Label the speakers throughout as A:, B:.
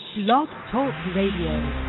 A: Blog Talk Radio.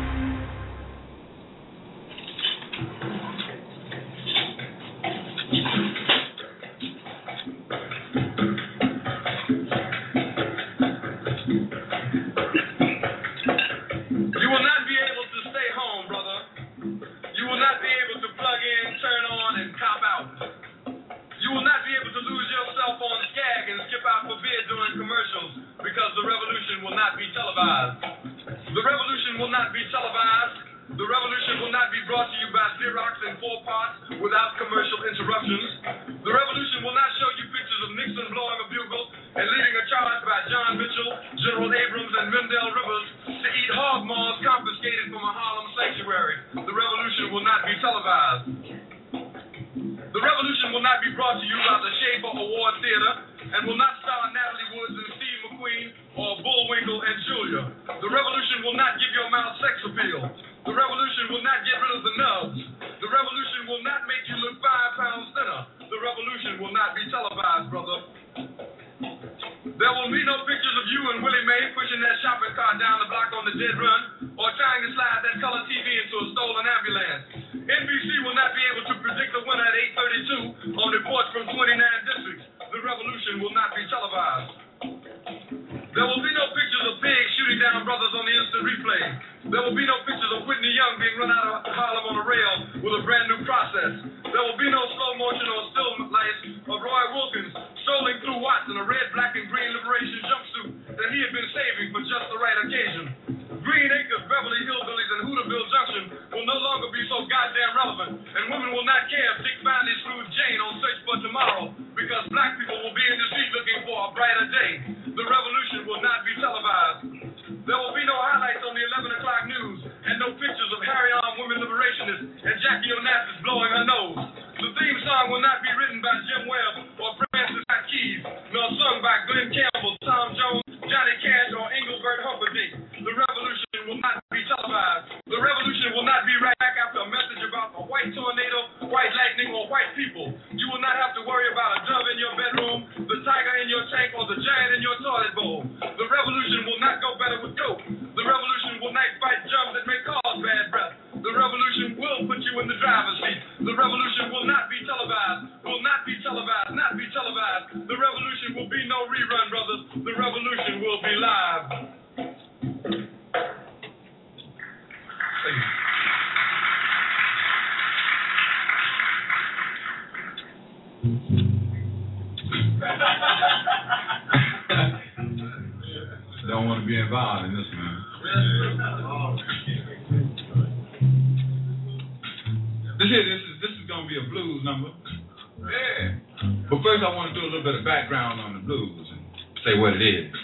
B: Don't want to be involved in this, man. This is going to be a blues number. Yeah. But first, I want to do a little bit of background on the blues and say what it is.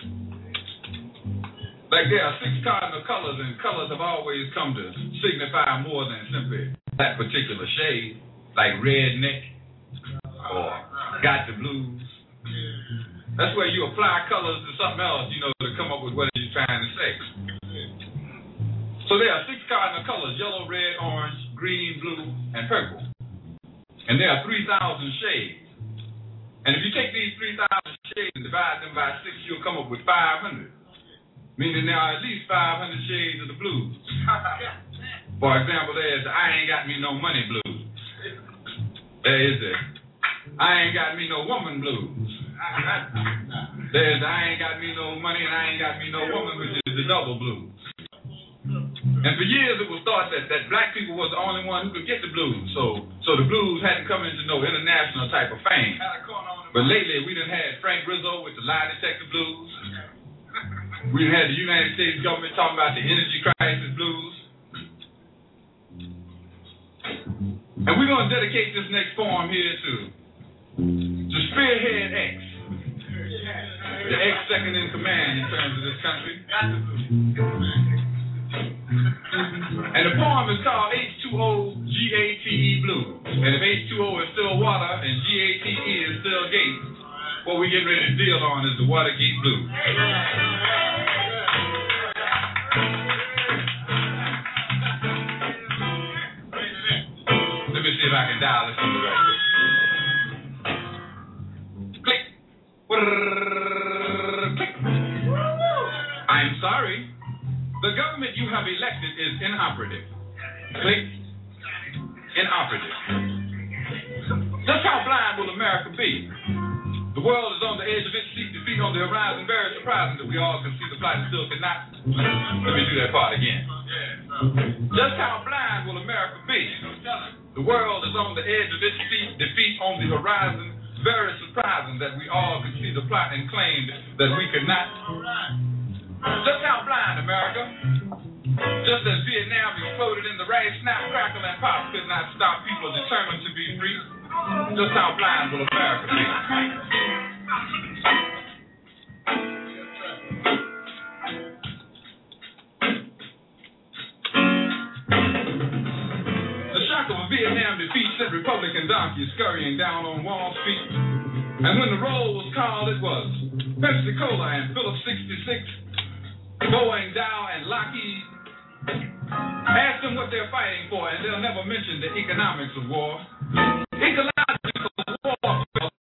B: Like there are 6 cardinal colors, and colors have always come to signify more than simply that particular shade, like redneck or got the blues. That's where you apply colors to something else, to come up with what you're trying to say. So there are 6 cardinal colors: yellow, red, orange, green, blue, and purple. And there are 3,000 shades. And if you take these 3,000 shades and divide them by 6, you'll come up with 500. Meaning there are at least 500 shades of the blues. For example, there's the I ain't got me no money blues. There is the I ain't got me no woman blues. There's I ain't got me no money and I ain't got me no woman, which is the double blues. And for years it was thought that black people was the only one who could get the blues. So the blues hadn't come into no international type of fame. But lately we done had Frank Rizzo with the lie detector blues. We done had the United States government talking about the energy crisis blues. And we're going to dedicate this next poem here to Spearhead X, the ex-second in command in terms of this country. And the poem is called H2O GATE Blues. And if H2O is still water and GATE is still gate, what we getting ready to deal on is the Watergate Blues. Let me see if I can dial this number right quick. Click. Click. I'm sorry. The government you have elected is inoperative. Click. Inoperative. Just how blind will America be? The world is on the edge of its seat, defeat on the horizon, very surprising that we all can see the plight and still cannot. Let me do that part again. Just how blind will America be? The world is on the edge of its seat, defeat on the horizon, very surprising that we all can see the plot and claim that we could not. Just how blind, America? Just as Vietnam exploded in the rain, snap, crackle, and pop could not stop people determined to be free. Just how blind will America be? The shock of a Vietnam defeat sent Republican donkeys scurrying down on Wall Street. And when the roll was called, it was Pepsi Cola and Phillips 66, Boeing, Dow, and Lockheed. Ask them what they're fighting for, and they'll never mention the economics of war. Ecological war.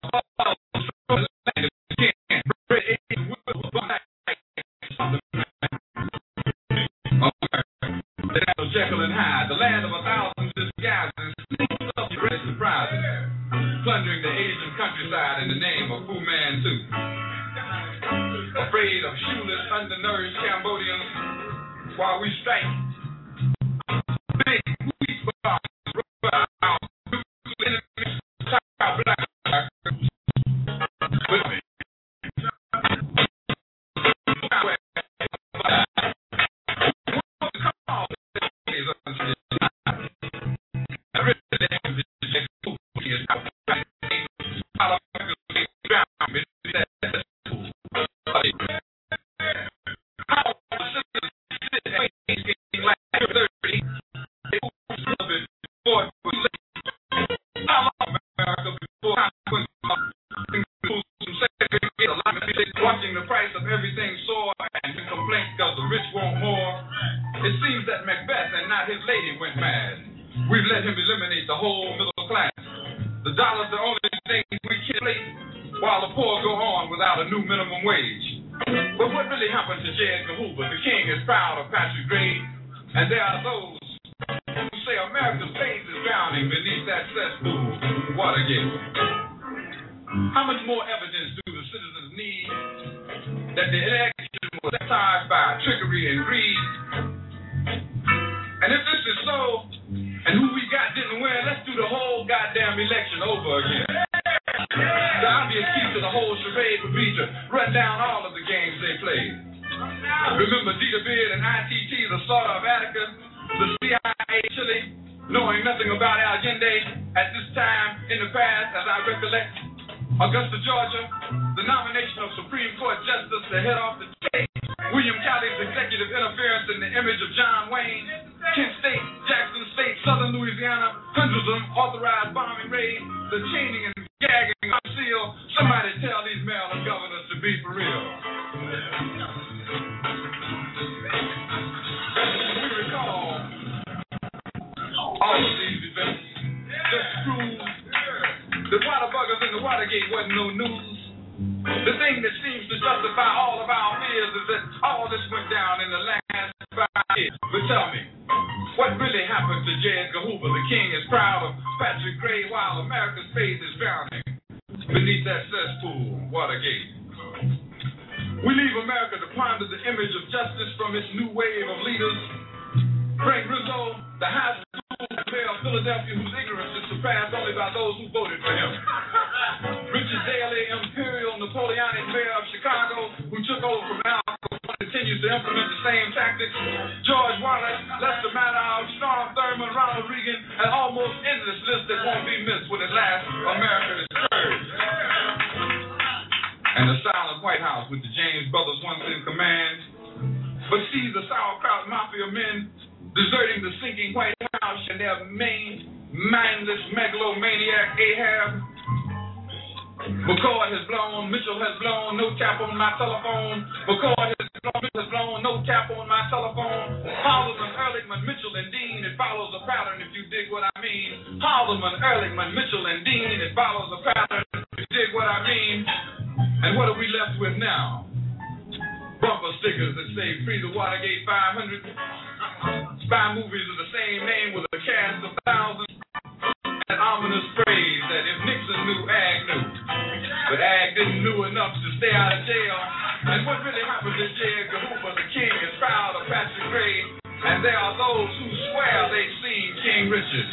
B: Jekyll and Hyde, the land of 1,000 disguises, surprises, plundering the Asian countryside in the name of Fu Manchu. Afraid of shoeless, undernourished Cambodians while we strike. Big wheat bars, with me. Watching the price of everything soar and complaints because the rich want more. It seems that Macbeth and not his lady went mad. We've let him eliminate the whole middle class. The dollar's the only thing we can play while the poor go on without a new minimum wage. But what really happened to J. Edgar Hoover? The king is proud of Patrick Gray, and there are those who say America's faith is drowning beneath that cesspool, Watergate. How much more evidence do the citizens need that the election was sabotaged by trickery and greed? And if this is so, and who we got didn't win, let's do the whole goddamn election over again. The obvious key to the whole charade would be to run down all of the games they played. Remember Dita Beard and ITT, the slaughter of Attica, the CIA Chile, knowing nothing about Allende at this time in the past, as I recollect. Augusta, Georgia, the nomination of Supreme Court Justice to head off the state. William Calley's executive interference in the image of John Wayne. Kent State, Jackson State, Southern Louisiana, hundreds of unauthorized bombing raids, the chaining and gagging of seal. Somebody tell these Maryland governors to be for real. We recall all of these events just to prove the Waterbuggers and the Watergate wasn't no news. The thing that seems to justify all of our fears is that all this went down in the last 5 years. But tell me, what really happened to J. Edgar Hoover? The king is proud of Patrick Gray while America's faith is drowning beneath that cesspool, Watergate. We leave America to ponder the image of justice from its new wave of leaders. Frank Rizzo, the high school mayor of Philadelphia, whose ignorance is surpassed only by those who voted for him. Richard Daley, imperial Napoleonic mayor of Chicago, who took over from Malcolm and continues to implement the same tactics. George Wallace, Lester Madoff, Strom Thurmond, Ronald Reagan, an almost endless list that won't be missed when at last America is purged. And the silent White House with the James brothers once in command. But see the sauerkraut mafia men deserting the sinking White House and their main mindless megalomaniac Ahab. McCord has blown, Mitchell has blown, no tap on my telephone. McCord has blown, Mitchell has blown, no tap on my telephone. Haldeman, Ehrlichman, Mitchell, and Dean, it follows a pattern if you dig what I mean. Haldeman, Ehrlichman, Mitchell, and Dean, it follows a pattern if you dig what I mean. And what are we left with now? Bumper stickers niggas that say free the Watergate 500. Spy movies of the same name with a cast of thousands. An ominous phrase that if Nixon knew, Ag knew. But Ag didn't know enough to stay out of jail. And what really happens in J. Edgar Hoover, the king, is proud of Patrick Gray. And there are those who swear they've seen King Richard.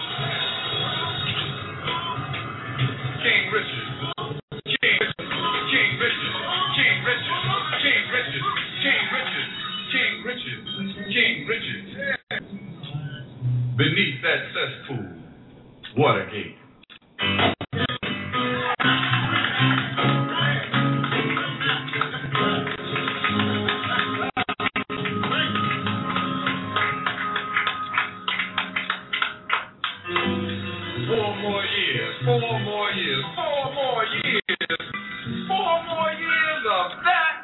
B: King Richard. King Richard. King Richard. King Richard. King Richard. King Richard. King Richard. King Richard. Beneath that cesspool, Watergate. Of that.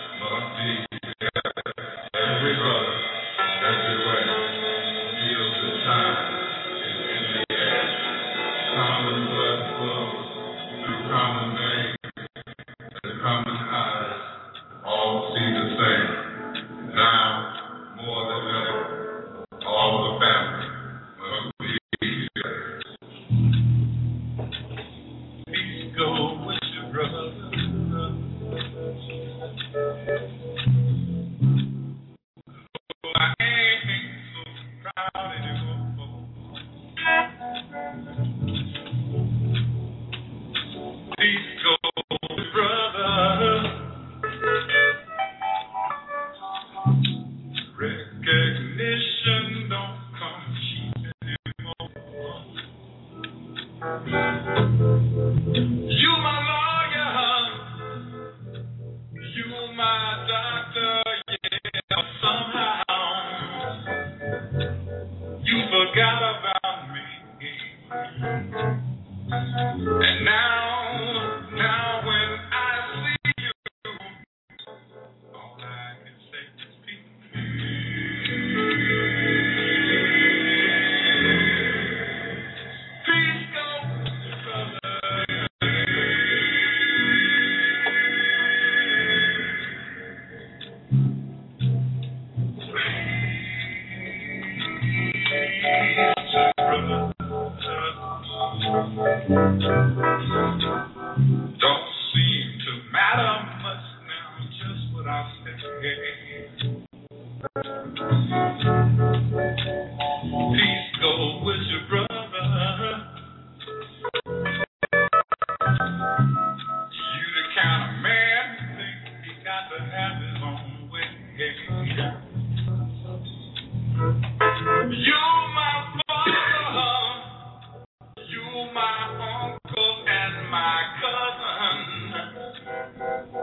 C: Every brother, every way, yield to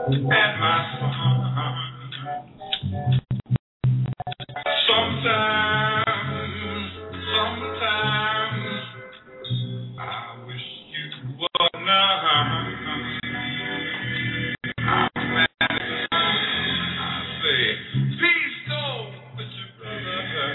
B: and my son. Sometimes I wish you were not. I say, peace go with your brother.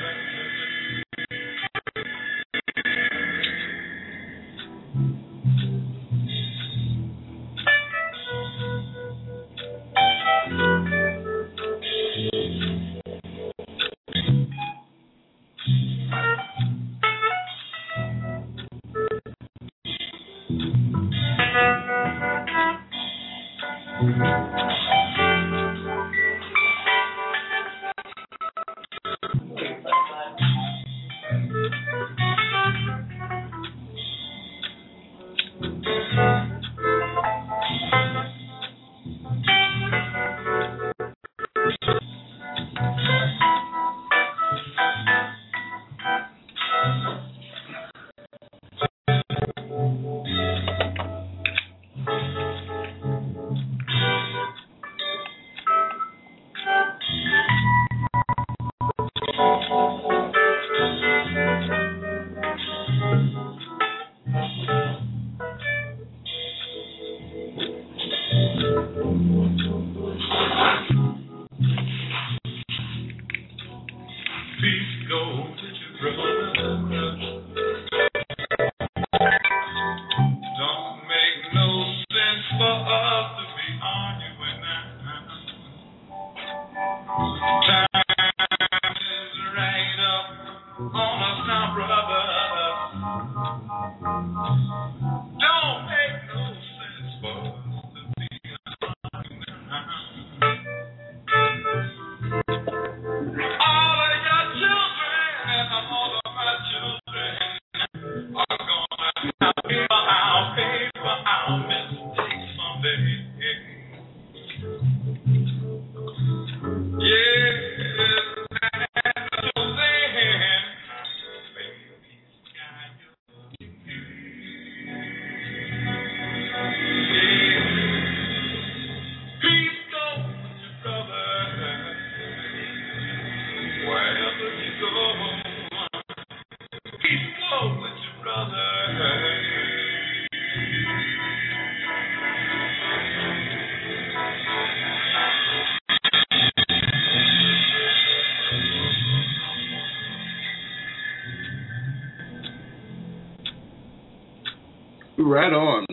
C: Right on.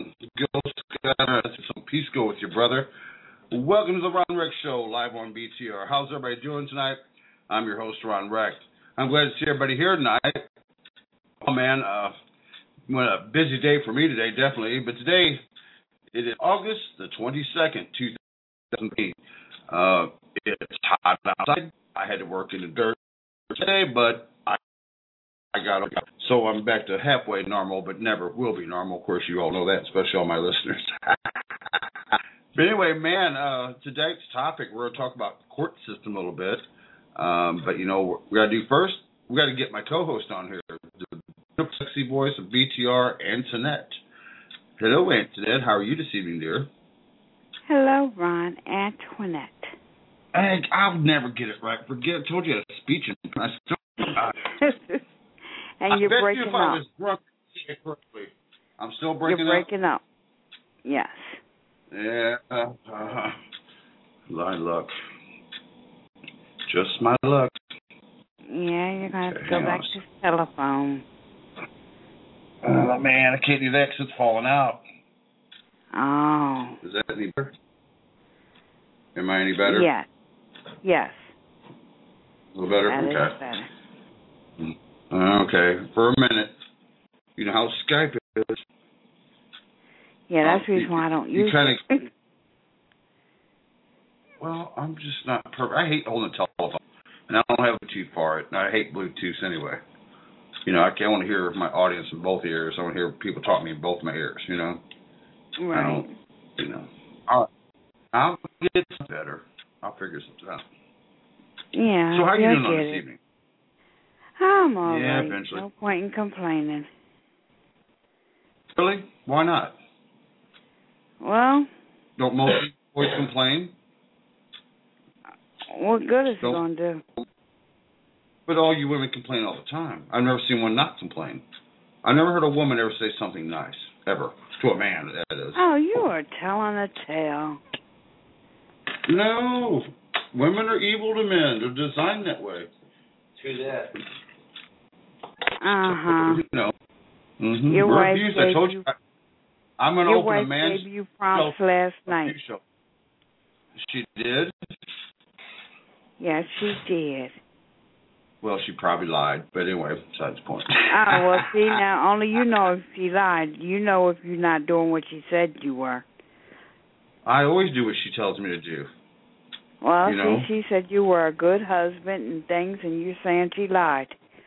C: Some peace go with your brother. Welcome to the Ron Rex Show, live on BTR. How's everybody doing tonight? I'm your host, Ron Rex. I'm glad to see everybody here tonight. Oh, man, a busy day for me today, definitely. But today, it is August the 22nd, 2008. It's hot outside. I had to work in the dirt today, but I got it. So I'm back to halfway normal, but never will be normal. Of course, you all know that, especially all my listeners. But anyway, man, today's topic, we're going to talk about the court system a little bit. But, you know, what we got to do first, we got to get my co-host on here, the sexy voice of BTR, Antoinette. Hello, Antoinette. How are you this evening, dear?
D: Hello, Ron. Antoinette.
C: I'll never get it right. I told you I had a speech
D: and you're breaking up.
C: I was drunk, correctly. I'm still breaking up.
D: You're breaking up. Yes.
C: Yeah. My luck. Just my luck.
D: Yeah, you're going to have to go back to the telephone.
C: Man, I can't do that because it's falling out.
D: Oh.
C: Is that any better? Am I any better?
D: Yes. Yes.
C: A little better?
D: That
C: okay.
D: Is better.
C: Okay. For a minute. You know how Skype is.
D: Yeah, that's the reason why I don't use it.
C: Well, I'm just not perfect. I hate holding a telephone. And I don't have Bluetooth for it. And I hate Bluetooth anyway. You know, I want to hear my audience in both ears. I want to hear people talk to me in both my ears, you know?
D: Right.
C: I don't, you know. All right. I'll get better. I'll figure something out.
D: Yeah.
C: So how are you doing on this evening?
D: I'm all right.
C: Yeah, eventually.
D: No point in complaining.
C: Really? Why not?
D: Well.
C: Don't most Boys complain.
D: What good is it going to do?
C: But all you women complain all the time. I've never seen one not complain. I never heard a woman ever say something nice, ever. To a man, that is.
D: Oh, you are telling a tale.
C: No. Women are evil to men. They're designed that way.
E: True that.
D: Uh-huh.
C: You know. Mm-hmm.
D: Your
C: We're
D: wife
C: abused.
D: gave
C: I told you. I'm going to open a man's...
D: Your wife gave you prompts last night.
C: Show. She did?
D: Yes, she did.
C: Well, she probably lied. But anyway, besides the point.
D: Oh, well, see, now, only you know if she lied. You know if you're not doing what she said you were.
C: I always do what she tells me to do.
D: Well,
C: you know?
D: she said you were a good husband and things, and you're saying she lied.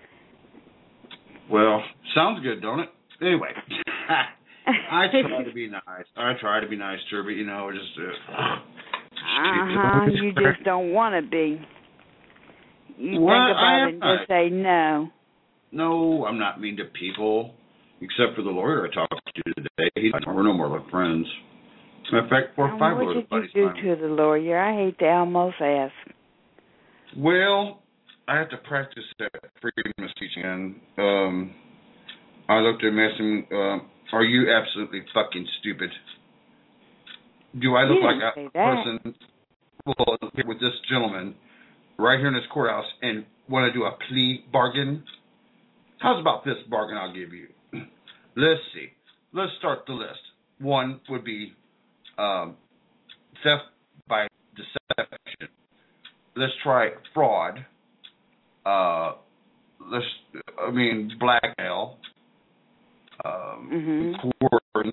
C: Well, sounds good, don't it? Anyway, I try to be nice. I try to be nice to her, but, you know, just...
D: you just don't want to be. You think about it and just say no.
C: No, I'm not mean to people, except for the lawyer I talked to today. We're no more like friends. In fact, 4 or 5 lawyers.
D: What did you do to the lawyer? I hate to almost ask.
C: Well, I have to practice that freedom of speech again. I looked at him and asked him, are you absolutely fucking stupid? Do I look like a person with this gentleman right here in this courthouse and want to do a plea bargain? How's about this bargain I'll give you? Let's see. Let's start the list. One would be theft by deception. Let's try fraud. Blackmail. Coercion.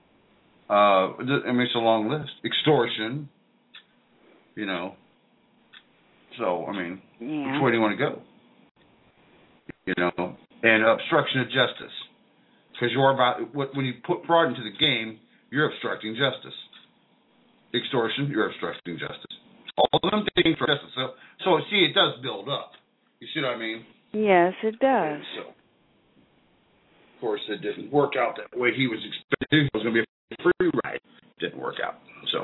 C: It's a long list. Extortion. You know. So, which way do you want to go? You know, and obstruction of justice. Because when you put fraud into the game, you're obstructing justice. Extortion, you're obstructing justice. All of them things for justice. So see, it does build up. You see what I mean?
D: Yes, it does.
C: So, of course, it didn't work out that way he was expecting. It was going to be a free ride. Didn't work out. So,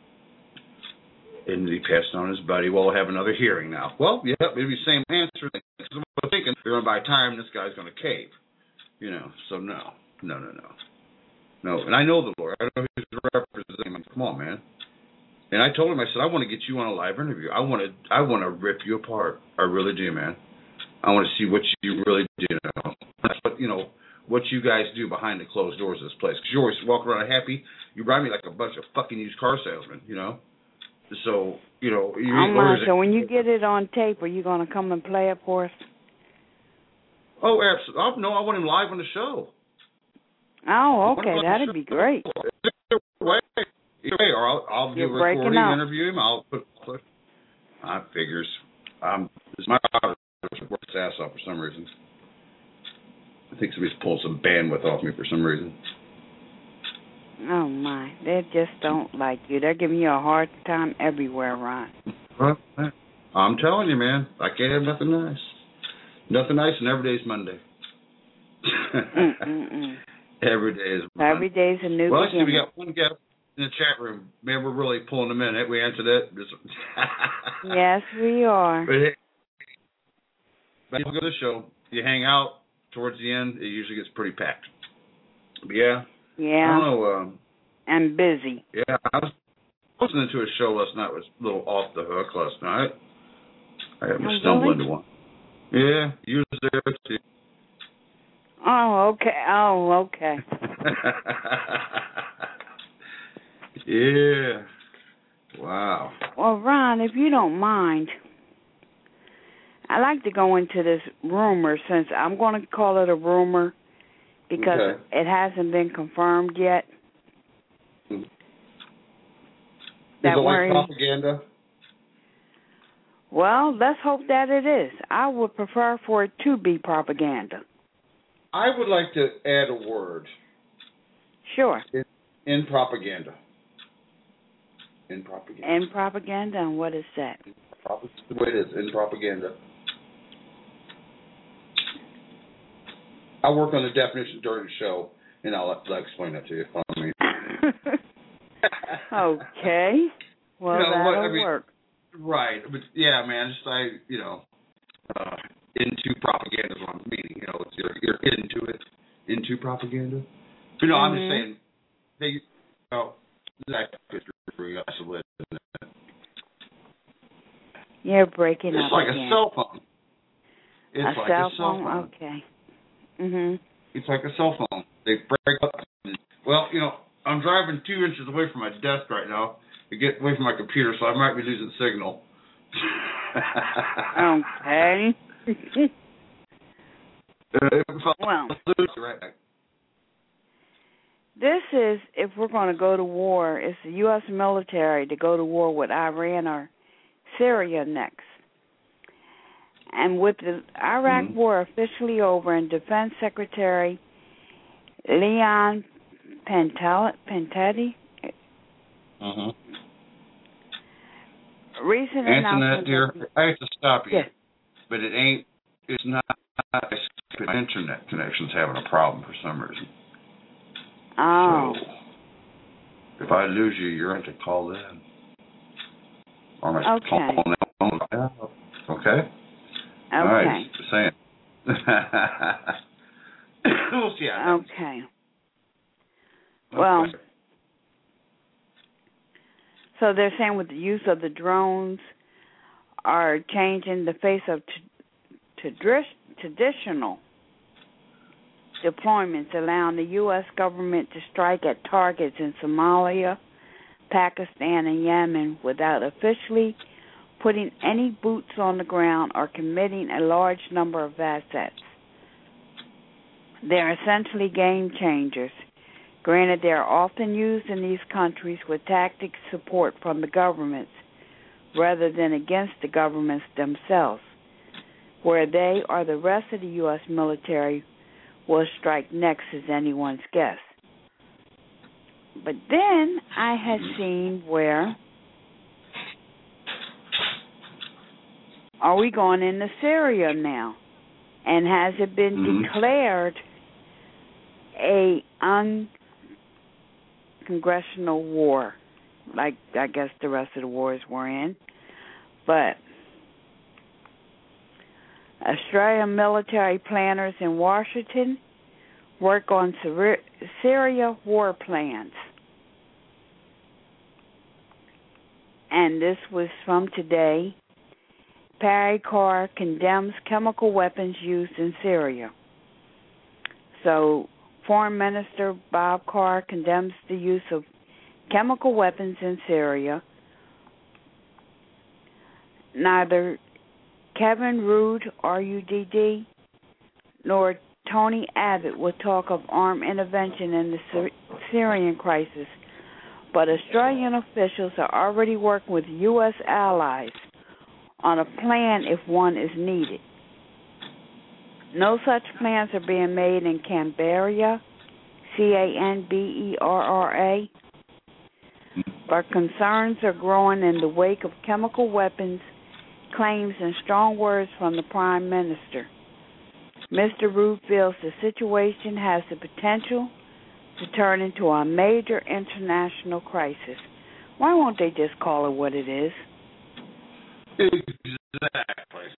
C: and he passed on his buddy. Well, we'll have another hearing now. Well, yeah, maybe the same answer. I was thinking, by time this guy's going to cave. You know, so no. And I know the lawyer. I know who's representing him. Come on, man. And I told him, I said, I want to get you on a live interview. I want to rip you apart. I really do, man. I want to see what you really do. That's what you guys do behind the closed doors of this place. Because you always walk around happy. You ride me like a bunch of fucking used car salesmen, you know. So, you know.
D: So when you get it on tape, are you going to come and play it for us?
C: Oh, absolutely. No, I want him live on the show.
D: Oh, okay. That'd be great.
C: Or I'll do a recording, interview him. I'll put clip. Figures. My daughter works his ass off for some reason. I think somebody's pulling some bandwidth off me for some reason.
D: Oh, my. They just don't like you. They're giving you a hard time everywhere, Ron.
C: I'm telling you, man. I can't have nothing nice. Nothing nice, and every day's Monday. Every day is Monday. Every
D: day's a new beginning.
C: Well, actually, we got one guest in the chat room. Maybe we're really pulling them in. We answered it.
D: Yes, we are.
C: But you go to the show, you hang out. Towards the end, it usually gets pretty packed. But yeah.
D: Yeah.
C: I don't know.
D: I'm busy.
C: Yeah, I was listening to a show last night. It was a little off the hook last night. I happened to stumble into one. Yeah, you was there too.
D: Oh, okay.
C: Yeah. Wow.
D: Well, Ron, if you don't mind, I like to go into this rumor, since I'm going to call it a rumor because it hasn't been confirmed yet.
C: Is it like propaganda?
D: Well, let's hope that it is. I would prefer for it to be propaganda.
C: I would like to add a word.
D: Sure.
C: In propaganda. In propaganda.
D: In propaganda, and what is that?
C: The way it is, in propaganda. I'll work on the definition during the show, and I'll explain that to you.
D: Okay. Well, that'll work.
C: Right. But yeah, man, just into propaganda is what I'm meaning. You're into it. Into propaganda. But I'm just saying, that
D: you're breaking up.
C: It's like
D: again.
C: a cell phone. It's
D: a
C: like
D: cell
C: a cell phone.
D: Okay. Mhm.
C: It's like a cell phone. They break up. Well, I'm driving 2 inches away from my desk right now to get away from my computer, so I might be losing signal.
D: Okay. Well, this is, if we're going to go to war, it's the U.S. military to go to war with Iran or Syria next. And with the Iraq war officially over, and Defense Secretary Leon Pantetti recent announcement.
C: Dear, I have to stop you.
D: Yes.
C: But it's not my internet connection's having a problem for some reason.
D: Oh.
C: So, if I lose you, you're going to call in. Or my phone out. Okay? All right, just saying. We'll see how it
D: Okay. Well, so they're saying with the use of the drones are changing the face of traditional deployments, allowing the U.S. government to strike at targets in Somalia, Pakistan, and Yemen without officially putting any boots on the ground or committing a large number of assets. They're essentially game changers. Granted, they are often used in these countries with tactic support from the governments rather than against the governments themselves, where they or the rest of the U.S. military will strike next is anyone's guess. But then I had seen where, are we going into Syria now? And has it been declared a uncongressional war, like I guess the rest of the wars we're in? But Australian military planners in Washington work on Syria war plans. And this was from today. Perry Carr condemns chemical weapons used in Syria. So, Foreign Minister Bob Carr condemns the use of chemical weapons in Syria. Neither Kevin Rudd, R-U-D-D, nor Tony Abbott will talk of armed intervention in the Syrian crisis, but Australian officials are already working with U.S. allies on a plan if one is needed. No such plans are being made in Canberra, Canberra, but concerns are growing in the wake of chemical weapons claims and strong words from the Prime Minister. Mr. Rudd feels the situation has the potential to turn into a major international crisis. Why won't they just call it what it is?
C: Exactly.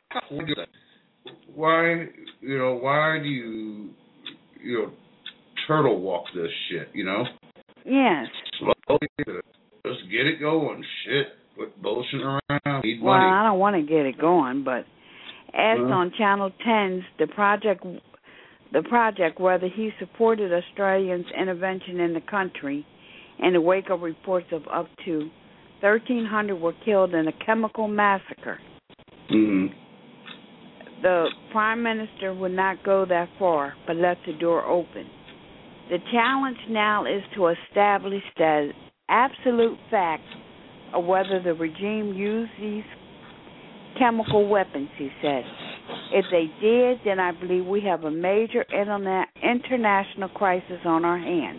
C: Why do you turtle walk this shit,
D: Yes.
C: Slowly, just get it going. Shit, quit bullshitting around. Need
D: well,
C: money.
D: I don't want to get it going, but asked on Channel 10's the project whether he supported Australians' intervention in the country in the wake of reports of up to 1,300 were killed in a chemical massacre. The Prime Minister would not go that far, but left the door open. The challenge now is to establish the absolute fact of whether the regime used these chemical weapons, he said. If they did, then I believe we have a major international crisis on our hands.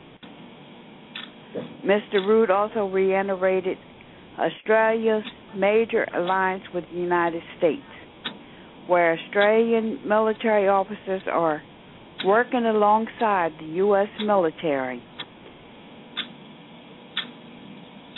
D: Mr. Rudd also reiterated Australia's major alliance with the United States, where Australian military officers are working alongside the U.S. military.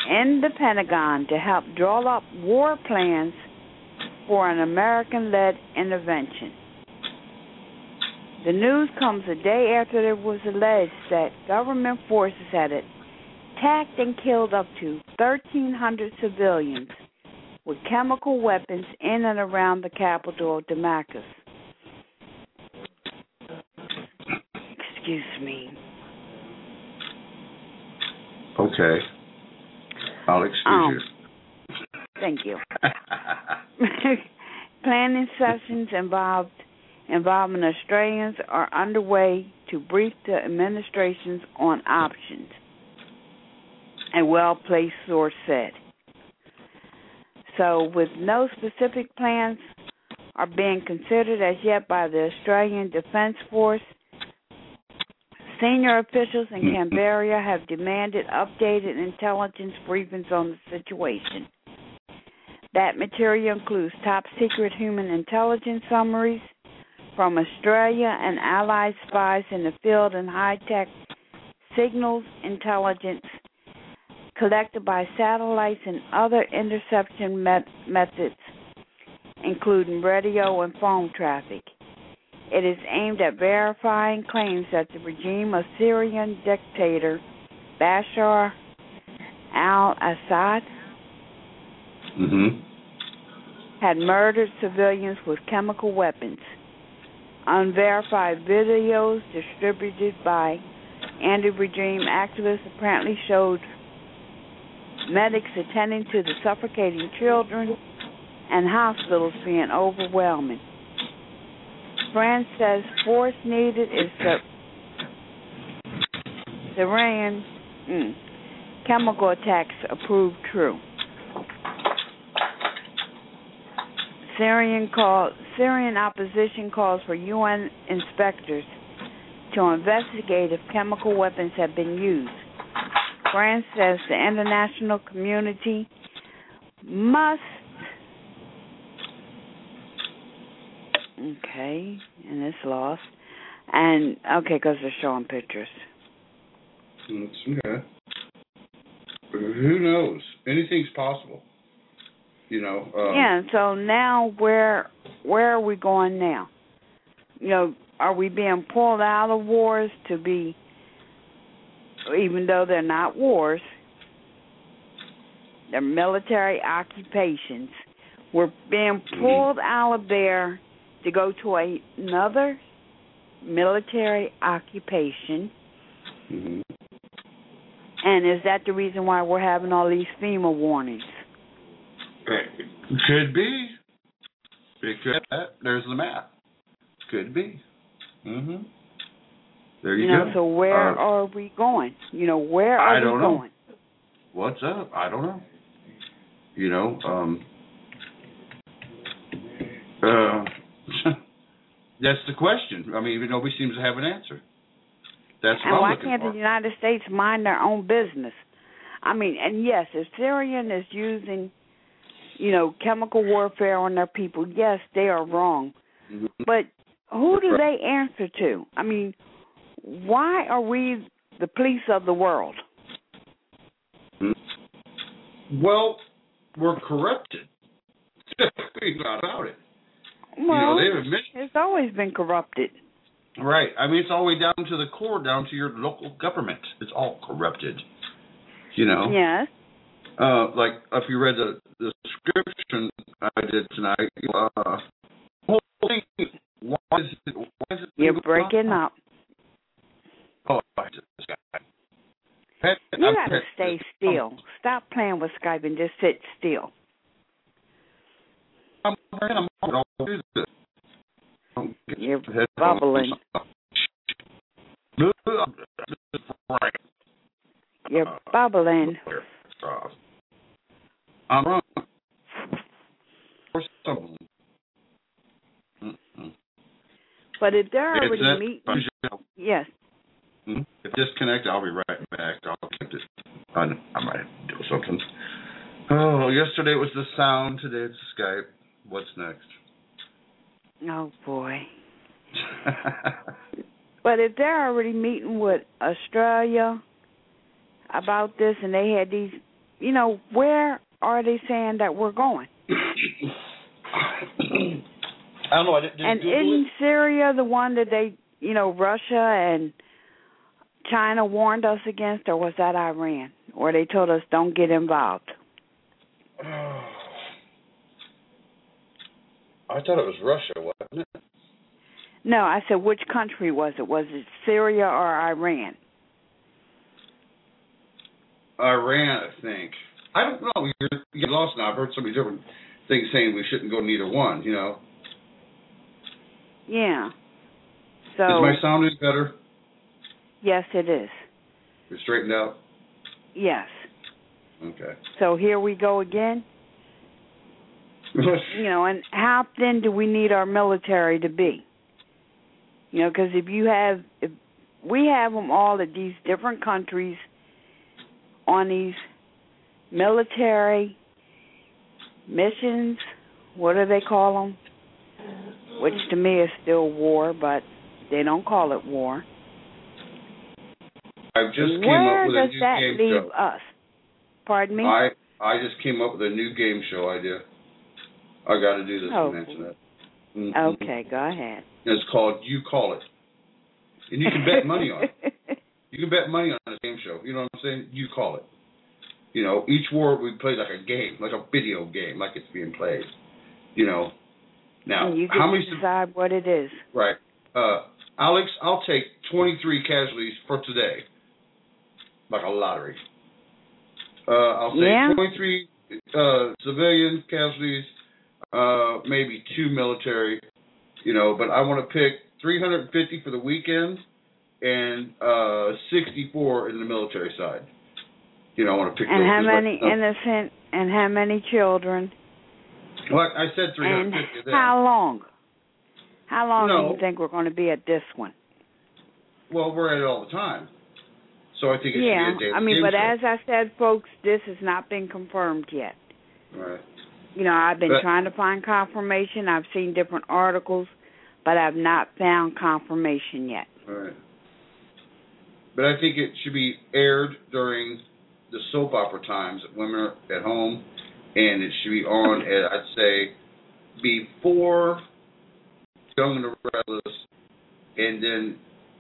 D: in the Pentagon to help draw up war plans for an American-led intervention. The news comes a day after it was alleged that government forces had attacked and killed up to 1,300 civilians with chemical weapons in and around the capital of Damascus. Excuse me.
C: Okay. I'll excuse you.
D: Thank you. Planning sessions involving Australians are underway to brief the administrations on options, a well-placed source said. So, with no specific plans are being considered as yet by the Australian Defence Force, senior officials in Canberra have demanded updated intelligence briefings on the situation. That material includes top-secret human intelligence summaries from Australia and allied spies in the field and high-tech signals intelligence collected by satellites and other interception methods, including radio and phone traffic. It is aimed at verifying claims that the regime of Syrian dictator Bashar al-Assad had murdered civilians with chemical weapons. Unverified videos distributed by anti-regime activists apparently showed medics attending to the suffocating children and hospitals being overwhelming. France says force needed is Syrian chemical attacks approved true. Syrian opposition calls for UN inspectors to investigate if chemical weapons have been used. France says the international community must... Okay, and it's lost. And, okay, because they're showing pictures.
C: Okay. Who knows? Anything's possible. You know.
D: Yeah, so now where are we going now? You know, are we being pulled out of wars to be, even though they're not wars, they're military occupations. We're being pulled out of there to go to another military occupation. And is that the reason why we're having all these FEMA warnings?
C: Could be. It could. There's the math. Could be. There you go.
D: So where are we going? You know, where are we going?
C: What's up? I don't know. You know, that's the question. I mean, nobody seems to have an answer. That's what
D: and why
C: I'm looking
D: can't
C: for.
D: the United States mind their own business? I mean, and yes, if Syrian is using, you know, chemical warfare on their people, yes, they are wrong. But who do they answer to? I mean, why are we the police of the world?
C: Well, we're corrupted. Not about it.
D: Well,
C: you know,
D: it's always been corrupted.
C: Right. I mean, it's all the way down to the core, down to your local government. It's all corrupted. You know?
D: Yes.
C: Like, if you read the description I did tonight, whole thing, why is it
D: You're breaking up.
C: Oh, I just got
D: You got to stay still. Stop playing with Skype and just sit still. You're bubbling. You're bubbling.
C: I'm wrong.
D: But if they're already meeting... Yes.
C: If disconnect, I'll be right back. I'll keep this. I might do something. Oh, yesterday was the sound. Today it's Skype. What's next?
D: Oh, boy. But if they're already meeting with Australia about this and they had these where are they saying that we're going?
C: I don't know. I didn't
D: and
C: Google
D: isn't Syria the one that they, Russia and China warned us against, or was that Iran? Or they told us don't get involved?
C: I thought it was Russia, wasn't it?
D: No, I said which country was it? Was it Syria or Iran?
C: Iran, I think. I don't know. You're lost now. I've heard so many different things saying we shouldn't go neither one,
D: Yeah. So.
C: Is my sound any better?
D: Yes, it is.
C: You're straightened out?
D: Yes.
C: Okay.
D: So here we go again. And how thin do we need our military to be? Because if we have them all at these different countries on these military missions, what do they call them? Which to me is still war, but they don't call it war.
C: I just came
D: Where
C: up with a
D: does
C: new
D: that
C: game
D: leave
C: show.
D: us? Pardon me?
C: I just came up with a new game show idea. I got to do this and mention it. Mm-hmm.
D: Okay, go ahead.
C: It's called You Call It. And you can bet money on it. You can bet money on this game show. You know what I'm saying? You call it. Each war we play like a game, like a video game, like it's being played. Now,
D: and you
C: how many
D: decide what it is.
C: Right. Alex, I'll take 23 casualties for today. Like a lottery. I'll say 23 civilian casualties, maybe 2 military, but I want to pick 350 for the weekend and 64 in the military side. I want to pick
D: and
C: those.
D: How many innocent and how many children?
C: Well, I said 350
D: and how long? How long
C: No.
D: do you think we're going to be at this one?
C: Well, we're at it all the time. So I think it should be a daily game
D: but
C: show.
D: as I said, folks, this has not been confirmed yet.
C: Right.
D: I've been trying to find confirmation. I've seen different articles, but I've not found confirmation yet.
C: Right. But I think it should be aired during the soap opera times when we're at home, and it should be on at, I'd say, before Young and the Restless, and then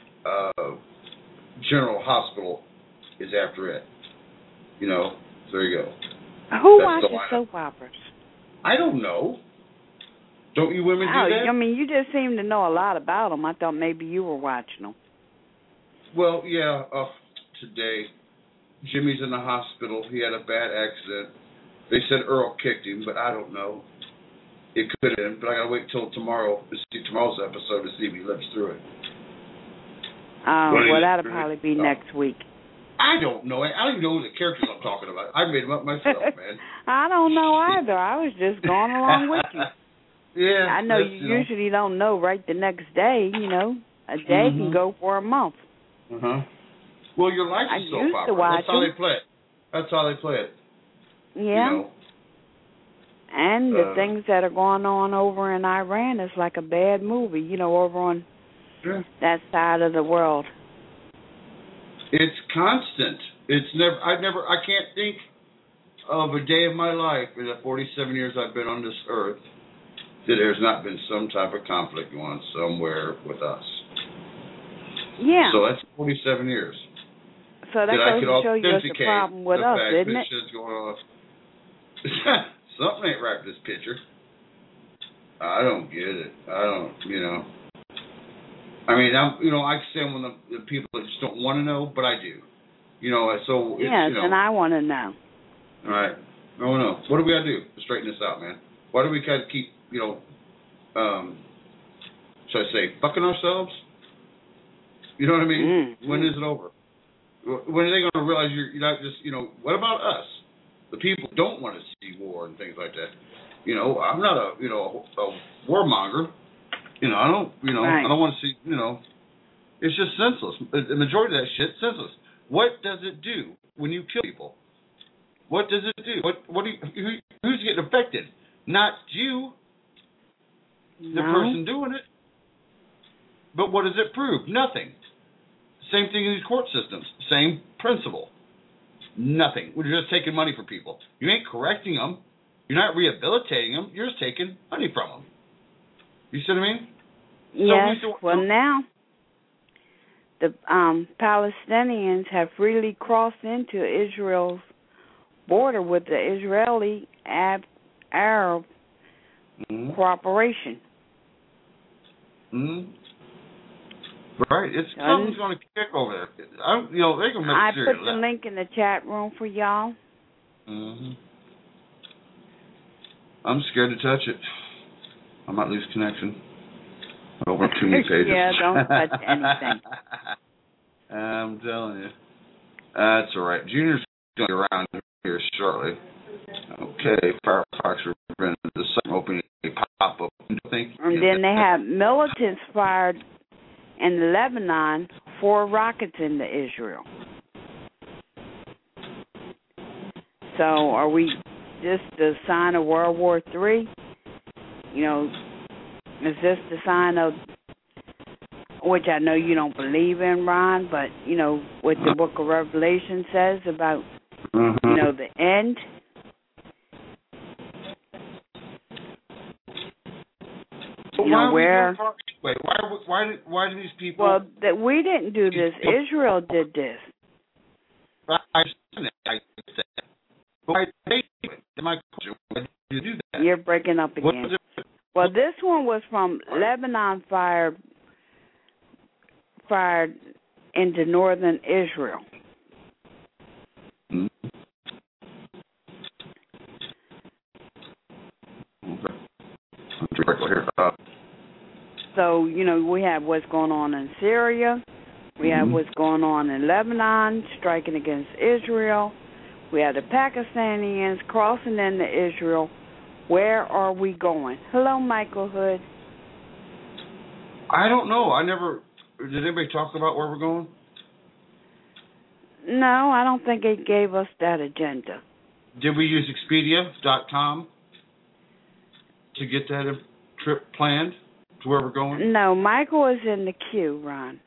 C: General Hospital is after it. So there you go.
D: Who watches soap operas?
C: I don't know. Don't you women do that?
D: You just seem to know a lot about them. I thought maybe you were watching them.
C: Well, yeah, today, Jimmy's in the hospital. He had a bad accident. They said Earl kicked him, but I don't know. It could have been, but I got to wait till tomorrow to see tomorrow's episode to see if he lives through it.
D: Well, that'll probably be next week.
C: I don't know. I don't even know the characters I'm talking about. I made them up myself, man.
D: I don't know either. I was just going along with you.
C: Yeah.
D: I know you usually don't know right the next day, A day can go for a month.
C: Uh-huh. Well, your life is soap opera. That's how they play it. That's how they play it.
D: Yeah. And the things that are going on over in Iran is like a bad movie, over on that side of the world.
C: It's constant. I can't think of a day of my life in the 47 years I've been on this earth that there's not been some type of conflict going on somewhere with us.
D: Yeah.
C: So that's 47 years.
D: So that goes to show you what's the problem with us, isn't it?
C: Shit's going on. Something ain't right with this picture. I don't get it. I say I'm one of the people that just don't want to know, but I do. So it's,
D: yes, and I want to know.
C: All right. I don't know. What do we got to do to straighten this out, man? Why do we kind of keep, should I say, fucking ourselves? You know what I mean?
D: Mm-hmm.
C: When is it over? When are they going to realize you're not just, what about us? The people don't want to see war and things like that. I'm not a warmonger. I don't,
D: right.
C: I don't want to see, it's just senseless. The majority of that shit, senseless. What does it do when you kill people? What does it do? Who's getting affected? Not you, the person doing it. But what does it prove? Nothing. Same thing in these court systems. Same principle. Nothing. We're just taking money from people. You ain't correcting them. You're not rehabilitating them. You're just taking money from them. You see what I mean?
D: Yes. Well, now the Palestinians have freely crossed into Israel's border with the Israeli Arab cooperation.
C: Mm-hmm. Right. Something's going to kick over there. They're going to make
D: I
C: serious.
D: put the link in the chat room for y'all.
C: Mm-hmm. I'm scared to touch it. I might lose connection. I open up too many pages.
D: Yeah, don't touch anything.
C: I'm telling you. That's all right. Junior's going to be around here shortly. Okay, Firefox prevented the site opening a pop-up.
D: And then they have militants fired in Lebanon 4 rockets into Israel. So are we just the sign of World War III? Is this the sign of, which I know you don't believe in, Ron, but, what the book of Revelation says about, the end?
C: So why do these people?
D: Well, we didn't do this. Israel did this.
C: I understand that. But why did they do it? That's my question. Why did you do that?
D: You're breaking up again. Well, this one was from Lebanon fired into northern Israel.
C: Mm-hmm. Okay.
D: So, we have what's going on in Syria. We have what's going on in Lebanon, striking against Israel. We have the Pakistanians crossing into Israel. Where are we going? Hello, Michael Hood.
C: I don't know. Did anybody talk about where we're going?
D: No, I don't think it gave us that agenda.
C: Did we use Expedia.com to get that trip planned to where we're going?
D: No, Michael is in the queue, Ron.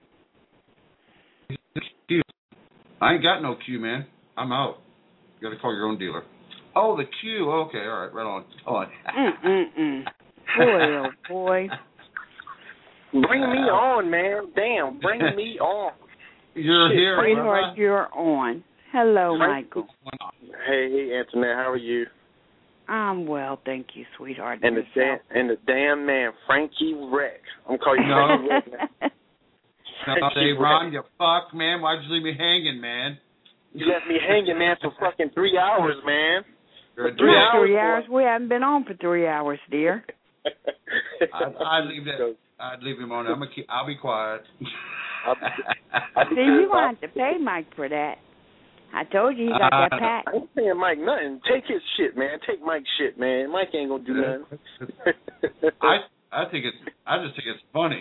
C: I ain't got no queue, man. I'm out. You got to call your own dealer. Oh, the queue. Okay, all right, right on. Hold on.
D: Boy, oh boy.
E: Bring me on, man. Damn, bring me on.
C: You're here,
D: sweetheart. You're on. Hello, Michael.
E: Hey, Antoinette. How are you?
D: I'm well, thank you, sweetheart.
E: And the damn man, Frankie Reck. I'm calling you Frankie Reck now.
C: No, say, Ron, you fuck, man. Why'd you leave me hanging, man?
E: You left me hanging, man, for fucking 3 hours, man.
C: For
D: 3 hours? 3 hours? We haven't been on for 3 hours, dear.
C: I'd leave that. I'd leave him on. I'll be quiet.
D: See, you want to pay Mike for that. I told you he got that pack.
E: I ain't paying Mike nothing. Take his shit, man. Take Mike's shit, man. Mike ain't gonna do nothing.
C: I just think it's funny,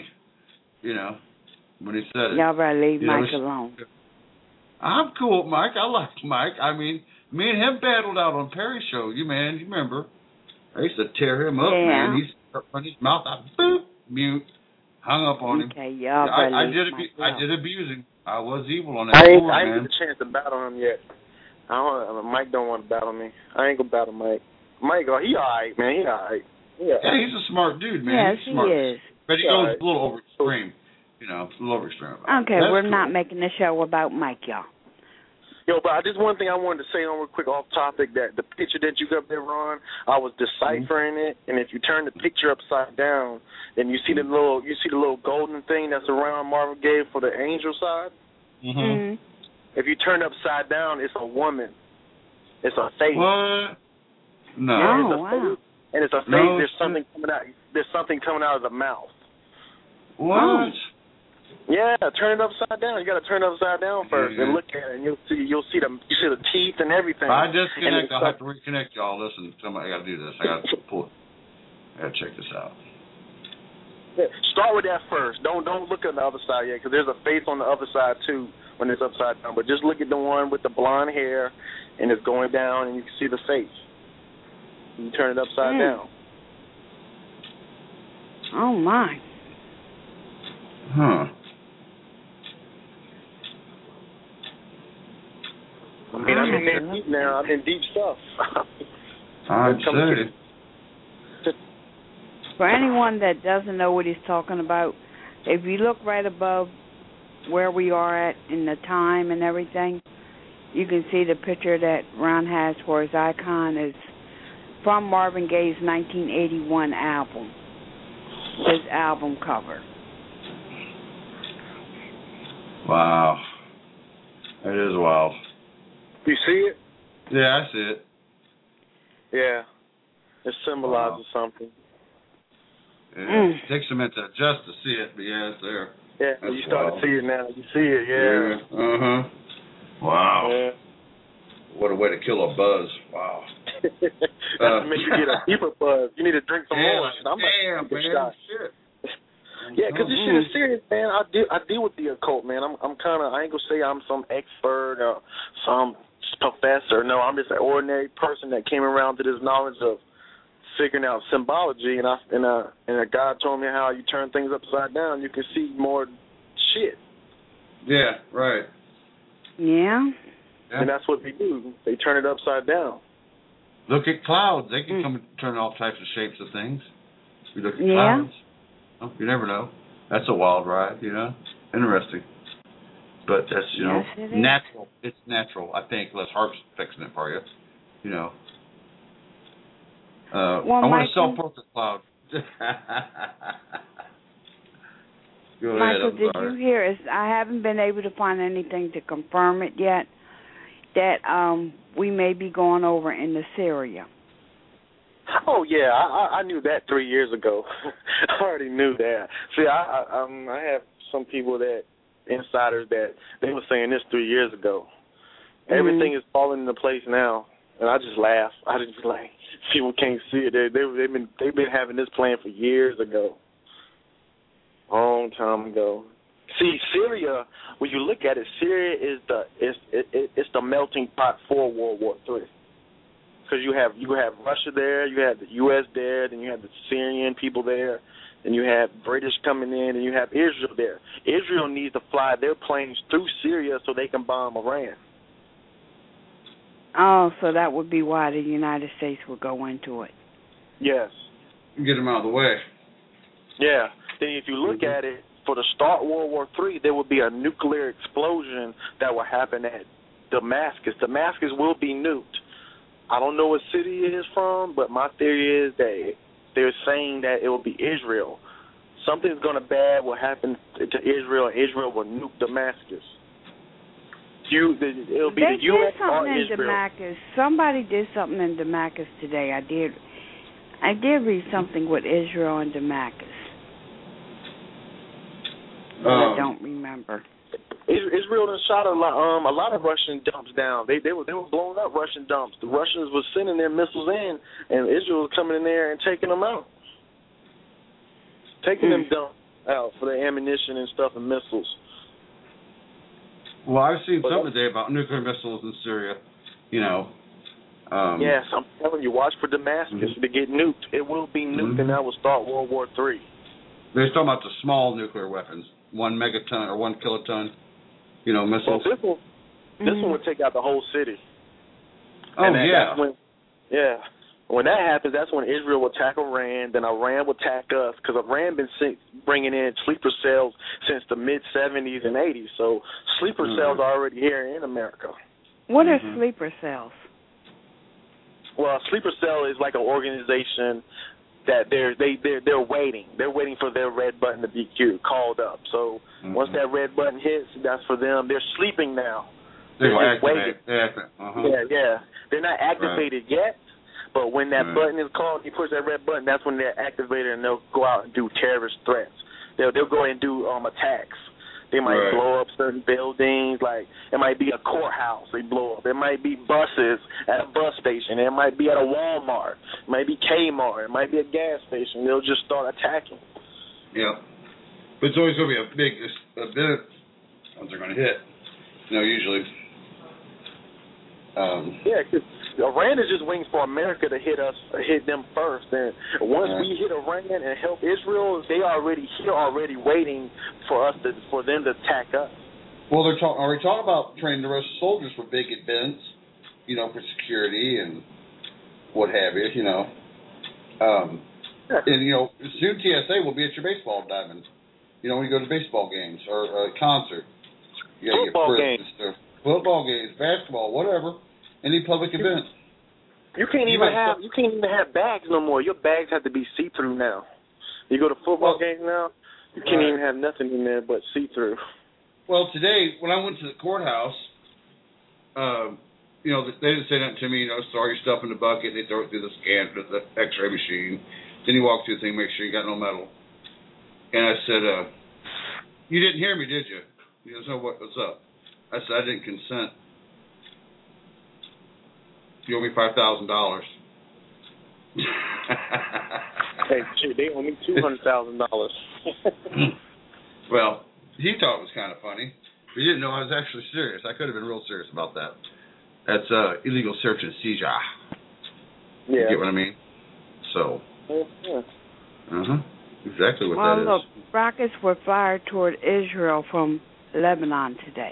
C: when he said it.
D: Y'all better leave Mike alone.
C: I'm cool with Mike. I like Mike. I mean, me and him battled out on Perry's show. You remember? I used to tear him up, man. He's run his mouth out, boop, mute, hung up on him.
D: Okay, y'all better
C: I did abuse him. I was evil on
E: I
C: that.
E: ain't get a chance to battle him yet. Mike don't want to battle me. I ain't gonna battle Mike. Mike, he all right, man. He all right.
C: Yeah, he's a smart dude, man.
D: Yes,
C: he's smart.
D: He is.
C: But he goes a little over extreme. A little over extreme.
D: Okay, we're not making the show about Mike, y'all.
E: Yo, but just one thing I wanted to say on real quick off topic, that the picture that you got there, Ron, I was deciphering it, and if you turn the picture upside down, then you see the little golden thing that's around Marvin Gaye for the angel side.
C: Mm-hmm.
E: If you turn it upside down, it's a woman. It's a face.
C: What? No.
D: Oh, wow.
E: And it's a face.
C: No,
E: there's something coming out. There's something coming out of the mouth.
C: What?
D: Oh.
E: Yeah, turn it upside down. You got to turn it upside down first and look at it, and you'll see the teeth and everything.
C: If I disconnect, I'll have to reconnect y'all. Listen, I got to do this. I got to pull it. I got to check this out.
E: Yeah, start with that first. Don't look at the other side yet, because there's a face on the other side too when it's upside down. But just look at the one with the blonde hair, and it's going down, and you can see the face. You turn it upside down.
D: Oh my.
C: Huh.
E: I mean, I I'm in there deep now. I'm in deep stuff.
C: I'm saying.
D: For anyone that doesn't know what he's talking about, if you look right above where we are at in the time and everything, you can see the picture that Ron has for his icon is from Marvin Gaye's 1981 album, his album cover.
C: Wow. It is wild.
E: You see it?
C: Yeah, I see it.
E: Yeah. It symbolizes something.
C: Yeah. It takes a minute to adjust to see it, but yeah, it's there.
E: Yeah,
C: That's
E: you start
C: wild.
E: to see it now. You see it, yeah.
C: Uh-huh. Wow.
E: Yeah.
C: What a way to kill a buzz. Wow.
E: That's to make you get a deeper buzz. You need to drink some more. I'm
C: damn, man.
E: Shot.
C: Shit.
E: Yeah, because this shit is serious, man. I deal with the occult, man. I'm kind of, I ain't going to say I'm some expert or some professor. No, I'm just an ordinary person that came around to this knowledge of figuring out symbology, and a guy told me how you turn things upside down, you can see more shit.
C: Yeah, right.
D: Yeah.
E: And that's what they do. They turn it upside down.
C: Look at clouds. They can come and turn all types of shapes of things. You look at clouds. Oh, you never know. That's a wild ride, you know. Interesting. But that's, you know, natural. It's natural. I think Les Harp's fixing it for you. You know. I want a self-portrait cloud. Go ahead,
D: Michael, did you hear? I haven't been able to find anything to confirm it yet, that we may be going over into Syria.
E: Oh yeah, I knew that 3 years ago. I already knew that. See, I have some people that insiders that they were saying this 3 years ago. Everything is falling into place now, and I just laugh. I just like people can't see it. They've been having this plan for years ago, long time ago. See, Syria, when you look at it, Syria is the melting pot for World War III. Because you have Russia there, you have the U.S. there, then you have the Syrian people there, then you have British coming in, and you have Israel there. Israel needs to fly their planes through Syria so they can bomb Iran.
D: Oh, so that would be why the United States would go into it.
E: Yes.
C: Get them out of the way.
E: Yeah. Then if you look at it, for the start World War III, there would be a nuclear explosion that will happen at Damascus. Damascus will be nuked. I don't know what city it is from, but my theory is that they're saying that it will be Israel. Something's bad will happen to Israel, and Israel will nuke Damascus. It'll be the U.S. or Israel.
D: Damascus. Somebody did something in Damascus today. I did read something with Israel and Damascus. I don't remember.
E: Israel done shot a lot of Russian dumps down. They were blowing up Russian dumps. The Russians were sending their missiles in, and Israel was coming in there and taking them out, taking them dumps out for their ammunition and stuff and missiles.
C: Well, I've seen something today about nuclear missiles in Syria. You know.
E: Yes, I'm telling you, watch for Damascus to get nuked. It will be nuked, and that will start World War III.
C: They're talking about the small nuclear weapons, 1 megaton or 1 kiloton, you know, missiles.
E: Well, this one would take out the whole city.
C: Oh,
E: yeah. When that happens, that's when Israel will attack Iran, then Iran will attack us, because Iran been bringing in sleeper cells since the mid-'70s and '80s, so sleeper cells are already here in America.
D: What are sleeper cells?
E: Well, a sleeper cell is like an organization that they're waiting. They're waiting for their red button to be called up. So once that red button hits, that's for them. They're sleeping now.
C: They're
E: just
C: waiting.
E: Yeah. They're not activated yet, but when that button is called, you push that red button, that's when they're activated, and they'll go out and do terrorist threats. They'll go and do attacks. They might blow up certain buildings, like it might be a courthouse they blow up. It might be buses at a bus station. It might be at a Walmart. It might be Kmart. It might be a gas station. They'll just start attacking.
C: Yeah. But it's always going to be a big event once they're going to hit, you know, usually.
E: Yeah, because Iran is just waiting for America to hit them first. And once we hit Iran and help Israel, they already here, already waiting for them to attack us.
C: Well, are we talking about training the Russian soldiers for big events? for security and what have you, And, soon TSA will be at your baseball diamond. When you go to baseball games or a concert.
E: Football games.
C: Football games, basketball, whatever. Any public event.
E: You can't even have bags no more. Your bags have to be see-through now. You go to football games now, you can't even have nothing in there but see-through.
C: Well, today, when I went to the courthouse, they didn't say nothing to me, store your stuff in the bucket. They throw it through the the x-ray machine. Then you walk through the thing, make sure you got no metal. And I said, you didn't hear me, did you? He goes, no, what's up? I said, I didn't consent. You owe me $5,000.
E: Hey, they owe me $200,000.
C: Well, he thought it was kind of funny. He didn't know I was actually serious. I could have been real serious about that. That's illegal search and seizure.
E: Yeah.
C: You get what I mean? So.
E: Yeah.
C: Exactly what that is.
D: Look, rockets were fired toward Israel from Lebanon today.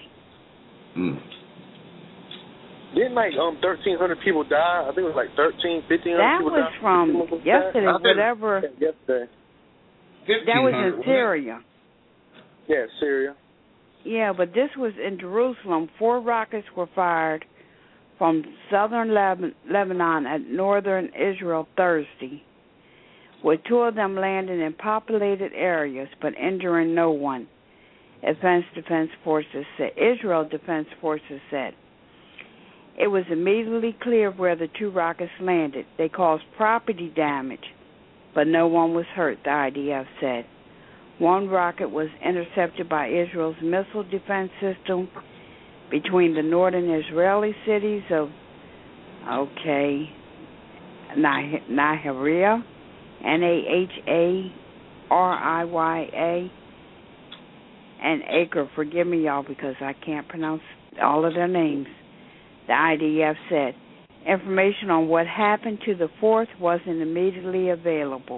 E: Didn't 1,300 people die? I think it was 1,500 people died.
D: That was from yesterday, whatever.
E: Yesterday.
D: That was in Syria.
E: Yeah, Syria.
D: Yeah, but this was in Jerusalem. 4 rockets were fired from southern Lebanon at northern Israel Thursday, with 2 of them landing in populated areas but injuring no one. Israel Defense Forces said. It was immediately clear where the 2 rockets landed. They caused property damage, but no one was hurt, the IDF said. 1 rocket was intercepted by Israel's missile defense system between the northern Israeli cities of, Nahariya, Nahariya, and Acre. Forgive me, y'all, because I can't pronounce all of their names. The IDF said information on what happened to the 4th wasn't immediately available.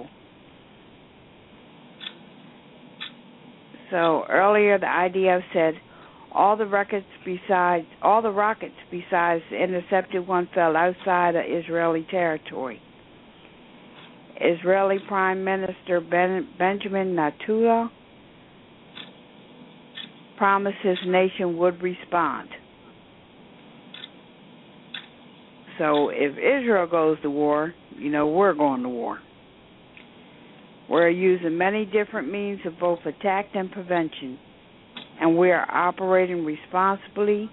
D: So earlier, the IDF said all the rockets besides the intercepted one fell outside of Israeli territory. Israeli Prime Minister Benjamin Netanyahu promised his nation would respond. So if Israel goes to war, we're going to war. We're using many different means of both attack and prevention, and we are operating responsibly.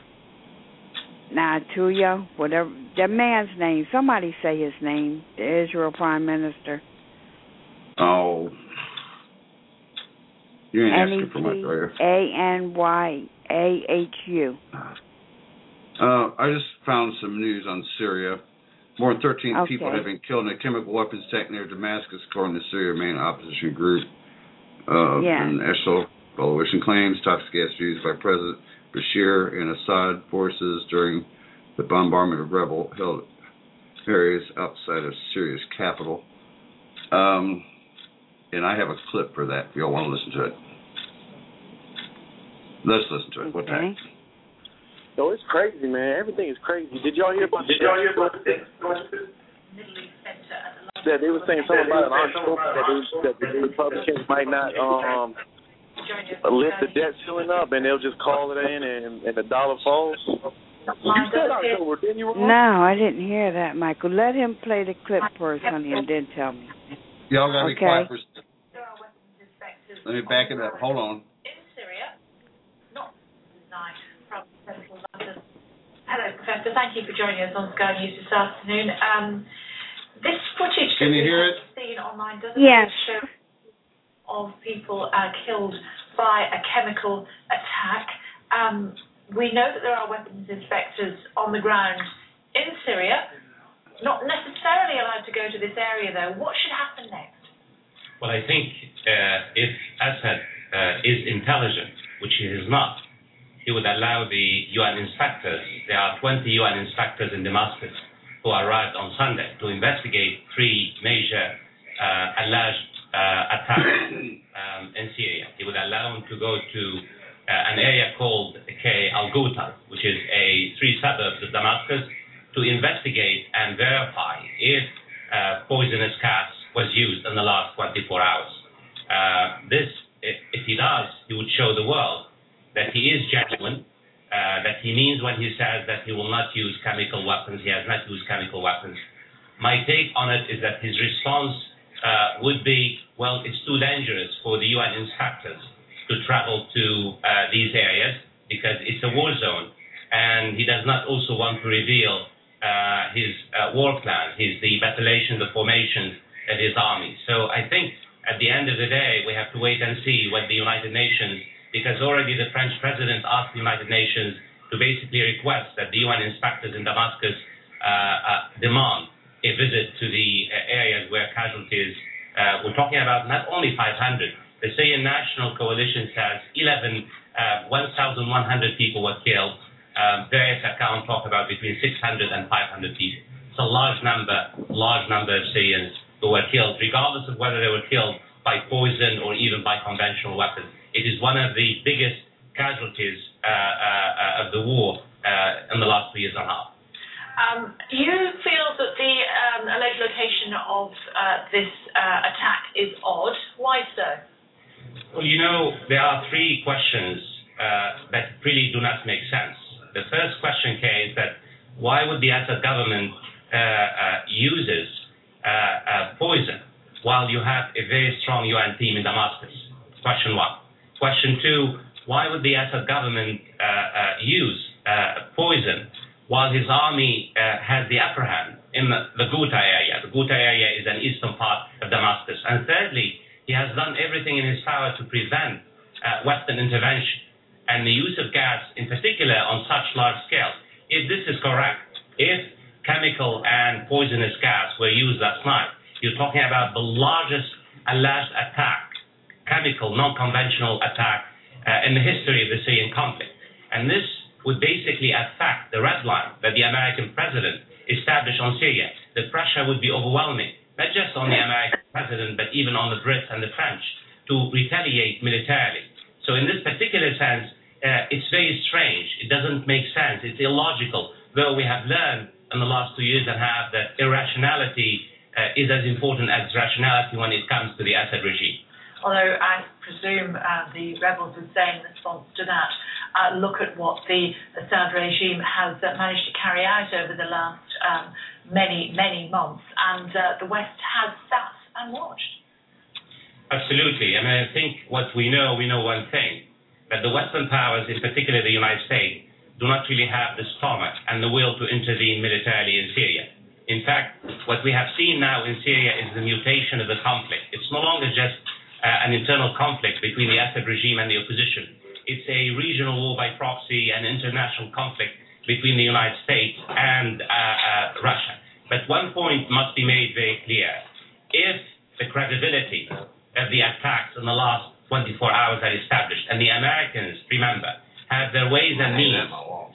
D: Netanyahu, whatever that man's name, somebody say his name, the Israel Prime Minister.
C: Oh, you ain't asking for much, are you?
D: Netanyahu.
C: I just found some news on Syria. More than 13 people have been killed in a chemical weapons attack near Damascus, according to Syria's main opposition group. And Eshel Coalition claims toxic gas used by President Bashir and Assad forces during the bombardment of rebel-held areas outside of Syria's capital. And I have a clip for that if y'all want to listen to it. Let's listen to it. What's that?
E: No, it's crazy, man. Everything is crazy. Did y'all hear about this? That they were saying something about an October that the Republicans might not lift the debt ceiling up and they'll just call it in and the dollar falls. You said October, didn't you?
D: No, I didn't hear that, Michael. Let him play the clip first, honey, and then tell me.
C: Y'all gotta be quiet for a second. Let me back it up. Hold on.
F: In Syria, not designed from Central London. Hello, Professor. Thank you for joining us on Sky News this afternoon. This footage
C: Can you hear it?
F: Seen online doesn't show of people killed by a chemical attack. We know that there are weapons inspectors on the ground in Syria, not necessarily allowed to go to this area, though. What should happen next?
G: Well, I think if Assad is intelligent, which he is not, he would allow the UN inspectors, there are 20 UN inspectors in Damascus who arrived on Sunday to investigate 3 major alleged attacks in Syria. He would allow them to go to an area called YPK Al-Ghouta, which is 3 suburbs of Damascus, to investigate and verify if poisonous gas was used in the last 24 hours. If he does, he would show the world that he is genuine, that he means when he says that he will not use chemical weapons. He has not used chemical weapons. My take on it is that his response would be, well, it's too dangerous for the UN inspectors to travel to these areas because it's a war zone, and he does not also want to reveal his war plan, the battlation, the formations of his army. So I think at the end of the day, we have to wait and see what the United Nations, because already the French president asked the United Nations to basically request that the UN inspectors in Damascus demand a visit to the areas where casualties, we're talking about not only 500, the Syrian National Coalition says 1,100 people were killed. Various accounts talk about between 600 and 500 people. It's a large number of Syrians who were killed, regardless of whether they were killed by poison or even by conventional weapons. It is one of the biggest casualties of the war in the last 2 years and a half.
F: You feel that the alleged location of this attack is odd. Why so?
G: Well, there are 3 questions that really do not make sense. The first question, Kay, is that why would the Assad government uses poison while you have a very strong UN team in Damascus? Question 1. Question 2, why would the Assad government use poison while his army has the upper hand in the Ghouta area? The Ghouta area is an eastern part of Damascus. And thirdly, he has done everything in his power to prevent Western intervention and the use of gas, in particular, on such large scale. If this is correct, if chemical and poisonous gas were used last night, you're talking about the largest alleged attack, chemical, non-conventional attack in the history of the Syrian conflict. And this would basically affect the red line that the American president established on Syria. The pressure would be overwhelming, not just on the American president, but even on the Brits and the French to retaliate militarily. So in this particular sense, it's very strange. It doesn't make sense. It's illogical, though we have learned in the last 2 years and a half that irrationality is as important as rationality when it comes to the Assad regime.
F: Although I presume the rebels would say in response to that, look at what the Assad regime has managed to carry out over the last many months, and the West has sat and watched.
G: Absolutely. I mean, I think what we know one thing, that the Western powers, in particular the United States, do not really have the stomach and the will to intervene militarily in Syria. In fact, what we have seen now in Syria is the mutation of the conflict. It's no longer just an internal conflict between the Assad regime and the opposition. It's a regional war by proxy and international conflict between the United States and Russia. But one point must be made very clear. If the credibility of the attacks in the last 24 hours are established, and the Americans, remember, have their ways and means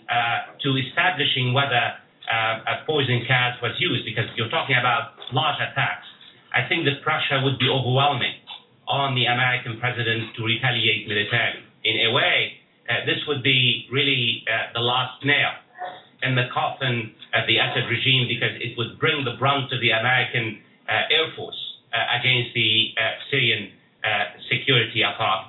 G: to establishing whether a poison gas was used, because you're talking about large attacks, I think the pressure would be overwhelming on the American president to retaliate militarily. In a way, this would be really the last nail in the coffin of the Assad regime, because it would bring the brunt of the American Air Force against the Syrian security apparatus.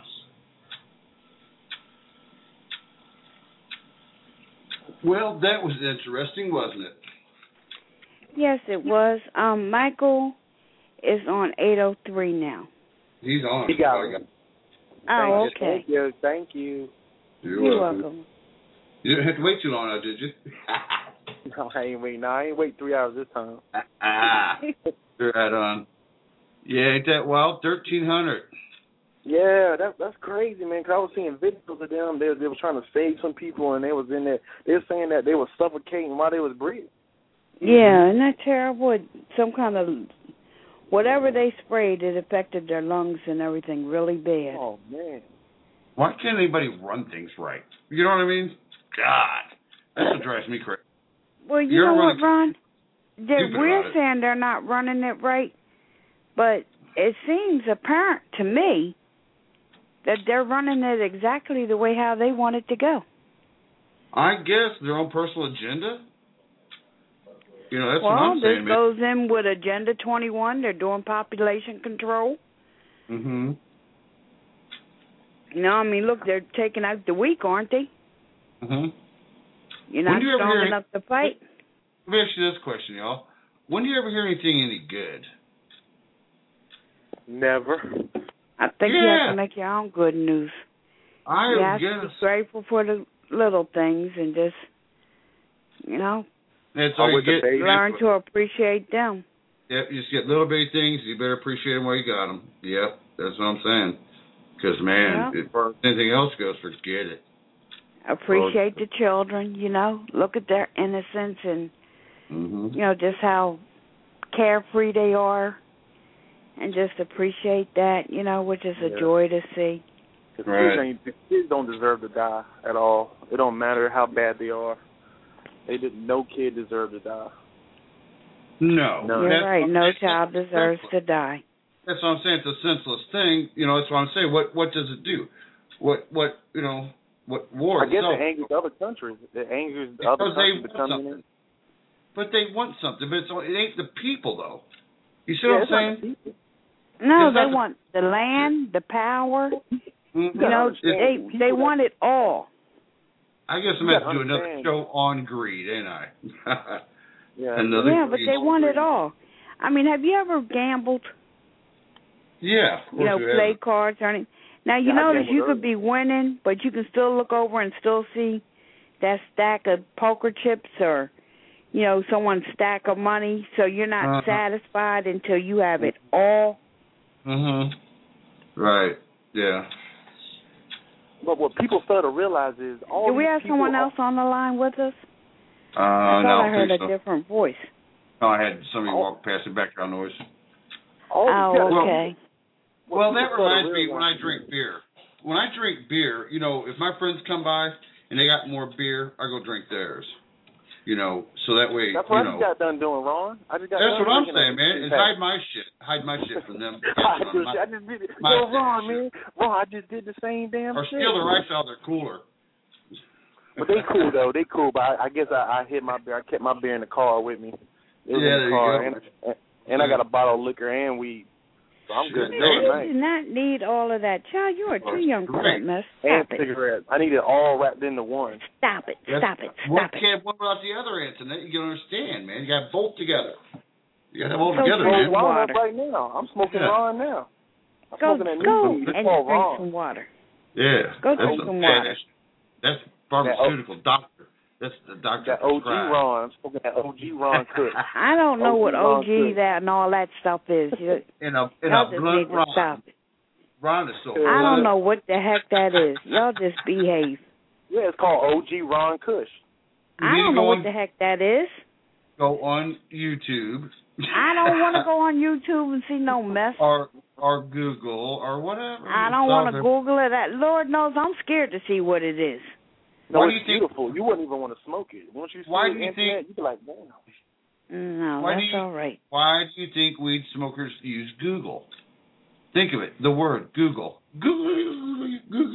C: Well, that was interesting, wasn't it?
D: Yes, it was. Michael is on 803 now.
C: He's on.
E: He got it.
D: Oh, okay.
E: Thank you.
D: You're welcome.
C: You didn't have to wait too long now, did you?
E: No, I ain't waiting. I ain't wait 3 hours this time.
C: Right on. Yeah, ain't that wild? 1,300.
E: Yeah, that's crazy, man. 'Cause I was seeing videos of them. They were trying to save some people, and they was in there. They were saying that they were suffocating while they was breathing.
D: Yeah, isn't that terrible? Some kind of whatever they sprayed, it affected their lungs and everything really bad.
E: Oh man.
C: Why can't anybody run things right? You know what I mean? God, that's what drives me crazy.
D: Well, you know what, Ron? We're saying they're not running it right, but it seems apparent to me that they're running it exactly the way how they want it to go.
C: I guess their own personal agenda. You know, that's what I'm saying.
D: Well, this goes in with Agenda 21. They're doing population control.
C: Mm-hmm.
D: You know, I mean, look, they're taking out the weak, aren't they?
C: Mm-hmm.
D: You're not strong enough to fight.
C: Let me ask you this question, y'all. When do you ever hear anything any good?
E: Never.
D: I think you have to make your own good news.
C: I
D: you have
C: guess.
D: to be grateful for the little things and just, you know,
C: That's all you get.
D: Learn to appreciate them.
C: Yep, you just get little bitty things. You better appreciate them while you got them. Yep, that's what I'm saying. Because, man, if anything else goes, forget it.
D: Appreciate the children, you know. Look at their innocence and, you know, just how carefree they are. And just appreciate that, you know, which is a joy to see.
E: Right. Kids don't deserve to die at all. It don't matter how bad they are. No kid deserves to die.
C: No.
D: You're right. No child deserves to die.
C: That's what I'm saying. It's a senseless thing. You know, that's what I'm saying. What does it do? What you know, what war
E: I guess
C: itself,
E: it angers other countries. It angers other countries to come in.
C: But they want something. But it ain't the people, though. You see what I'm saying?
D: No, they want the land, the power. You know, they want it all.
C: I guess I'm going to have to do another show on greed, ain't I?
D: But they want it all. I mean, have you ever gambled?
C: Yeah.
D: You know, play cards or anything. Now, you notice you could be winning, but you can still look over and still see that stack of poker chips or, you know, someone's stack of money. So you're not satisfied until you have it all.
C: Right. Yeah.
E: But what people fail to realize is all.
D: Do we have someone else on the line with us?
C: I
D: thought I heard a different voice.
C: No, I had somebody walk past the background noise.
D: Okay.
C: Well, that reminds me when I drink beer. When I drink beer, you know, if my friends come by and they got more beer, I go drink theirs. You know, so that way,
E: that's what I just got done doing, Ron.
C: That's what I'm saying, man. Is hide my shit from them.
E: Ron, man. Ron, I just did the same damn
C: shit. Or steal the rice out of their cooler.
E: But they cool though. They cool. But I guess I hid my beer. I kept my beer in the car with me. It was in the car, and I got a bottle of liquor and weed. So I'm good.
D: You do not need all of that. Child, you are too young for that mess. Stop it.
E: Cigarettes. I need it all wrapped into one.
D: Stop it.
C: One can't one without the other, Anthony. You can understand, man. You got both together. You got them all together, man.
E: Water right now. I'm smoking Ron now.
D: Go and drink some water.
C: Yeah.
D: Go drink some water.
C: That's pharmaceutical doctor. That's the doctor.
E: That OG Ron. I'm smoking that OG Ron Cook.
D: I don't know what OG that and all that stuff is.
C: In a
D: blunt
C: Ron.
D: Stop it.
C: Ron is so
D: I don't know what the heck that is. Y'all just behave.
E: Yeah, it's called OG Ron Kush.
D: I don't know what the heck that is.
C: Go on YouTube.
D: I don't want to go on YouTube and see no mess.
C: Or Google or whatever.
D: I don't want to Google it. Lord knows I'm scared to see what it is.
E: No, it's beautiful. You wouldn't even want to smoke it. Once you see it internet, you'd be like, damn.
D: No, that's all right.
C: Why do you think weed smokers use Google? Think of it. The word Google. Google.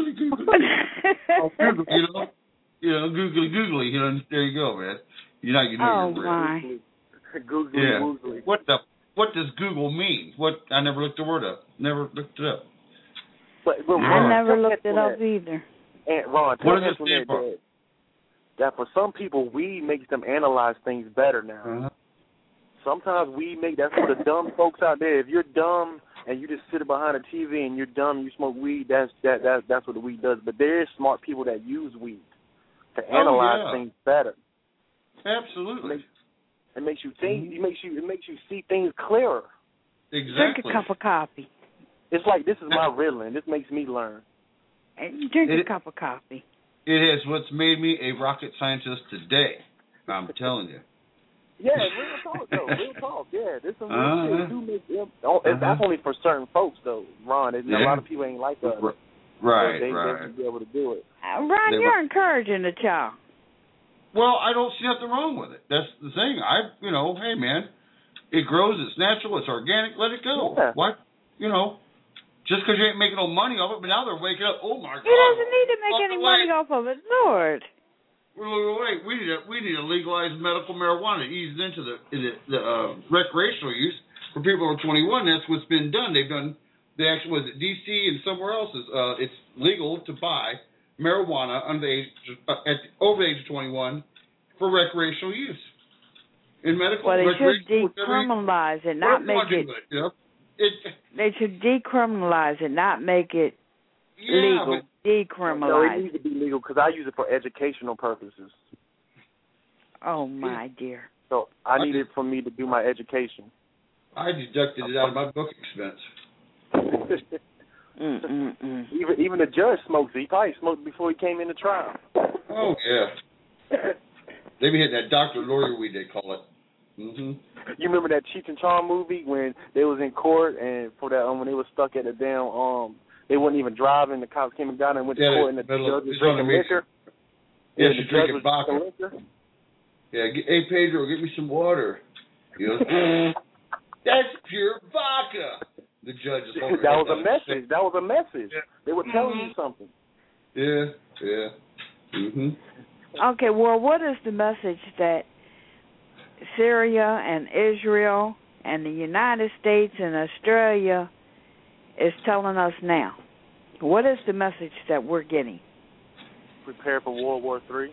C: Google. You know, googly. You know, there you go, man. You know you're
D: my.
E: Googly.
C: What does Google mean? I never looked the word up. Never looked it up.
E: But
D: I never looked it up either.
E: And Ron, what does it stand for? That for some people, weed makes them analyze things better now. Sometimes that's for the dumb folks out there. If you're dumb and you just sit behind a TV and you're dumb and you smoke weed, that's what the weed does. But there is smart people that use weed to analyze things better.
C: Absolutely.
E: It makes you think. It makes you see things clearer.
C: Exactly.
D: Drink a cup of coffee.
E: It's like this is my riddling. This makes me learn.
D: And drink a cup of coffee.
C: It is what's made me a rocket scientist today. I'm telling you.
E: Yeah, real talk though. Real talk. Yeah, this is real shit. That's only for certain folks though, Ron. A lot of people ain't like us.
C: Right.
E: They should be able to do it.
D: Ron, you're encouraging the child.
C: Well, I don't see nothing wrong with it. That's the thing. Hey man, it grows. It's natural. It's organic. Let it go.
E: Yeah.
C: What? Just because you ain't making no money off it, but now they're waking up. Oh my God!
D: He doesn't need to make any money off of it, Lord.
C: wait, we need to legalize medical marijuana, ease it into the recreational use for people over 21. That's what's been done. They've done. They actually was it DC and somewhere else is it's legal to buy marijuana over the age of 21 for recreational use. In medical,
D: well, they should decriminalize it, not make it. They should decriminalize it, not make it legal. Decriminalize.
E: No, it needs to be legal because I use it for educational purposes.
D: Oh my dear.
E: So I need it for me to do my education.
C: I deducted it out of my book expense.
E: Even the judge smokes it. He probably smoked before he came into trial.
C: Oh yeah. They be hitting that Dr. Lawyer weed, they call it. Mm-hmm.
E: You remember that Cheech and Chong movie when they was in court and for that when they was stuck at the damn they wouldn't even drive and the cops came and got them and went to court and the judge was drinking liquor.
C: Yeah, she's drinking vodka. Yeah, hey Pedro, get me some water. He goes, that's pure vodka. The judge is holding
E: that was a message. That was a message. Yeah. They were telling you something.
C: Yeah. Mhm.
D: Okay, well, what is the message that Syria and Israel and the United States and Australia is telling us now? What is the message that we're getting?
E: Prepare for World War III.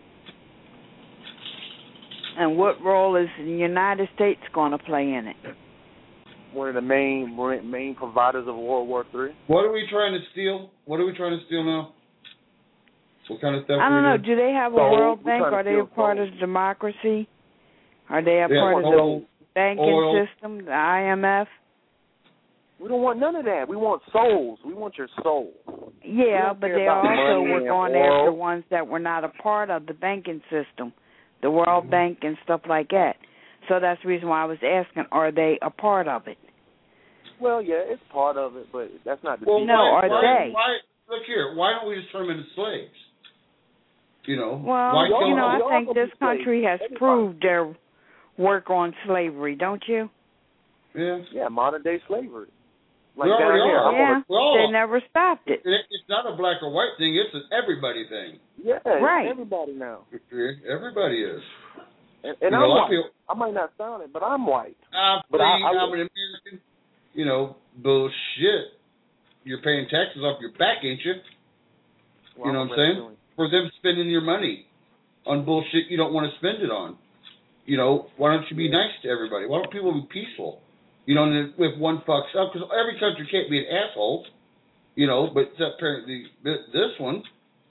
D: And what role is the United States going to play in it?
E: One of the main providers of World War III.
C: What are we trying to steal? What are we trying to steal now? What kind of stuff?
D: I don't know. Do they have a World Bank? Are they a part of the democracy? Are they a part of the banking system, the IMF?
E: We don't want none of that. We want souls. We want your soul.
D: Yeah, but they also were going after ones that were not a part of the banking system, the World Bank and stuff like that. So that's the reason why I was asking, are they a part of it?
E: Well, yeah, it's part of it, but that's not the
D: no, are they?
C: Look here, why don't we just turn them into slaves?
D: Well, I think this country has proved their work on slavery, don't you?
C: Yeah,
E: modern day slavery.
C: Like down here,
D: they never stopped it.
C: It's not a black or white thing; it's an everybody thing.
E: Yeah,
D: right.
E: Everybody now.
C: Everybody is.
E: And I'm white. I might not sound it, but I'm white.
C: I'm an American. Bullshit. You're paying taxes off your back, ain't you? You know what I'm saying? For them spending your money on bullshit you don't want to spend it on. Why don't you be nice to everybody? Why don't people be peaceful? And if one fucks up, because every country can't be an asshole, but apparently this one,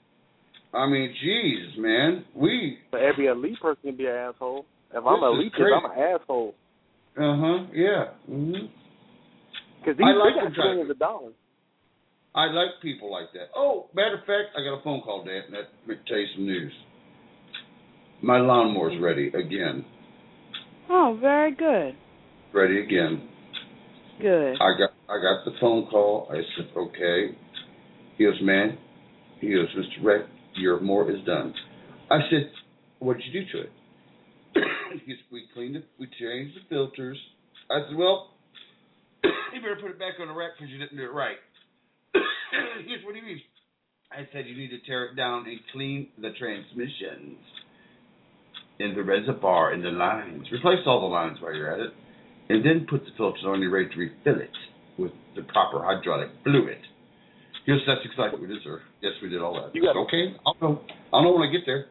C: I mean, jeez, man,
E: But every elite person can be an asshole. If I'm an elite, I'm an asshole.
C: Yeah. Mm-hmm.
E: Because these got billions of dollars.
C: I like people like that. Oh, matter of fact, I got a phone call, Dan. Let me tell you some news. My lawnmower's ready again.
D: Oh, very good.
C: Ready again.
D: Good.
C: I got the phone call. I said, okay. He goes, man. He goes, Mr. Reck, your mower is done. I said, what did you do to it? He goes, we cleaned it. We changed the filters. I said, well, you better put it back on the rack because you didn't do it right. He goes, what do you mean? I said, you need to tear it down and clean the transmissions in the reservoir, in the lines. Replace all the lines while you're at it. And then put the filters on, you're ready to refill it with the proper hydraulic fluid. He goes, that's exactly what we did, sir. Yes, we did all that. Okay, I'll know when I get there,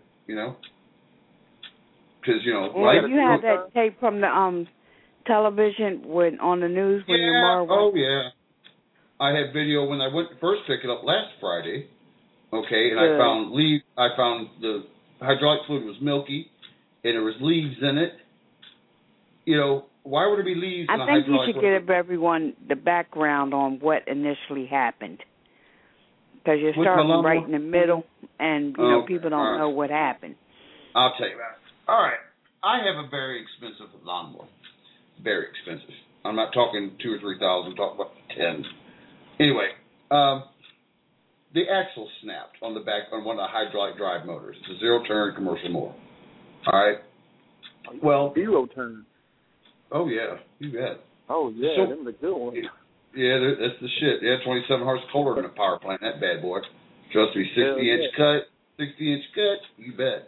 C: Because,
D: Well, you had that tape from the television on the news when your mower went.
C: Oh, yeah. I had video when I went to first pick it up last Friday, okay, and I found the hydraulic fluid was milky, and there was leaves in it. Why would there be leaves in a hydraulic fluid?
D: I think you should give everyone the background on what initially happened. Because you're starting right in the middle, and, people don't know what happened.
C: I'll tell you that. All right. I have a very expensive lawnmower. Very expensive. I'm not talking $2,000 or $3,000. I'm talking about 10. Anyway, the axle snapped on the back on one of the hydraulic drive motors. It's a zero-turn commercial mower. All right. Well,
E: zero-turn.
C: Oh yeah, you bet.
E: Oh yeah, them the good ones.
C: Yeah, that's the shit. Yeah, 27 horse colder than a power plant. That bad boy. Trust me, 60-inch cut. You bet.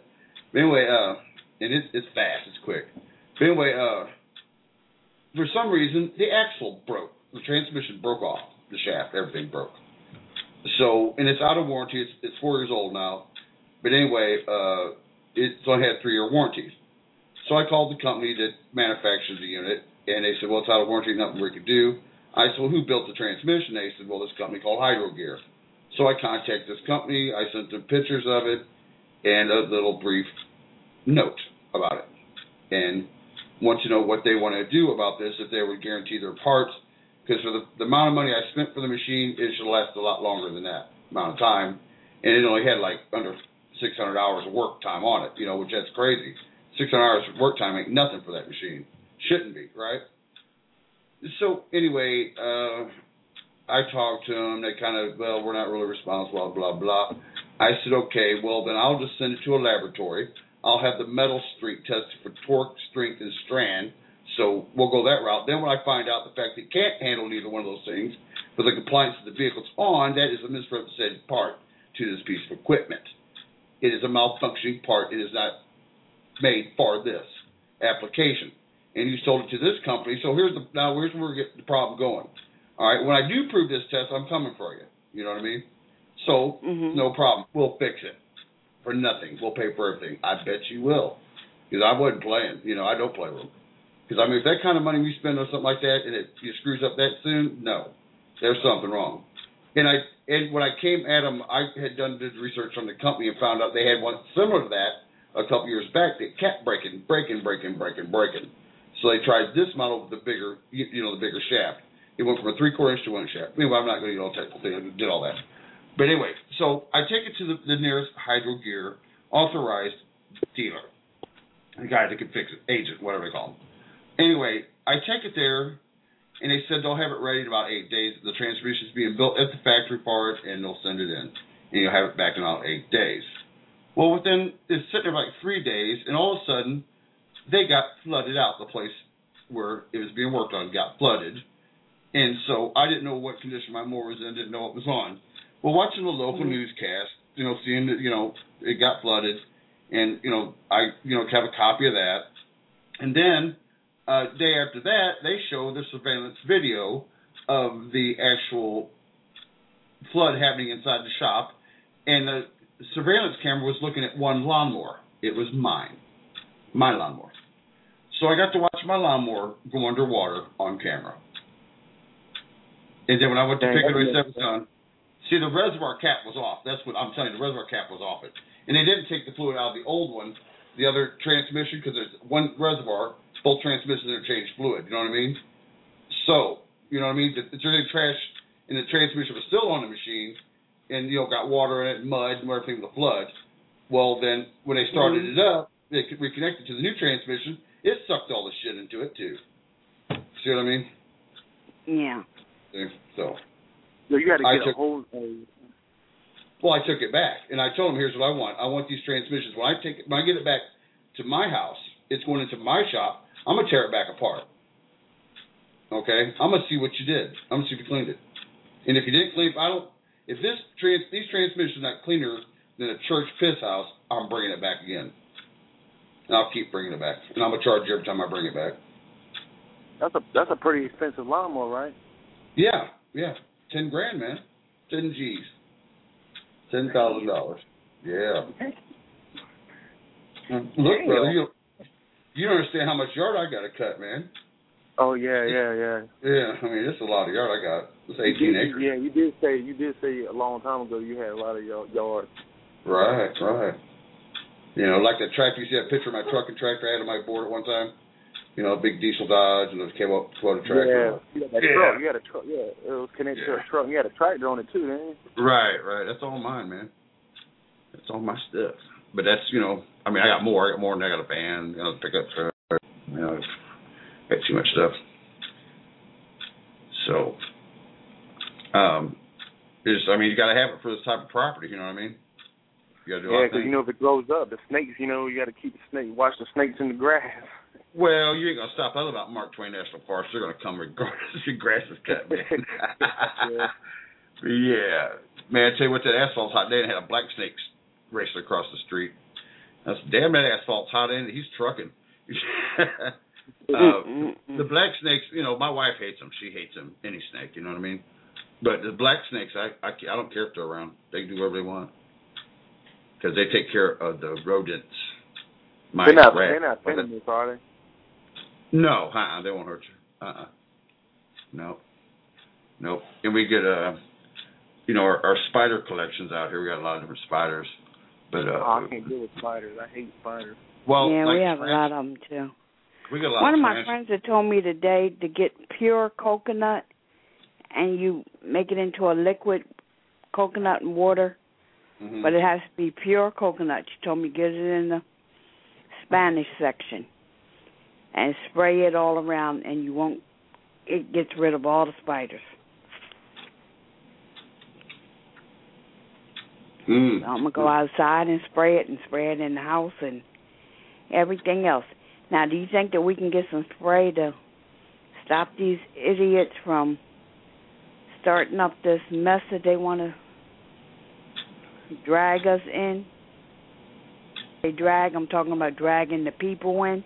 C: But anyway, and it's fast, it's quick. But anyway, for some reason, the axle broke. The transmission broke off. The shaft, everything broke. So, and it's out of warranty. It's 4 years old now. But anyway, it's only had 3-year warranties. So I called the company that manufactures the unit, and they said, well, it's out of warranty, nothing we could do. I said, well, who built the transmission? They said, well, this company called Hydro Gear. So I contacted this company. I sent them pictures of it and a little brief note about it. And want to know what they want to do about this, if they would guarantee their parts. Because for the amount of money I spent for the machine, it should last a lot longer than that amount of time. And it only had like under 600 hours of work time on it, which that's crazy. 600 hours of work time ain't nothing for that machine. Shouldn't be, right? So anyway, I talked to them. They kind of, well, we're not really responsible, blah, blah, blah. I said, okay, well, then I'll just send it to a laboratory. I'll have the metal streak tested for torque, strength, and strand. So we'll go that route. Then when I find out the fact that it can't handle neither one of those things, for the compliance that the vehicle's on, that is a misrepresented part to this piece of equipment. It is a malfunctioning part. It is not made for this application. And you sold it to this company. So here's where we get the problem going. All right, when I do prove this test, I'm coming for you. You know what I mean? So, no problem. We'll fix it for nothing. We'll pay for everything. I bet you will. Because I wasn't playing. I don't play with them. Because, if that kind of money we spend on something like that and it screws up that soon, no. There's something wrong. And when I came at them, I had did research on the company and found out they had one similar to that a couple years back that kept breaking. So they tried this model with the bigger, the bigger shaft. It went from a 3/4 inch to 1 shaft. Anyway, I'm not going to get all technical thing. I did all that. But anyway, so I take it to the nearest Hydro Gear authorized dealer. The guy that can fix it, agent, whatever they call him. Anyway, I take it there, and they said they'll have it ready in about 8 days. The transmission's being built at the factory for it, and they'll send it in. And you'll have it back in about 8 days. Well, it's sitting there like 3 days, and all of a sudden, they got flooded out. The place where it was being worked on got flooded. And so I didn't know what condition my mower was in, didn't know it was on. Well, watching the local newscast, seeing that, it got flooded, and, I, have a copy of that. And then, day after that, they show the surveillance video of the actual flood happening inside the shop, and the surveillance camera was looking at one lawnmower. It was my lawnmower. So I got to watch my lawnmower go underwater on camera. And then when I went to pick it up, it was done. See, the reservoir cap was off. That's what I'm telling you. The reservoir cap was off it. And they didn't take the fluid out of the old one, the other transmission, because there's one reservoir. Both transmissions interchange fluid. You know what I mean? So, you know what I mean? It's really trash, and the transmission was still on the machine, and, got water in it, and mud, and everything with the flood. Well, then, when they started it up, they reconnected to the new transmission. It sucked all the shit into it, too. See what I mean?
D: Yeah.
C: So
E: you got to get a hold of.
C: Well, I took it back, and I told them, here's what I want. I want these transmissions. When I get it back to my house, it's going into my shop. I'm going to tear it back apart. Okay? I'm going to see what you did. I'm going to see if you cleaned it. And if you didn't clean if these transmissions are not cleaner than a church piss house, I'm bringing it back again. And I'll keep bringing it back. And I'm going to charge you every time I bring it back.
E: That's a pretty expensive lawnmower, right?
C: Yeah. $10,000, man. 10 G's. $10,000. Yeah. Look, brother, you don't understand how much yard I got to cut, man.
E: Oh yeah.
C: Yeah, I mean it's a lot of yard I got. It's 18 acres.
E: Yeah, you did say a long time ago you had a lot of yard.
C: Right. Like that tractor. You see that picture of my truck and tractor I had on my board at one time? A big diesel Dodge, and it came up to a tractor.
E: Yeah, truck. You had a truck. Yeah, it was connected to a truck. You had a tractor on it too, didn't you? Right.
C: That's all mine, man. That's all my stuff. But that's, I got more. And I got a van, pickup truck. Got too much stuff. So, you got to have it for this type of property. You know what I mean? You got to do all
E: because if it grows up, the snakes. You got to keep the snake. Watch the snakes in the grass.
C: Well, you ain't going to stop other about Mark Twain National Park. They're going to come regardless if your grass is cut, man. Yeah. Man, I tell you what, that asphalt's hot day and had a black snake racing across the street. That's damn, that asphalt's hot in it. He's trucking. The black snakes, you know, my wife hates them. She hates them, any snake, you know what I mean? But the black snakes, I don't care if they're around. They can do whatever they want. Because they take care of the rodents.
E: They're not venomous, are they?
C: No, they won't hurt you. Nope. And we get, you know, our spider collections out here. We got a lot of different spiders. But
E: I can't deal with spiders. I hate spiders.
C: Well,
D: yeah,
C: like
D: we have a lot of them too.
C: We got a lot
D: One
C: of
D: my friends had told me today to get pure coconut, and you make it into a liquid, coconut and water, but it has to be pure coconut. She told me get it in the Spanish section and spray it all around, and you won't. It gets rid of all the spiders. So I'm gonna go outside and spray it in the house and everything else. Now, do you think that we can get some spray to stop these idiots from starting up this mess that they want to drag us in? I'm talking about dragging the people in.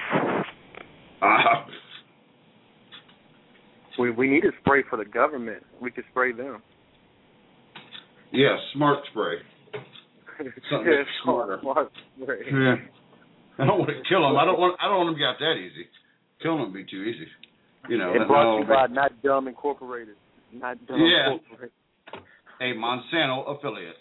E: We need to spray for the government. We could spray them.
C: Yeah, smart spray. Something smarter.
E: Smart spray.
C: Yeah. I don't want to kill them. I don't want them to get out that easy. Killing them would be too easy. You know.
E: It brought to you by Not Dumb Incorporated. Not Dumb Incorporated.
C: A Monsanto affiliate.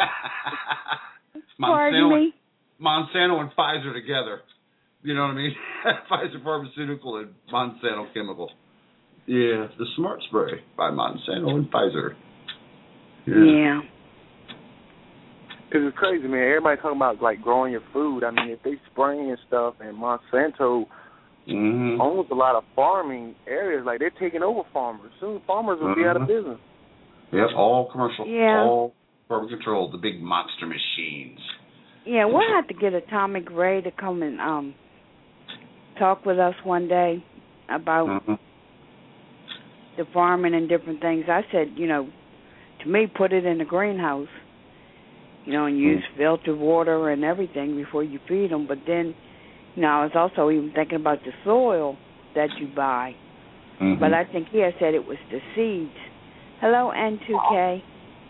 D: Pardon me?
C: Monsanto and Pfizer together. You know what I mean? Pfizer Pharmaceutical and Monsanto Chemical. Yeah, the Smart Spray by Monsanto and Pfizer.
D: Yeah.
E: Because it's crazy, man. Everybody talking about, like, growing your food. I mean, if they spraying and stuff, and Monsanto owns a lot of farming areas, like, they're taking over farmers. Soon farmers will be out of business.
C: Yep, all commercial.
D: Yeah.
C: All government controlled, the big monster machines.
D: Yeah, we'll have to get Atomic Ray to come and talk with us one day about the farming and different things. I said, you know, to me, put it in the greenhouse, you know, and use filtered water and everything before you feed them. But then, you know, I was also even thinking about the soil that you buy. But I think he had said it was the seeds. Hello, N2K.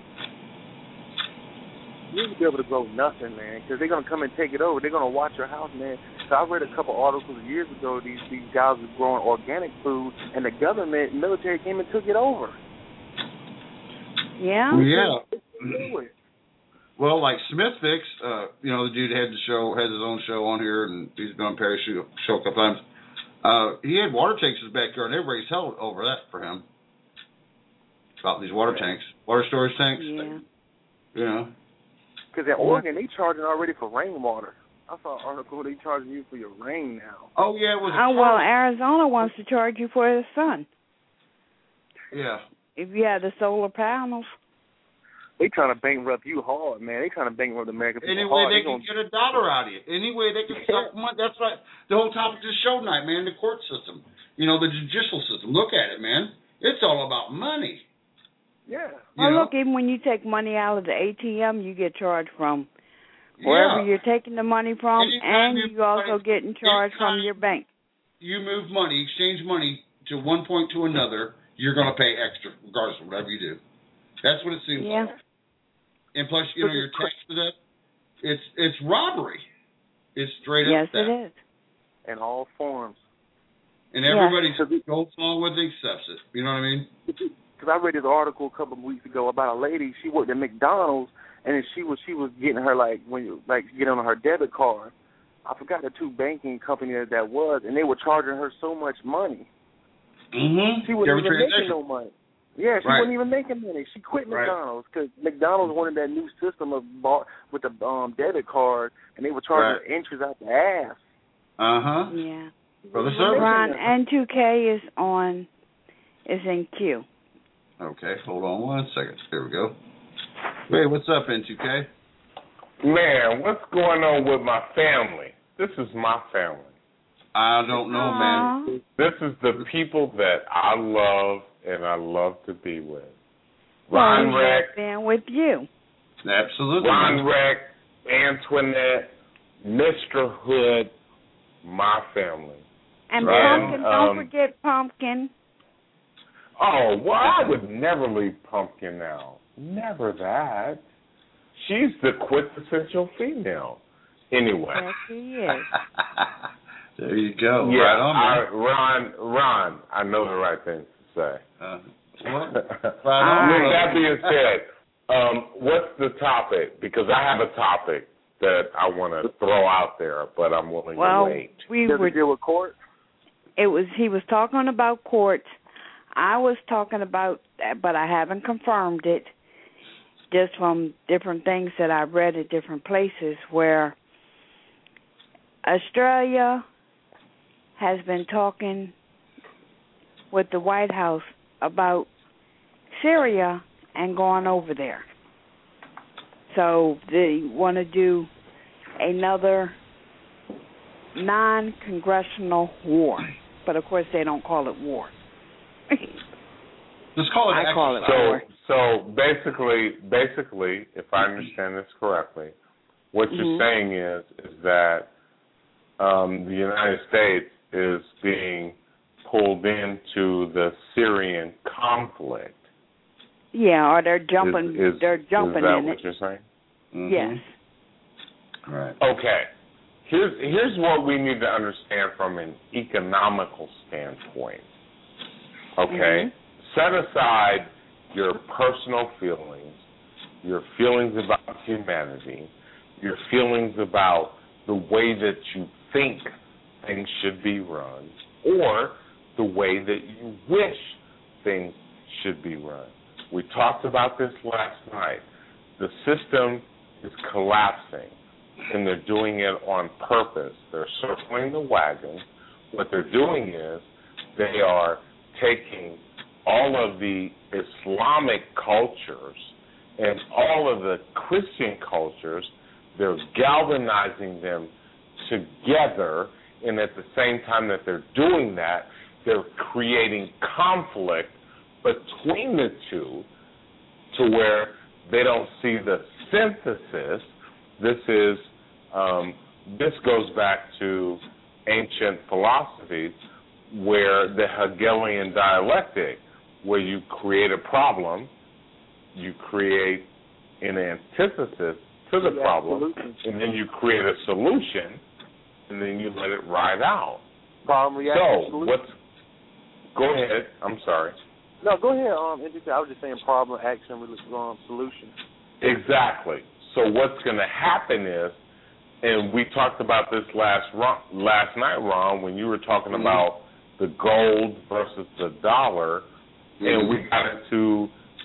E: You won't be able to grow nothing, man, because they're going to come and take it over. They're going to watch your house, man. So I read a couple articles years ago. These guys were growing organic food, and the government, military came and took it over.
D: Yeah?
C: Yeah. Well, like Smithfix, you know, the dude had his own show on here, and he's been on Perry's show a couple times. He had water tanks in his backyard, and everybody's hell over that for him. About these water tanks, water storage tanks.
D: Yeah.
C: You know.
E: Because in Oregon, they charging already for rainwater. I saw an article, they charging you for your rain now.
C: Oh, yeah.
D: Well, Arizona wants to charge you for the sun.
C: Yeah.
D: If you have the solar panels.
E: They trying to bankrupt you hard, man. They trying to bankrupt American people
C: Any
E: hard.
C: way they can get $1 out of you. Any way they can suck money. That's right. The whole topic of the show tonight, man, the court system. You know, the judicial system. Look at it, man. It's all about money.
E: Yeah.
D: Well, look, even when you take money out of the ATM, you get charged from wherever you're taking the money from, and you also get charged from your bank.
C: You move money, exchange money to one point to another, you're going to pay extra, regardless of whatever you do. That's what it seems like. And plus, you know, your tax for that, it's robbery. It's straight up that.
D: Yes, it is.
E: In all forms.
C: And everybody goes along with it, accepts it. You know what I mean?
E: Because I read this article a couple of weeks ago about a lady. She worked at McDonald's, and she was getting her getting on her debit card. I forgot the two banking company that was, and they were charging her so much money. She wasn't even making no money. Yeah, she wasn't even making money. She quit McDonald's because McDonald's wanted that new system with the debit card, and they were charging her interest out the ass.
D: Yeah.
C: For the service.
D: Ron, N2K is in queue.
C: Okay, hold on one second. Here we go. Hey, what's up, N2K?
H: Man, what's going on with my family? This is my family.
C: I don't know, man.
H: This is the people that I love and I love to be with.
D: Ron Reck. Been with you.
C: Absolutely.
H: Ron Reck, Antoinette, Mr. Hood, my family.
D: And Pumpkin, don't forget Pumpkin.
H: Oh, well, I would never leave Pumpkin out. Never that. She's the quintessential female. Anyway.
D: Yes, she is.
C: There you go.
H: Yeah,
C: right on, man.
H: Ron, I know the right thing to say.
C: Well,
H: with that being said, what's the topic? Because I have a topic that I want to throw out there, but I'm willing to wait.
E: Does it deal with court?
D: He was talking about courts. I was talking about, but I haven't confirmed it, just from different things that I've read at different places, where Australia has been talking with the White House about Syria and going over there. So they want to do another non-congressional war. But, of course, they don't call it war.
C: Just call it
D: I call it war.
H: So basically, if I understand this correctly, what you're saying is that the United States is being pulled into the Syrian conflict.
D: Yeah, or they're jumping. They're jumping
H: in it.
D: Is that
H: what you're saying?
C: Mm-hmm.
D: Yes.
C: Right.
H: Okay. Here's what we need to understand from an economical standpoint. Okay? Set aside your personal feelings, your feelings about humanity, your feelings about the way that you think things should be run, or the way that you wish things should be run. We talked about this last night. The system is collapsing, and they're doing it on purpose. They're circling the wagon. What they're doing is they are taking all of the Islamic cultures and all of the Christian cultures, they're galvanizing them together, and at the same time that they're doing that, they're creating conflict between the two to where they don't see the synthesis. This goes back to ancient philosophies where the Hegelian dialectic, where you create a problem, you create an antithesis to the problem, and then you create a solution, and then you let it ride out.
E: Problem, reaction, solution.
H: Go ahead. I'm sorry.
E: No, go ahead. I was just saying problem, action, solution.
H: Exactly. So what's going to happen is, and we talked about this last night, Ron, when you were talking about the gold versus the dollar, and we got into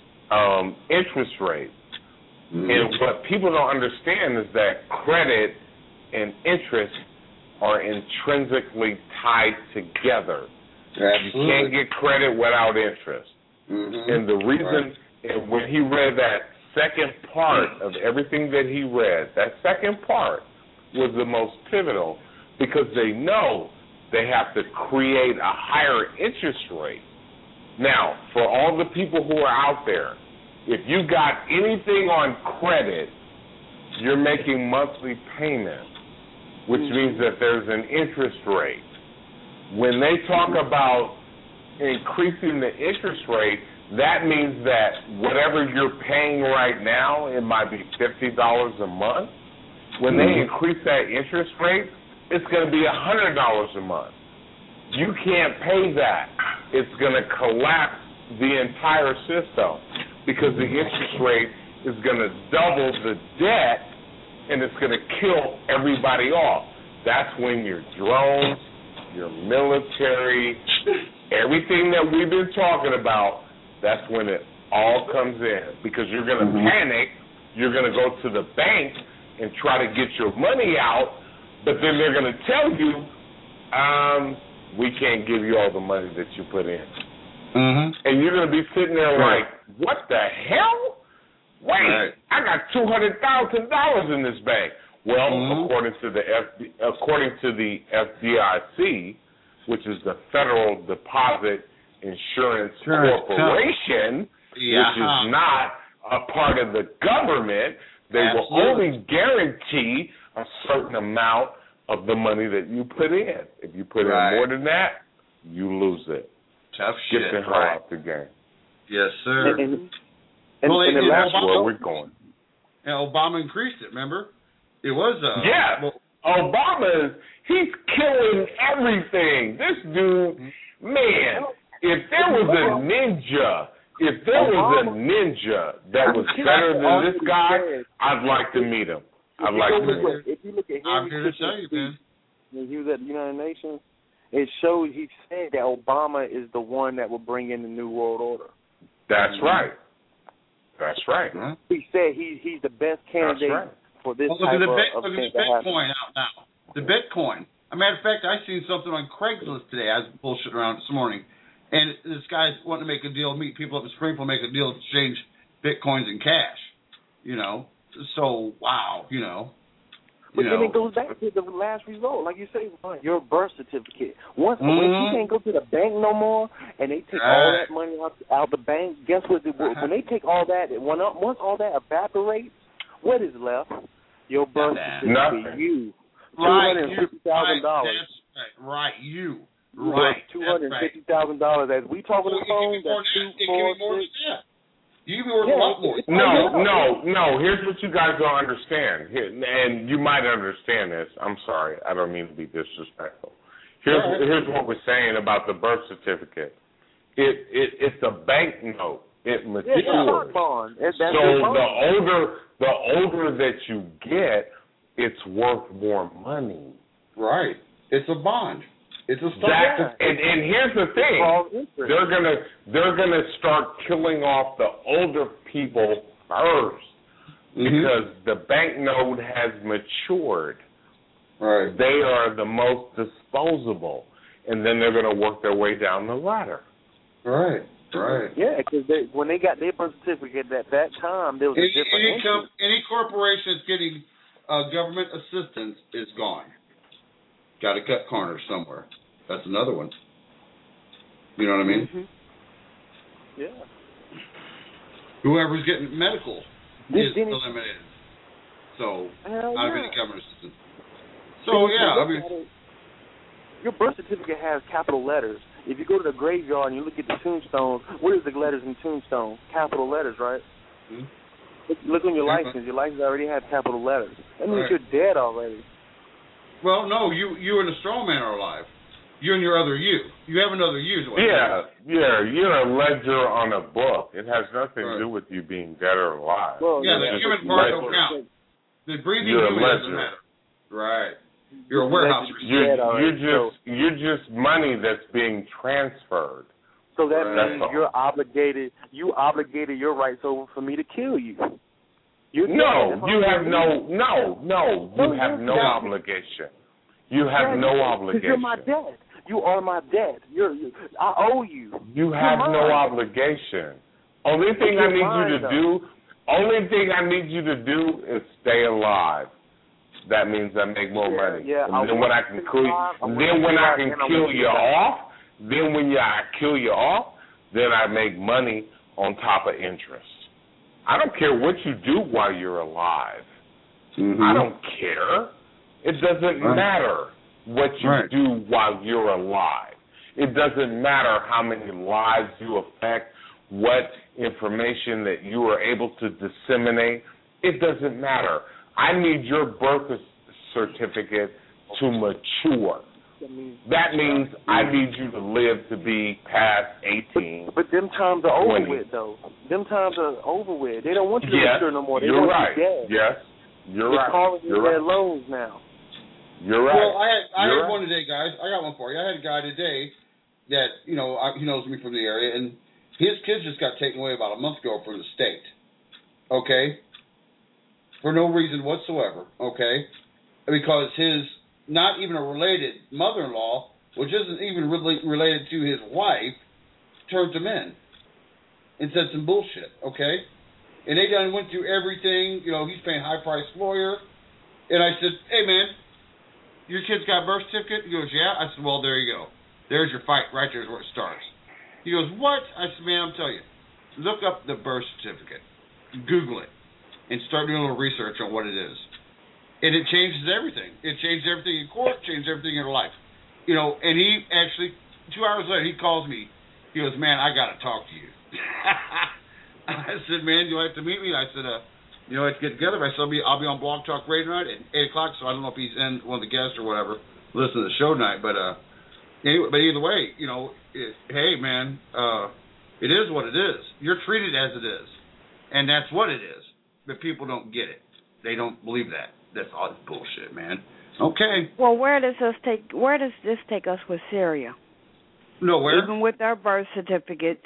H: interest rates. And what people don't understand is that credit and interest are intrinsically tied together.
C: Absolutely.
H: You can't get credit without interest. And the reason, and when he read that second part of everything that he read, that second part was the most pivotal, because they know they have to create a higher interest rate. Now, for all the people who are out there, if you got anything on credit, you're making monthly payments, which means that there's an interest rate. When they talk about increasing the interest rate, that means that whatever you're paying right now, it might be $50 a month. When they increase that interest rate, it's going to be $100 a month. You can't pay that. It's going to collapse the entire system, because the interest rate is going to double the debt, and it's going to kill everybody off. That's when your drones, your military, everything that we've been talking about, that's when it all comes in, because you're going to panic. You're going to go to the bank and try to get your money out, but then they're going to tell you, we can't give you all the money that you put in. And you're going to be sitting there like, what the hell? Wait, I got $200,000 in this bank. Well, according to the FDIC, which is the Federal Deposit Insurance Corporation, which is not a part of the government, they will only guarantee a certain amount of the money that you put in. If you put in more than that, you lose it.
C: Tough shit.
H: Get the hell out the game.
C: Yes, sir.
H: And that's where we're going.
C: And Obama increased it, remember? It was
H: Obama, he's killing everything. This dude, man, if there was a ninja that was better than this guy, I'd like to meet him.
E: If you look at him,
C: I'm here to tell you, man.
E: When he was at the United Nations, it showed, he said that Obama is the one that will bring in the New World Order.
H: That's right. That's right.
E: He said he's the best candidate for this type of thing to happen.
C: Bitcoin out now. The Bitcoin. As a matter of fact, I seen something on Craigslist today. I was bullshitting around this morning. And this guy's wanting to make a deal, meet people up in Springfield, make a deal to exchange Bitcoins and cash. You know? So, wow, you know.
E: But then it goes back to the last result. Like you say, your birth certificate. Once when you can't go to the bank no more and they take all that money out the bank, guess what? When they take all that, once all that evaporates, what is left? Your birth certificate. You.
C: $250,000. Right, you. Right.
E: $250,000. As we talk on the phone, that's 2, 4, 6.
C: You can be worth a lot more.
H: No. Here's what you guys don't understand. And you might understand this. I'm sorry. I don't mean to be disrespectful. Here's what we're saying about the birth certificate. It's a bank note. It matures. The older that you get, it's worth more money.
C: Right. It's a bond. It's a stock.
H: And here's the thing: they're gonna start killing off the older people first because the banknote has matured.
C: Right.
H: They are the most disposable, and then they're gonna work their way down the ladder.
C: Right. Right.
E: Yeah, because when they got their birth certificate at that time, there was a different.
C: Any corporation that's getting government assistance is gone. Got to cut corners somewhere. That's another one. You know what I mean?
E: Yeah.
C: Whoever's getting medical is eliminated. So, out of any government assistance. So,
E: your birth certificate has capital letters. If you go to the graveyard and you look at the tombstone, what is the letters in the tombstone? Capital letters, right? Look on your license. Your license already has capital letters. That means you're dead already.
C: Well, no, you and the strong man are alive. You and your other you. You have another you.
H: You're a ledger on a book. It has nothing to do with you being dead or alive.
C: Well, the human part don't count. The breathing human doesn't matter. Right. You're a warehouse.
H: You're just money that's being transferred.
E: So that means you're obligated. You obligated your rights over for me to kill you. You have no obligation. You have no obligation. You're my debt. You are my debt. I owe you.
H: You have no obligation. Only thing I need you to do is stay alive. That means I make more money.
E: Yeah,
H: and then when I can kill you off, then I make money on top of interest. I don't care what you do while you're alive. I don't care. It doesn't matter what you do while you're alive. It doesn't matter how many lives you affect, what information that you are able to disseminate. It doesn't matter. I need your birth certificate to mature. That means I need you to live to be past 18.
E: But them times are over with, though. Them times are over with. They don't want you to mature no more. They
H: you're
E: want
H: right.
E: you dead.
H: Yes, you're right.
E: They're calling you their loans now.
H: You're right.
C: Well, I had one today, guys. I got one for you. I had a guy today that, he knows me from the area, and his kids just got taken away about a month ago from the state. Okay? For no reason whatsoever. Okay? Because his not even a related mother-in-law, which isn't even really related to his wife, turned him in and said some bullshit, okay? And they done went through everything. He's paying high-priced lawyer. And I said, hey, man, your kid's got a birth certificate? He goes, yeah. I said, well, there you go. There's your fight. Right there's where it starts. He goes, what? I said, man, I'm telling you. Look up the birth certificate. Google it. And start doing a little research on what it is. And it changes everything. It changed everything in court, changed everything in her life. And he actually, 2 hours later, he calls me. He goes, man, I got to talk to you. I said, man, you have to meet me? I said, let's get together. I said, I'll be on Blog Talk Radio tonight at 8 o'clock, so I don't know if he's in one of the guests or whatever, listen to the show tonight. But anyway, but either way, hey, man, it is what it is. You're treated as it is, and that's what it is. But people don't get it. They don't believe that. That's all bullshit, man. Okay.
D: Well, where does this take us with Syria?
C: Nowhere.
D: Even with our birth certificates,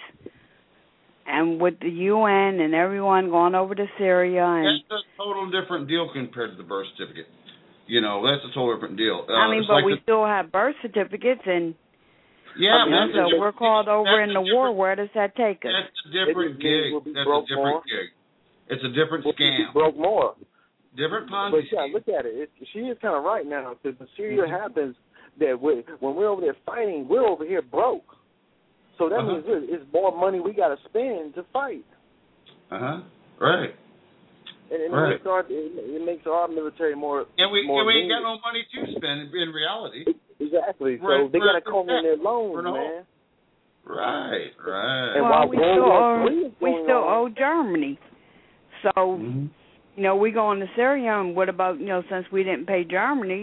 D: and with the UN and everyone going over to Syria, and
C: that's a total different deal compared to the birth certificate. That's a total different deal.
D: but we still have birth certificates, and so we're called over in the war. Where does that take us?
C: That's a different gig. That's a different gig. It's a different scam.
E: Broke more.
C: Different Ponzi.
E: But yeah, look at it. She is kind of right now, because when Syria happens, that when we're over there fighting, we're over here broke. So that means it's more money we got to spend to fight.
C: Right.
E: And it makes our military more.
C: And we
E: more
C: ain't got no money to spend in reality.
E: Exactly. So they got to call in their loans, man.
C: Right.
E: And
D: well,
E: we
D: still owe Germany. So, we go into Syria, and what about, since we didn't pay Germany,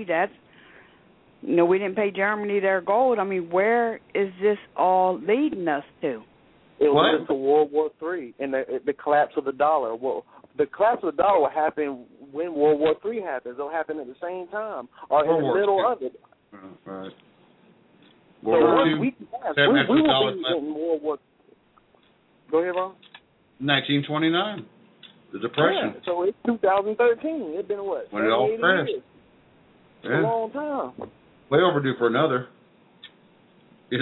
D: we didn't pay Germany their gold. I mean, where is this all leading us to?
E: It was to World War III and the collapse of the dollar. Well, the collapse of the dollar will happen when World War III happens. It'll happen at the same time or in the middle of it.
C: Right.
E: So we will be in World War. Go ahead, Ron.
C: 1929, the Depression.
E: Yeah, so it's 2013. It's been what?
C: When it all crashed.
E: It's a long time.
C: Way overdue for another. This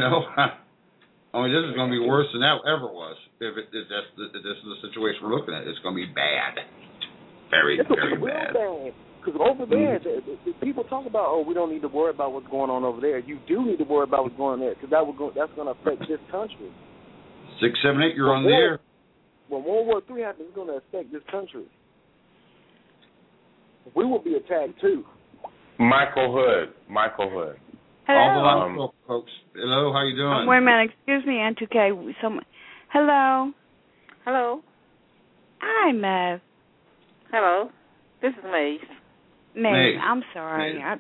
C: is going to be worse than that ever was. If this is the situation we're looking at, it's going to be bad. Very, very bad.
E: Because over there, people talk about, we don't need to worry about what's going on over there. You do need to worry about what's going on there, because that's going to affect this country.
C: 6, 7, 8, you're on the air.
E: When World War III happens, it's going to affect this country. We will be attacked too.
H: Michael Hood.
D: Hello.
C: All the folks. Hello, how you doing?
D: Wait a minute, excuse me, N2K. Hello. Hi, Mev.
I: Hello. This is Maeve.
D: Mev, I'm sorry. I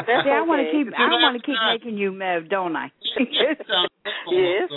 D: want to keep making you Mev, don't I?
I: Yes.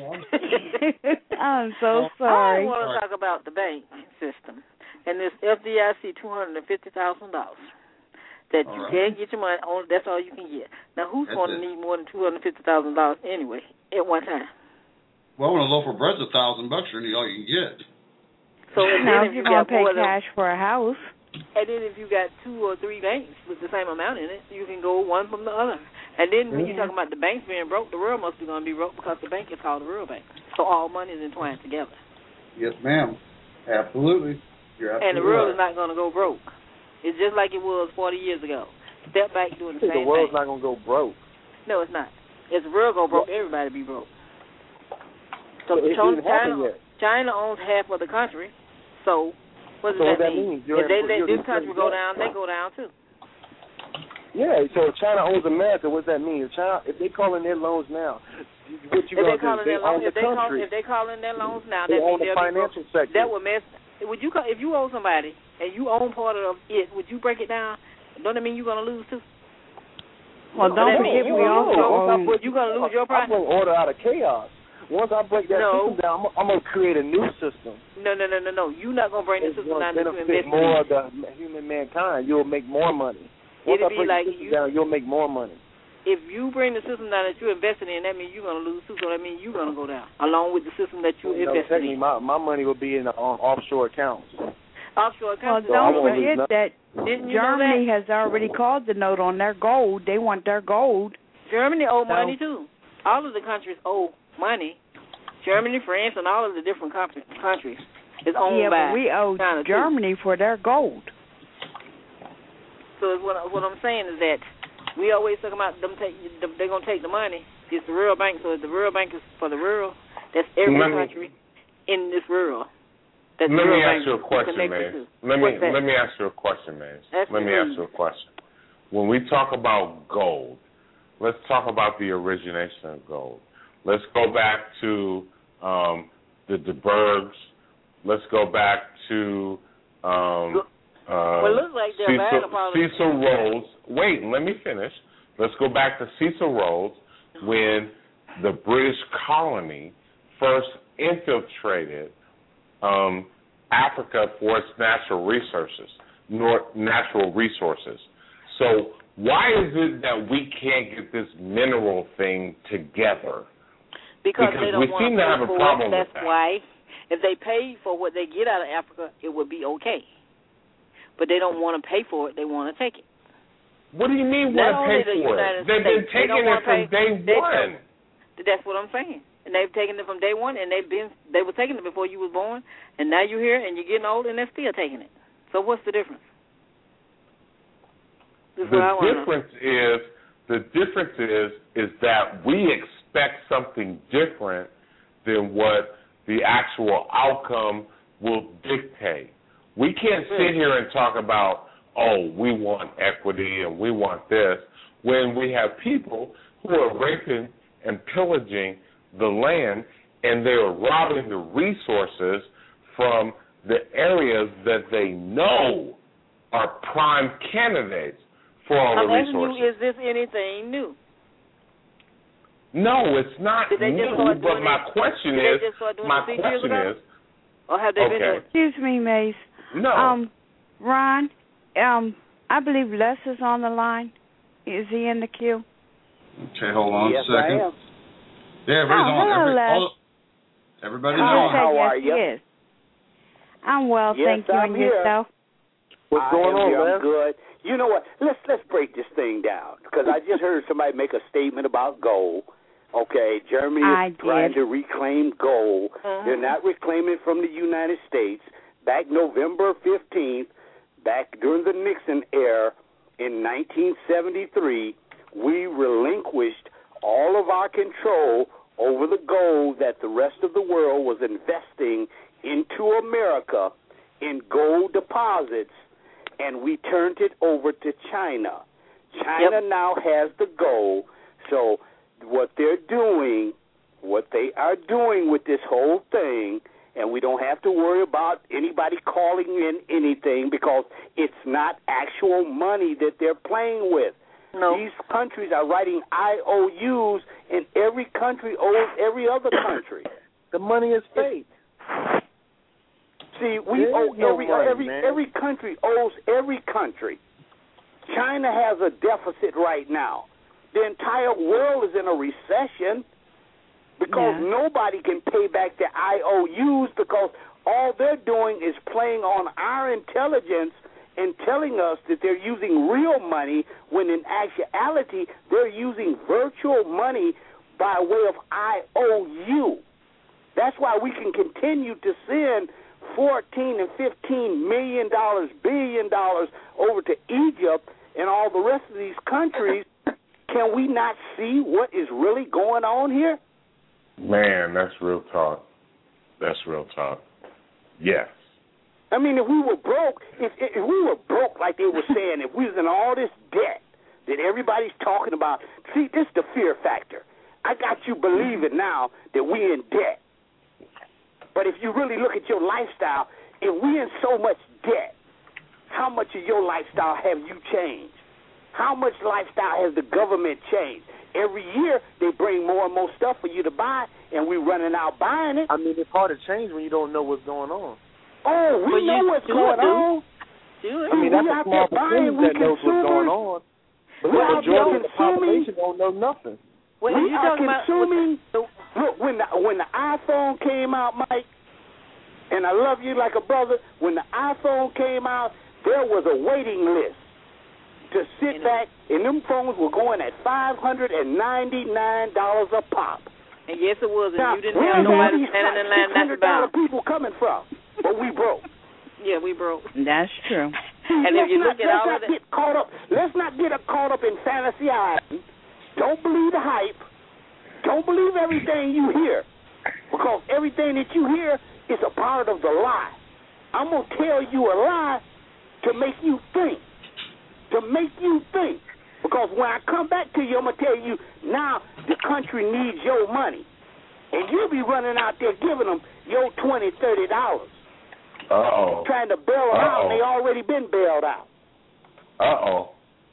D: I'm so sorry.
I: I want to talk about the bank system and this FDIC $250,000 that you can't get your money on. That's all you can get. Now, who's going to need more than $250,000 anyway at one time?
C: Well, when a loaf of bread's $1,000, you're all you can get.
I: So
D: now, if you're going to pay cash for a house.
I: And then if you got 2 or 3 banks with the same amount in it, you can go one from the other. And then when you're talking about the banks being broke, the world must be going to be broke because the bank is called the real bank. So all money is entwined together.
C: Yes, ma'am. Absolutely. You're absolutely
I: and the world is not going to go broke. It's just like it was 40 years ago. Step back doing the same thing.
E: The world's not going to go broke.
I: No, it's not. If the world go broke, everybody be broke. So China owns half of the country. So what does that mean? If they let this country go down, they go down too.
E: Yeah, so China owns America. What does that mean? If they call in their loans now, what you going to do? They own the country.
I: If they call in their loans now,
E: they own the financial sector.
I: That would mess. If you owe somebody and you own part of it, would you break it down? Don't that mean you're going to lose too?
D: Well, don't forget we also
I: you're going to lose your profit.
E: I'm going to order out of chaos. Once I break that system down, I'm going to create a new system.
I: No. You're not going to bring the system down to invest
E: more of the human mankind. You'll make more money. Once I break the system down, you'll make more money.
I: If you bring the system down that you're investing in, that means you're going to lose too. So that means you're going to go down along with the system that you're investing in.
E: My money will be in offshore accounts.
I: Offshore accounts.
D: Well, don't forget that Germany has already called the note on their gold. They want their gold.
I: Germany owe money too. All of the countries owe money. Germany, France, and all of the different countries is owned by
D: but we owe
I: China
D: Germany for their gold.
I: So what I'm saying is that we always talk about they're going to take the money. It's the real bank. So if the real bank is for the rural, that's every country in this world.
H: Let me ask you a question, Maze. Let me ask you a question, Maze. Let me ask you a question. when we talk about gold, let's talk about the origination of gold. Let's go back to the DeBergs. Let's go back to
I: looks like
H: Cecil Rhodes. Wait, let me finish. Let's go back to Cecil Rhodes when the British colony first infiltrated Africa for its natural resources. So why is it that we can't get this mineral thing together?
I: Because they don't
H: we
I: want
H: seem
I: to
H: to
I: pay
H: have a
I: for
H: problem
I: it.
H: with
I: That's
H: that.
I: why. If they pay for what they get out of Africa, it would be okay. But they don't want to pay for it. They want to take it.
H: What do you mean want to pay for it? They've been taking it from day one.
I: That's what I'm saying. And they've taken it from day one, and they were taking it before you was born, and now you're here and you're getting old, and they're still taking it. So what's the difference?
H: The difference is that we expect something different than what the actual outcome will dictate. We can't sit here and talk about, we want equity and we want this, when we have people who are raping and pillaging the land, and they are robbing the resources from the areas that they know are prime candidates for all the resources.
I: I'm asking you, is this anything new?
H: No, it's not new, but my question is,
I: or have they been doing it?
D: Excuse me, Mace.
H: No.
D: Ron, I believe Les is on the line. Is he in the queue?
C: Okay, hold on a second.
J: I am.
C: Yeah, everybody's on. Everybody's on.
J: How are you?
D: Yes. I'm well,
J: yes,
D: thank you.
J: I'm
D: And
J: here.
D: yourself?
J: What's going on, Les? I'm good. You know what? Let's break this thing down, because I just heard somebody make a statement about gold. Okay, Germany is trying to reclaim gold. They're not reclaiming from the United States. Back November 15th, back during the Nixon era in 1973, we relinquished all of our control over the gold that the rest of the world was investing into America in gold deposits, and we turned it over to China. China now has the gold, so what they are doing with this whole thing, and we don't have to worry about anybody calling in anything because it's not actual money that they're playing with. No. These countries are writing IOUs, and every country owes every other country.
E: The money is fake.
J: See, we owe every country owes every country. China has a deficit right now. The entire world is in a recession because nobody can pay back their IOUs because all they're doing is playing on our intelligence and telling us that they're using real money when in actuality they're using virtual money by way of IOU. That's why we can continue to send $14 and $15 million, billion over to Egypt and all the rest of these countries. Can we not see what is really going on here?
H: Man, that's real talk. That's real talk. Yes.
J: I mean, if we were broke, if we were broke like they were saying, if we was in all this debt that everybody's talking about, see, this is the fear factor. I got you believing now that we in debt. But if you really look at your lifestyle, if we in so much debt, how much of your lifestyle have you changed? How much lifestyle has the government changed? Every year they bring more and more stuff for you to buy, and we're running out buying it.
E: I mean, it's hard to change when you don't know what's going on.
J: Oh, we know what's going on.
E: I mean, that's a small percentage that knows what's going on. But the majority of the population don't know nothing.
J: We are consuming. Look, when the iPhone came out, Mike, and I love you like a brother, when the iPhone came out, there was a waiting list to sit back, and them phones were going at $599 a pop.
I: And yes, it was. And
J: now,
I: you didn't have nobody standing in line not to buy.
J: $600 people coming from, but we broke.
I: Yeah, we broke.
D: That's true.
I: And if you look at all of it,
J: let's not get caught up in fantasy island. Don't believe the hype. Don't believe everything you hear, because everything that you hear is a part of the lie. I'm going to tell you a lie to make you think, to make you think. Because when I come back to you, I'm going to tell you, now the country needs your money. And you'll be running out there giving them your $20, $30.
H: Uh-oh.
J: Trying to bail them out, and they already been bailed out.
H: Uh-oh.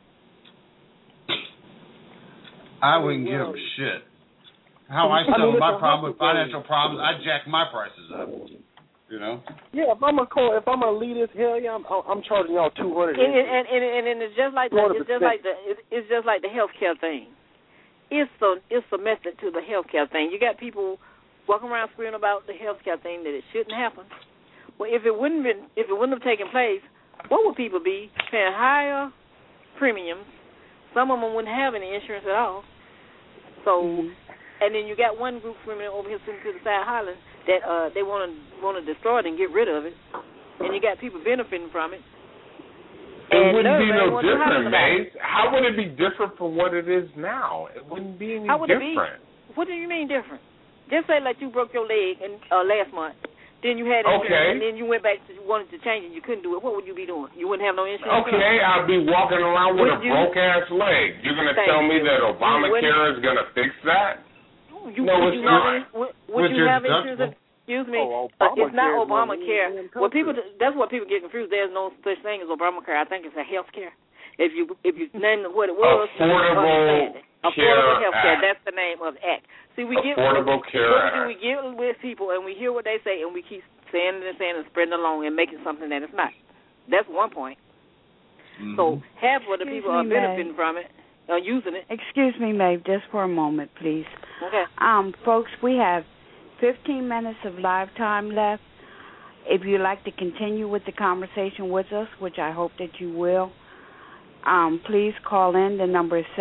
C: I wouldn't give them shit. How I solve my problem with financial problems, I jack my prices up. You know?
K: Yeah, if I'm gonna lead this, hell yeah, I'm charging y'all $200.
I: And it's just like it's just like the healthcare thing. It's a method to the healthcare thing. You got people walking around screaming about the healthcare thing that it shouldn't happen. Well, if it wouldn't have taken place, what would people be paying higher premiums? Some of them wouldn't have any insurance at all. So, and then you got one group screaming over here to the side hollering that they want to destroy it and get rid of it, and you got people benefiting from it.
H: It wouldn't be no different, Maze. How would it be different from what it is now? It wouldn't be any different.
I: What do you mean different? Just say like you broke your leg last month. Then you had insurance, and then you went back to wanted to change and you couldn't do it. What would you be doing? You wouldn't have no insurance?
H: Okay, I'd be walking around with a broke-ass leg. You're going to tell me that Obamacare is going to fix that? No, it's not.
I: Would you have insurance? Excuse me. It's not Obamacare. That's what people get confused. There's no such thing as Obamacare. I think it's a health care. If you name what it was,
H: Affordable
I: Health Care. That's the name of the act. See, we get with people and we hear what they say and we keep saying it and spreading along and making something that it's not. That's one point. Mm-hmm. So half of the people are benefiting from it, are using it.
D: Excuse me, Maeve, just for a moment, please.
I: Okay.
D: Folks, we have 15 minutes of live time left. If you'd like to continue with the conversation with us, which I hope that you will, please call in. The number is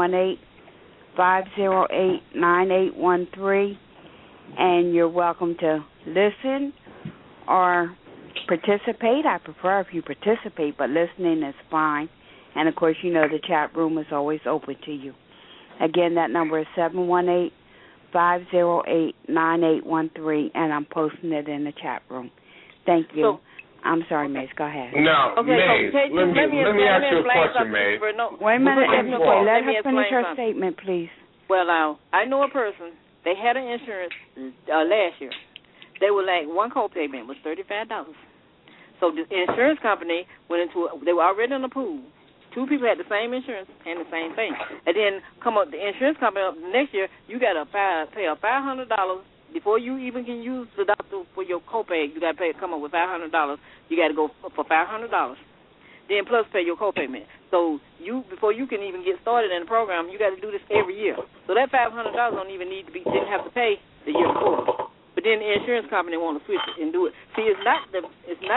D: 718-508-9813, and you're welcome to listen or participate. I prefer if you participate, but listening is fine. And, of course, you know the chat room is always open to you. Again, that number is 718-508-9813, and I'm posting it in the chat room. Thank you.
I: So,
D: I'm sorry, Maze. Go ahead.
H: No, Maze, let me ask you a question, Maze.
D: Wait a minute. Let her finish her statement, please.
I: Well, I know a person. They had an insurance last year. They were like, one co-payment was $35. So the insurance company they were already in the pool. Two people had the same insurance and the same thing. And then the insurance company up next year, you got to pay $500 before you even can use the doctor for your copay. You got to come up with $500. You got to go for $500. Then plus pay your copayment. So before you can even get started in the program, you got to do this every year. So that $500 didn't have to pay the year before. But then the insurance company want to switch it and do it. See, it's not the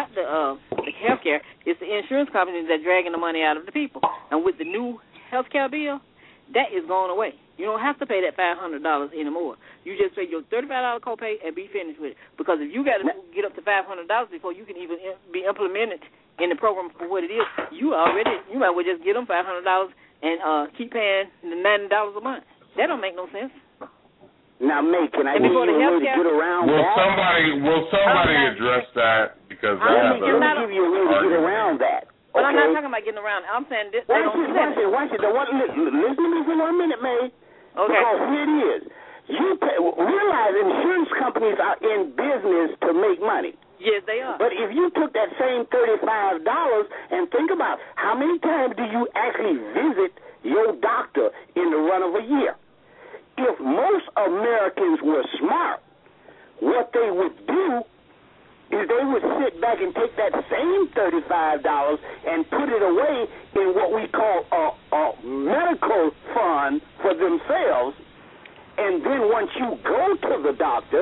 I: health care. It's the insurance companies that are dragging the money out of the people. And with the new health care bill, that is going away. You don't have to pay that $500 anymore. You just pay your $35 copay and be finished with it. Because if you got to get up to $500 before you can even be implemented in the program for what it is, you might well just get them $500 and keep paying the $90 a month. That don't make no sense.
J: Now, May, can I give you a way to get around that?
H: Will somebody address that? Because
J: I give you a way to get around that.
I: But I'm not talking about getting around it. I'm saying this.
J: Watch it. Listen to me for 1 minute, May.
I: Okay.
J: Because here it is. Realize insurance companies are in business to make money.
I: Yes, they are.
J: But if you took that same $35 and think about how many times do you actually visit your doctor in the run of a year? If most Americans were smart, what they would do is they would sit back and take that same $35 and put it away in what we call a medical fund for themselves. And then once you go to the doctor,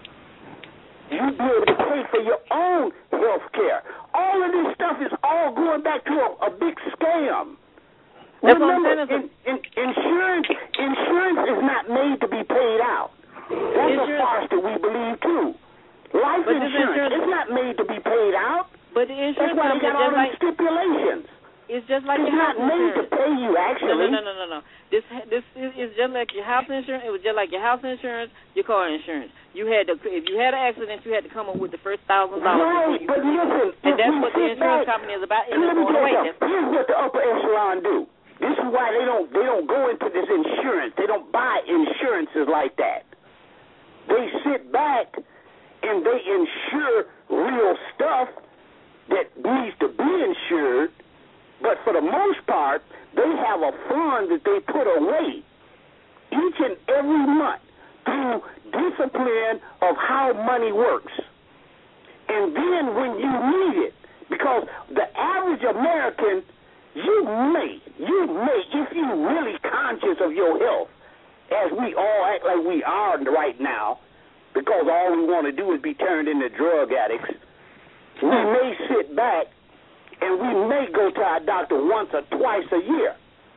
J: you'd be able to pay for your own health care. All of this stuff is all going back to a big scam. Remember, insurance is not made to be paid out. That's a farce that we believe, too. Life insurance is not made to be paid out.
I: But the insurance
J: That's why they got all these stipulations.
I: It's just like
J: it's
I: your house
J: insurance.
I: It's
J: not made to pay you, actually.
I: No. This is just like your house insurance. It was just like your house insurance, your car insurance. If you had an accident, you had to come up with the first $1,000.
J: Right, but listen,
I: and that's what the insurance company is about. And let me tell you,
J: here's what the upper echelon do. This is why they don't go into this insurance. They don't buy insurances like that. They sit back and they insure real stuff that needs to be insured, but for the most part, they have a fund that they put away each and every month through discipline of how money works. And then when you need it, because the average American, you may, if you're really conscious of your health, as we all act like we are right now, because all we want to do is be turned into drug addicts, we may sit back and we may go to our doctor once or twice a year.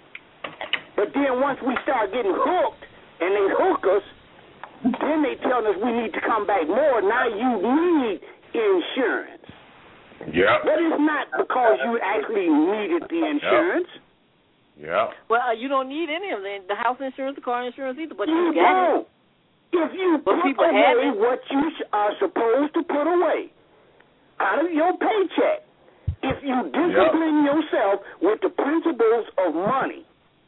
J: But then once we start getting hooked and they hook us, then they tell us we need to come back more. Now you need insurance.
H: Yeah.
J: But it's not because you actually needed the insurance.
H: Yeah.
I: Well, you don't need any of the house insurance, the car insurance either, but
J: you
I: got it.
J: If you put away what you are supposed to put away out of your paycheck, if you discipline yourself with the principles of money,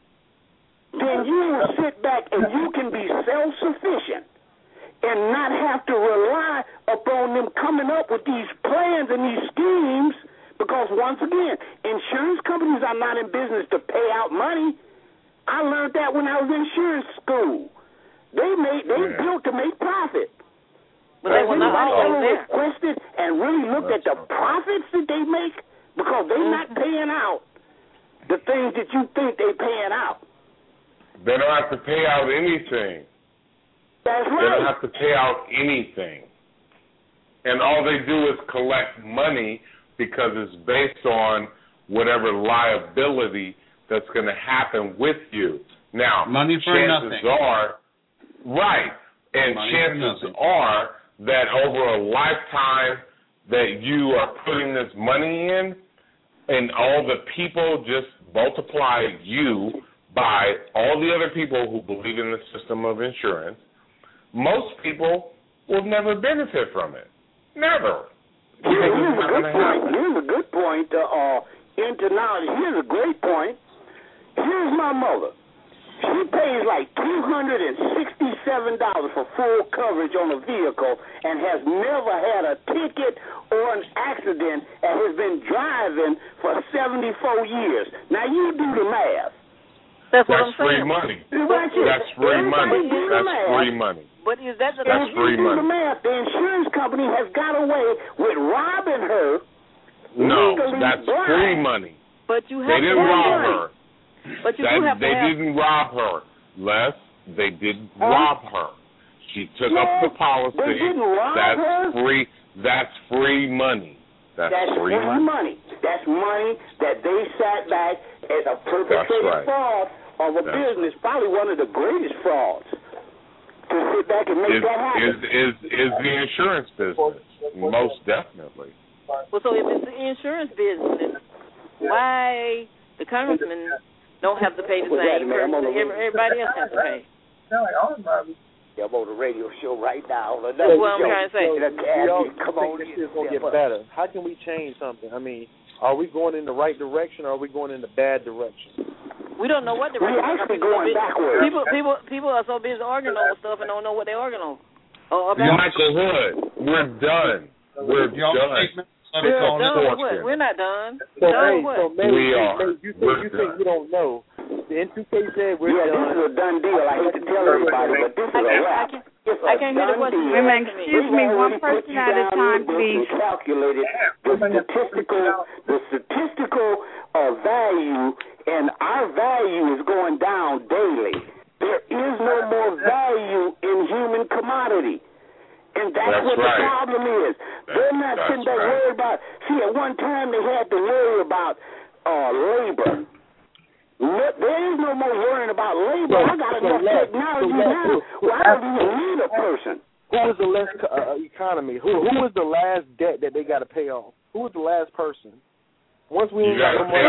J: then you will sit back and you can be self-sufficient and not have to rely upon them coming up with these plans and these schemes, because once again, insurance companies are not in business to pay out money. I learned that when I was in insurance school. They built to make profit.
I: But they were not always there.
J: Requested and really looked at the profits that they make, because they're not paying out the things that you think they're paying out.
H: They don't have to pay out anything.
J: That's right.
H: They don't have to pay out anything. And all they do is collect money because it's based on whatever liability that's going to happen with you. Now,
C: money for
H: chances
C: nothing.
H: are, right, and money chances are that over a lifetime that you are putting this money in, and all the people just multiply you by all the other people who believe in the system of insurance, most people will never benefit from it. Never.
J: Here's a good point into knowledge. Here's a great point. Here's my mother. She pays like $267 for full coverage on a vehicle and has never had a ticket or an accident and has been driving for 74 years. Now you do the math.
I: That's what I'm
H: free
I: saying.
H: Money.
J: That's
H: free money. That's free money.
I: But is that the
H: That's free money.
J: The math, the insurance company has got away with robbing her.
H: No, that's free money.
I: But you have
H: they didn't rob her.
I: But you do have
H: they didn't rob her, Les. They didn't rob her. She took up the policy.
J: They didn't rob her?
H: Free. That's free money. That's free money.
J: That's money that they sat back as a perpetrated fraud of a business, probably one of the greatest frauds. To sit back and make that happen.
H: Is the insurance business. Most definitely.
I: Well, so if it's the insurance business, why the congressman don't have to pay the same person everybody else has to pay?
J: Yeah, I'm on the radio show right now.
I: That's what I'm trying to say.
K: Come on, this is going to get better. How can we change something? I mean, are we going in the right direction or are we going in the bad direction?
I: We don't know what direction.
J: We're actually going backwards.
I: People are so busy arguing over stuff and don't know what they're arguing over.
H: Michael Hood, we're done. We're done.
I: We're not done.
K: So, maybe,
H: we are.
K: You think we don't know. The N2K said we're done.
J: This is a done deal. I hate to tell everybody, but this is a wrap.
I: I can't hear the question.
D: Excuse me, one person at a time, please.
J: Calculated the statistical value, and our value is going down daily. There is no more value in human commodity. And that's what the problem is. They're not sitting there worried about. See, at one time they had to worry about labor. There is no more worrying about labor. I got enough technology now where I don't even need a person.
K: Who was the last economy? Who was the last debt that they got to pay off? Who was the last person? Once we
H: you gotta pay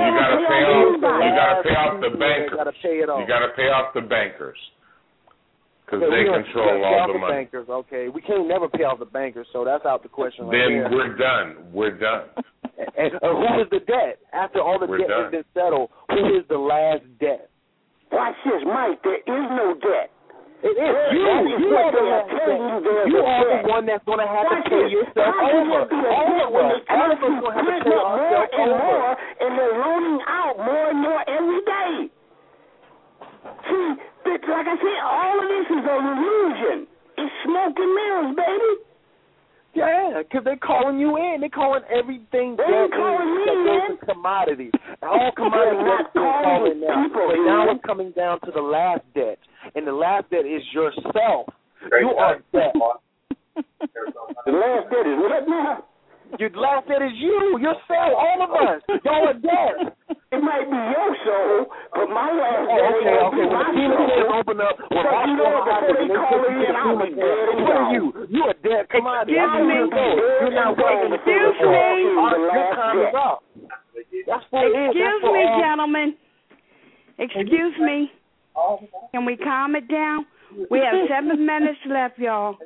H: off the bankers.
K: You gotta pay it off.
H: You gotta pay off the bankers because they control all the money.
K: Bankers, okay, we can't never pay off the bankers, so that's out the question.
H: Then we're done. We're done.
K: And who is the debt after all the debt has been settled? Who is the last debt?
J: Watch this, Mike. There is no debt.
K: It is you. You are the last debt. You are the one that's going to have to pay yourself over. All of us going to have to pay ourselves over.
J: And they're loaning out more and more every day. See, like I said, all of this is an illusion. It's smoke and mirrors, baby.
K: Yeah, because they're calling you in. They're calling everything
J: that goes
K: to commodities. All commodities are calling now. But now it's coming down to the last debt. And the last debt is yourself. You are debt.
J: The last debt is what now?
K: Your last debt is you, yourself, all of us. Y'all are dead.
J: It might be your soul, but my last debt
K: okay. When the demon says open up, when my soul happens, and they put you to the demon dead, what are you? You are dead. Come on, you're not waiting to see the show. Your time is up. That's what it is.
D: Excuse me, gentlemen. Excuse me. Can we calm it down? We have 7 minutes left, y'all.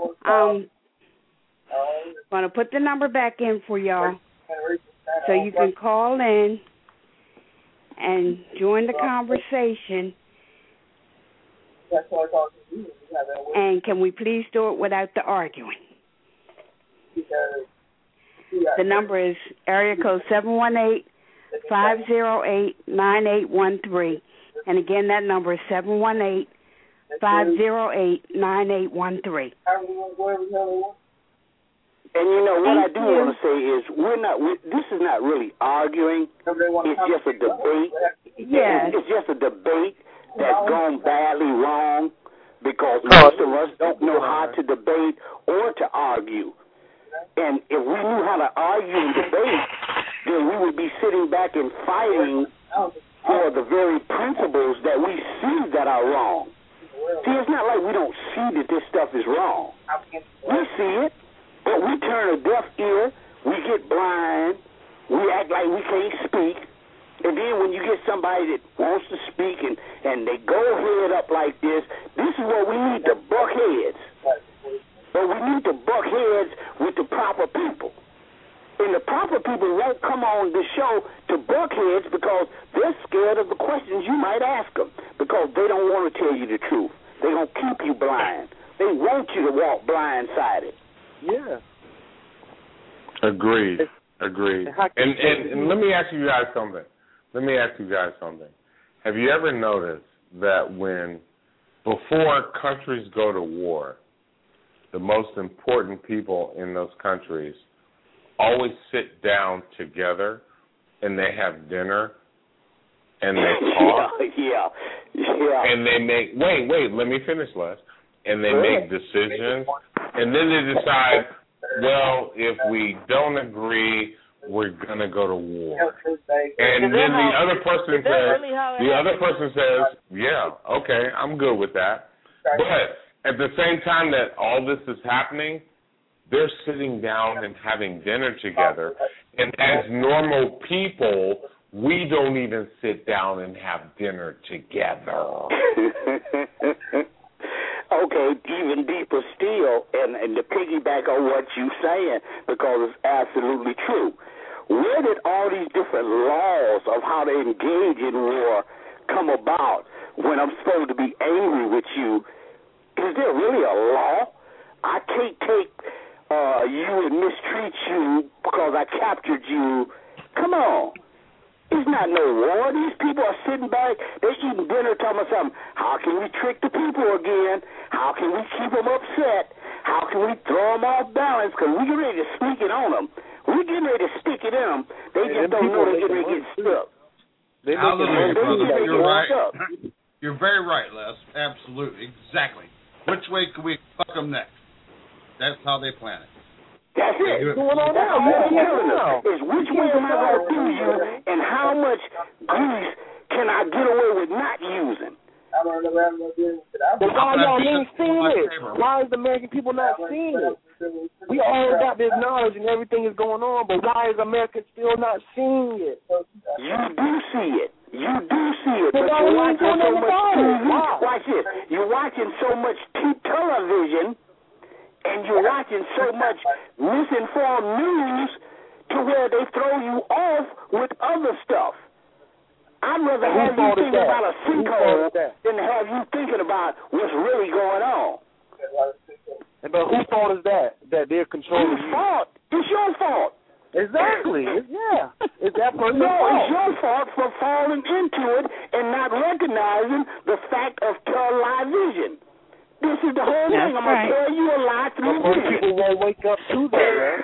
D: Going to put the number back in for y'all so you can call in and join the conversation. And can we please do it without the arguing? The number is area code 718-508-9813. And again, that number is 718-508-9813.
J: And you know what I do want to say is this is not really arguing. It's just a debate.
D: Yes.
J: It's just a debate that's gone badly wrong because most of us don't know how to debate or to argue. And if we knew how to argue and debate, then we would be sitting back and fighting for the very principles that we see that are wrong. See, it's not like we don't see that this stuff is wrong. We see it. But we turn a deaf ear, we get blind, we act like we can't speak, and then when you get somebody that wants to speak and they go head up like this is what we need to buck heads. But we need to buck heads with the proper people. And the proper people won't come on the show to buck heads because they're scared of the questions you might ask them because they don't want to tell you the truth. They're going to keep you blind. They want you to walk blindsided.
K: Yeah.
H: Agreed. And let me ask you guys something. Have you ever noticed that before countries go to war, the most important people in those countries always sit down together and they have dinner and they talk?
J: Yeah.
H: And they make, wait, let me finish, Les. And they make decisions, and then they decide, well, if we don't agree, we're going to go to war. And then the other person says, yeah, okay, I'm good with that. But at the same time that all this is happening, they're sitting down and having dinner together. And as normal people, we don't even sit down and have dinner together.
J: Okay, even deeper still, and to piggyback on what you're saying, because it's absolutely true. Where did all these different laws of how to engage in war come about when I'm supposed to be angry with you? Is there really a law? I can't take you and mistreat you because I captured you. Come on. It's not no war. These people are sitting back, they're eating dinner, talking about something. How can we trick the people again? How can we keep them upset? How can we throw them off balance? Because we get ready to sneak it on them. We getting ready to stick it in them. They just don't know they're getting ready to get stuck.
C: You're right. You're very right, Les. Absolutely. Exactly. Which way can we fuck them next? That's how they plan it.
J: That's it. What's going on now? Is which way am I going to do you, and how much grease can I get away with not using?
K: But why y'all ain't seeing it? Why is the American people not seeing it? We all got this knowledge and everything is going on, but why is America still not seeing it?
J: You do see it. You do see it, but you're watching so much TV. Watch this. You're watching so much television, and you're watching so much misinformed news to where they throw you off with other stuff. I'd rather have you thinking about a sinkhole than have you thinking about what's really going on.
K: But whose fault is that they're controlling you?
J: Whose fault? It's your fault.
K: Exactly. Yeah. It's that person's
J: fault.
K: No,
J: it's your fault for falling into it and not recognizing the fact of television. This is the whole thing. I'm going to tell you a lie through this.
K: People won't wake up to that, man.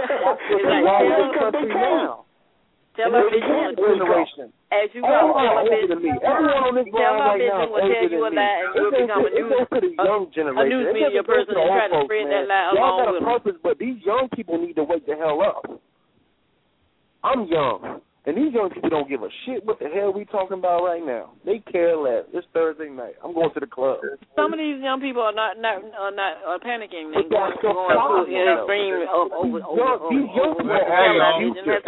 I: They can't. Television generation. As you go, television will tell you a lie, and you'll become a news media person and try to spread that lie along with them.
K: Y'all got a purpose, but these young people need to wake the hell up. I'm young, and these young people don't give a shit what the hell we talking about right now. They care less. It's Thursday night. I'm going to the club.
I: Some of these young people are not panicking and going to an extreme over television.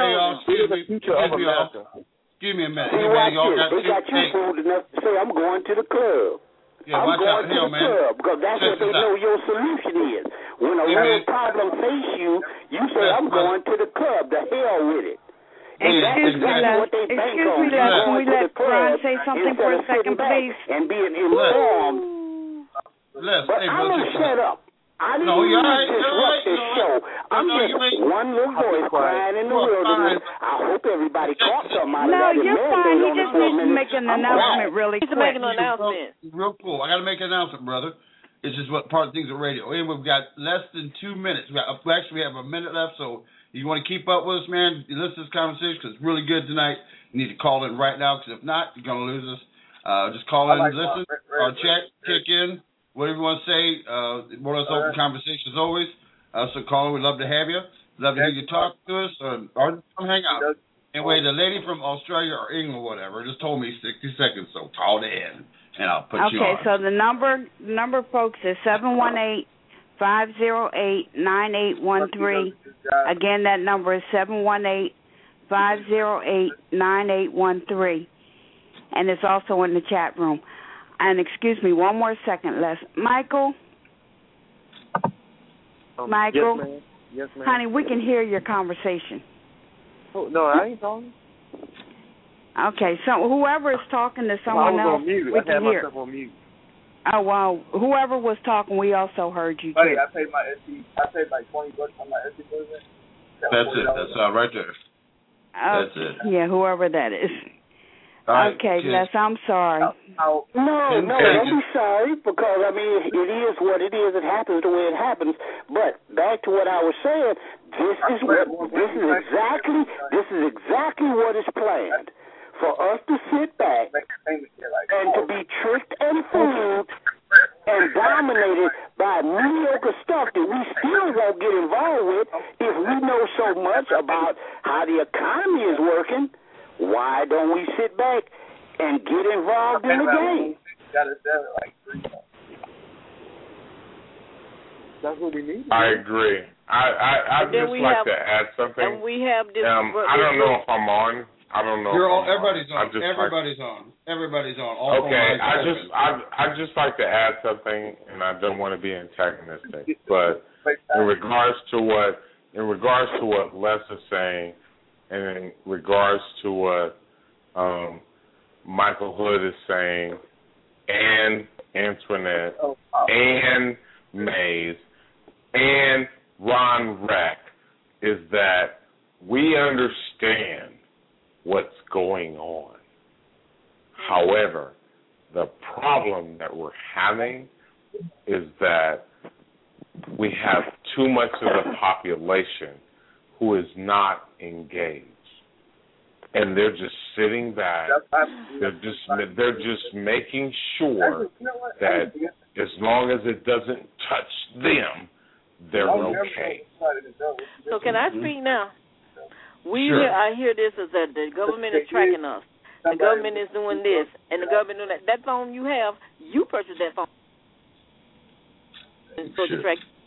C: Excuse me a minute.
J: They got you fooled enough to say, I'm going to the club.
C: Yeah,
J: I'm going to the club because that's what they know your solution is. When a real problem face you, you say, I'm going to the club. The hell with it.
D: Excuse me, Les. Can we let Ron say something for a second, please?
J: And being informed. But I'm going to shut up. I didn't disrupt this show. I'm just one little voice crying in the wilderness. I hope everybody caught something out of that.
D: No, you're fine. He just needs to make an announcement really quick.
I: He's making an announcement.
C: Real cool. I got to make an announcement, brother. It's just what part of things are radio. And we've got less than 2 minutes. We have a minute left, so if you want to keep up with us, man, you listen to this conversation because it's really good tonight. You need to call in right now because if not, you're going to lose us. Just call in and listen or kick in. Whatever you want to say, more or less open conversation as always. So call in, we'd love to have you. Love to hear you talk to us or come hang out. Anyway, the lady from Australia or England or whatever just told me 60 seconds, so call in and I'll put you on.
D: Okay, so the number, folks, is 718-508-9813. Again, that number is 718-508-9813. And it's also in the chat room. And excuse me, one more second, Les. Michael? Michael?
K: Yes, ma'am.
D: Honey, we can hear your conversation.
K: Oh, no, I ain't talking.
D: Okay, so whoever is talking to someone else, we can hear.
K: Myself on mute.
D: Oh, well, whoever was talking, we also heard you, too.
L: Buddy, I paid like $20 on my Etsy business.
C: That's it. That's right there. That's it.
D: Yeah, whoever that is. Okay, Les, I'm sorry.
J: No, don't be sorry because, I mean, it is what it is. It happens the way it happens. But back to what I was saying, this is exactly what is planned. For us to sit back and to be tricked and fooled and dominated by mediocre stuff that we still won't get involved with if we know so much about how the economy is working. Why don't we sit back and get involved in the game?
K: That's what we need.
H: I agree. I'd just like to add something.
I: And we have this.
H: I don't know if I'm on. I don't know.
C: Everybody's on. Everybody's on.
H: Okay. I'd just like to add something, and I don't want to be antagonistic, but in regards to what Les is saying, and in regards to what Michael Hood is saying, and Antoinette, and Mays, and Ron Reck, is that we understand what's going on. However, the problem that we're having is that we have too much of the population who is not engaged, and they're just sitting back. They're just making sure that as long as it doesn't touch them, they're okay.
I: So can I speak now? I hear this is that the government is tracking us. The government is doing this, and the government doing that. That phone you have, you purchased that phone. It's supposed to track.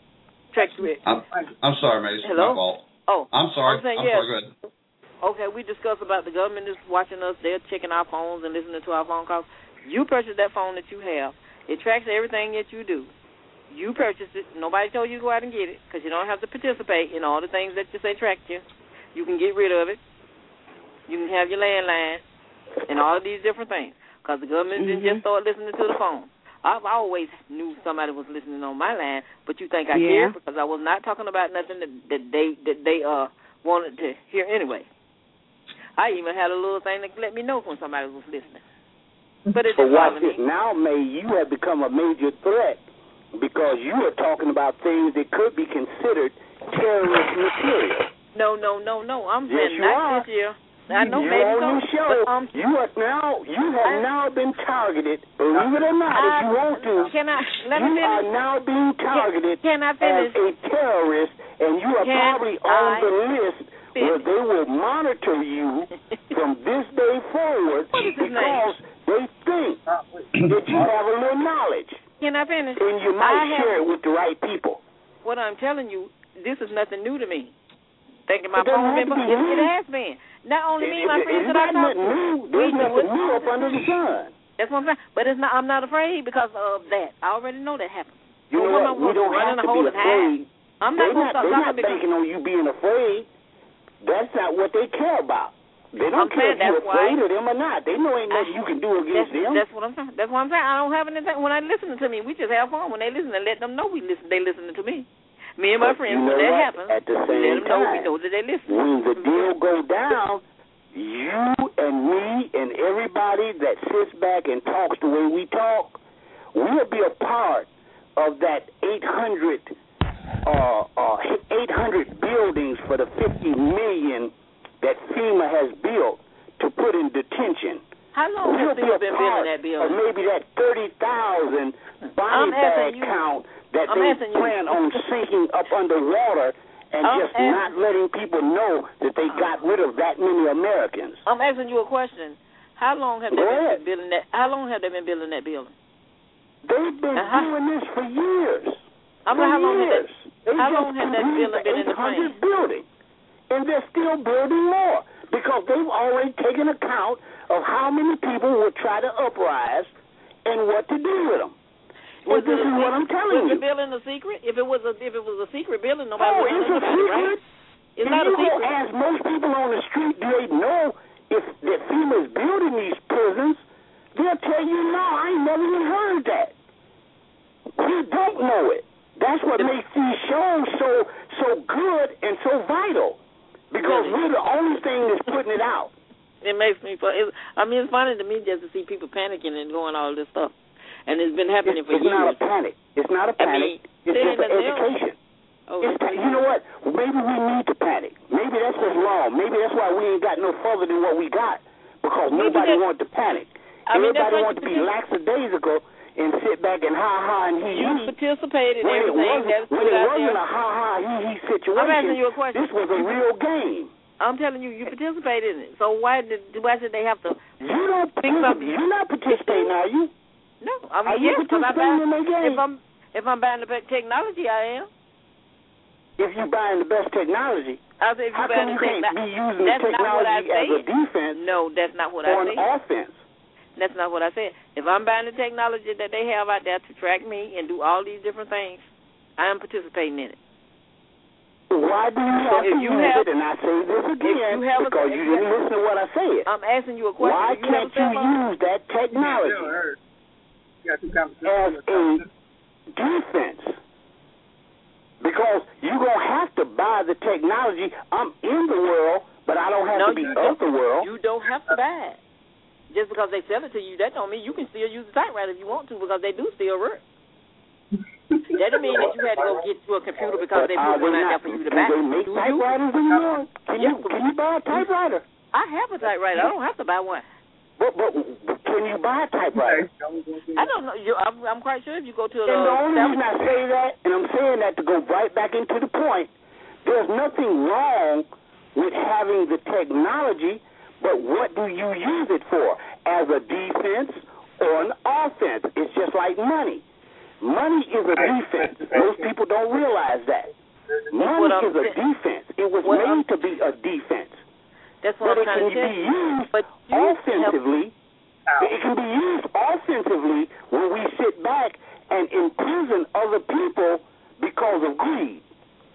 I: Track through it.
C: I'm sorry, Mace.
I: Hello?
C: My fault.
I: Oh.
C: I'm sorry.
I: I'm saying,
C: sorry, go ahead.
I: Okay, we discussed about the government is watching us. They're checking our phones and listening to our phone calls. You purchased that phone that you have. It tracks everything that you do. You purchased it. Nobody told you to go out and get it because you don't have to participate in all the things that you say track you. You can get rid of it. You can have your landline and all of these different things because the government didn't just start listening to the phone. I always knew somebody was listening on my line, but you think I cared because I was not talking about nothing that they wanted to hear anyway. I even had a little thing that let me know when somebody was listening. But it didn't bother me.
J: Now, May, you have become a major threat because you are talking about things that could be considered terrorist material.
I: No. I'm saying not this year. I know maybe so. But,
J: you have now been targeted. Believe it or not, if you want to. You are now being targeted as a terrorist, and you are probably on the list where they will monitor you from this day forward because they think that you have a little knowledge.
I: Can I finish?
J: And you might share it with the right people.
I: What I'm telling you, this is nothing new to me. Thinking my phone member, it has been. Not only me, my friends that I talk to.
J: There's nothing new up under the sun.
I: That's what I'm saying. But I'm not afraid because of that. I already know that happens.
J: You know what? We don't have to be afraid.
I: I'm not going to stop talking
J: because... They're not banking on you being afraid. That's not what they care about. They don't care if you're afraid of them or not. They know ain't nothing you can do against them.
I: That's what I'm saying. That's what I'm saying. I don't have anything. When they listen to me, we just have fun. When they listen, I let them know they listening to me. Me and my friends, when that happens,
J: at the same
I: let them know
J: time,
I: we know that they listen.
J: When the deal goes down, you and me and everybody that sits back and talks the way we talk, we'll be a part of that 800 buildings for the 50 million that FEMA has built to put in detention.
I: How long has FEMA been building that building?
J: Or maybe that 30,000 body bag count that they plan on sinking up underwater and just not letting people know that they got rid of that many Americans.
I: I'm asking you a question. How long have they been building that? How long have they been building that building?
J: They've been doing this for years.
I: How long has that building been in the plan?
J: Building, and they're still building more because they've already taken account of how many people will try to uprise and what to do with them. Well, this is what I'm telling you.
I: Was the building a secret? If it was a secret building, nobody would know about it, right? It's not a secret.
J: You go ask most people on the street, do they know if that FEMA is building these prisons? They'll tell you, no, I ain't never even heard that. We don't know it. That's what makes these shows so good and so vital because we're the only thing that's putting it out.
I: It makes me fun. It's funny to me just to see people panicking and doing all this stuff. And it's been happening for years.
J: It's not a panic. It's not a panic. It's just an education. You know what? Maybe we need to panic. Maybe that's what's wrong. Maybe that's why we ain't got no further than what we got because nobody wanted to panic. Everybody wanted to be lackadaisical and sit back and ha-ha and he-he.
I: You participated in everything.
J: When it wasn't a ha-ha, he-he situation,
I: I'm asking you a question.
J: This was a real game.
I: I'm telling you, you participated in it. So why did they have to?
J: You don't participate. You're not participating, are you?
I: No, I mean,
J: are you participating in the game?
I: If I'm buying the best technology, I am.
J: If you're buying the best technology,
I: how come
J: you can't be using the technology as a defense?
I: No, that's not what I said.
J: Or an offense.
I: That's not what I said. If I'm buying the technology that they have out there to track me and do all these different things, I am participating in it.
J: Why do you have to use it? And I say this again because you didn't listen to what I said.
I: I'm asking you a question.
J: Why can't you use that technology as a defense? Because you're going to have to buy the technology. I'm in the world, but I don't have to be of the world.
I: You don't have to buy it. Just because they sell it to you, that don't mean you can still use the typewriter if you want to because they do still work. That don't mean that you had to go get to a computer because they put one out there for you to buy.
J: Do they make typewriters anymore? Can you buy a typewriter?
I: I have a typewriter. I don't have to buy one.
J: But can you buy a typewriter?
I: I don't know. I'm quite sure if you go to
J: and the only reason I say that, and I'm saying that to go right back into the point, there's nothing wrong with having the technology, but what do you use it for? As a defense or an offense? It's just like money. Money is a defense. Most people don't realize that. Money is a defense. It was made to be a defense.
I: That's what I'm trying to tell you.
J: But offensively, it can be used offensively when we sit back and imprison other people because of greed.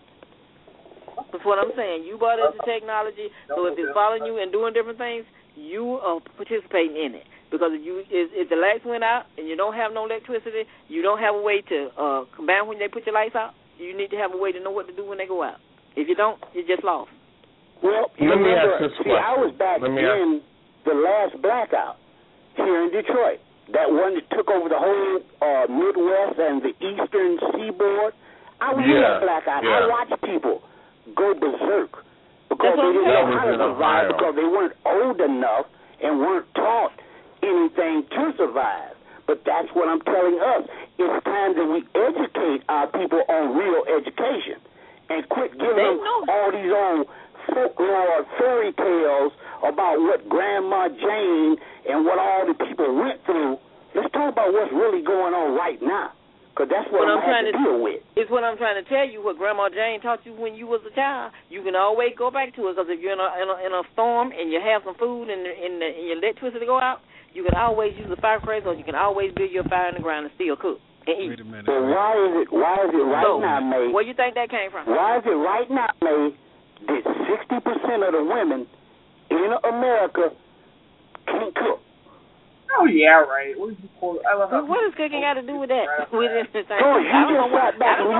I: That's what I'm saying. You bought into technology, so if it's following you and doing different things, you are participating in it. Because if the lights went out and you don't have no electricity, you don't have a way to combine when they put your lights out. You need to have a way to know what to do when they go out. If you don't, you're just lost.
J: Well,
H: let me ask this question.
J: I was back in the last blackout here in Detroit. That one that took over the whole Midwest and the Eastern Seaboard. I was in that blackout. I watched people go berserk because they didn't know how to survive because they weren't old enough and weren't taught anything to survive. But that's what I'm telling us. It's time that we educate our people on real education and quit giving them all these old folklore fairy tales about what Grandma Jane and what all the people went through. Let's talk about what's really going on right now, because that's what I'm trying to deal with.
I: It's what I'm trying to tell you. What Grandma Jane taught you when you was a child, you can always go back to it. Because if you're in a storm and you have some food and your electricity go out, you can always use a firecracker, or you can always build your fire in the ground and still cook and eat.
J: Wait a minute. So why is it right now, May?
I: Where you think that came from?
J: Why is it right now, May, that 60% of the women in America can't cook?
L: Oh, yeah, right. What
I: does cooking got to do with that?
J: I don't know what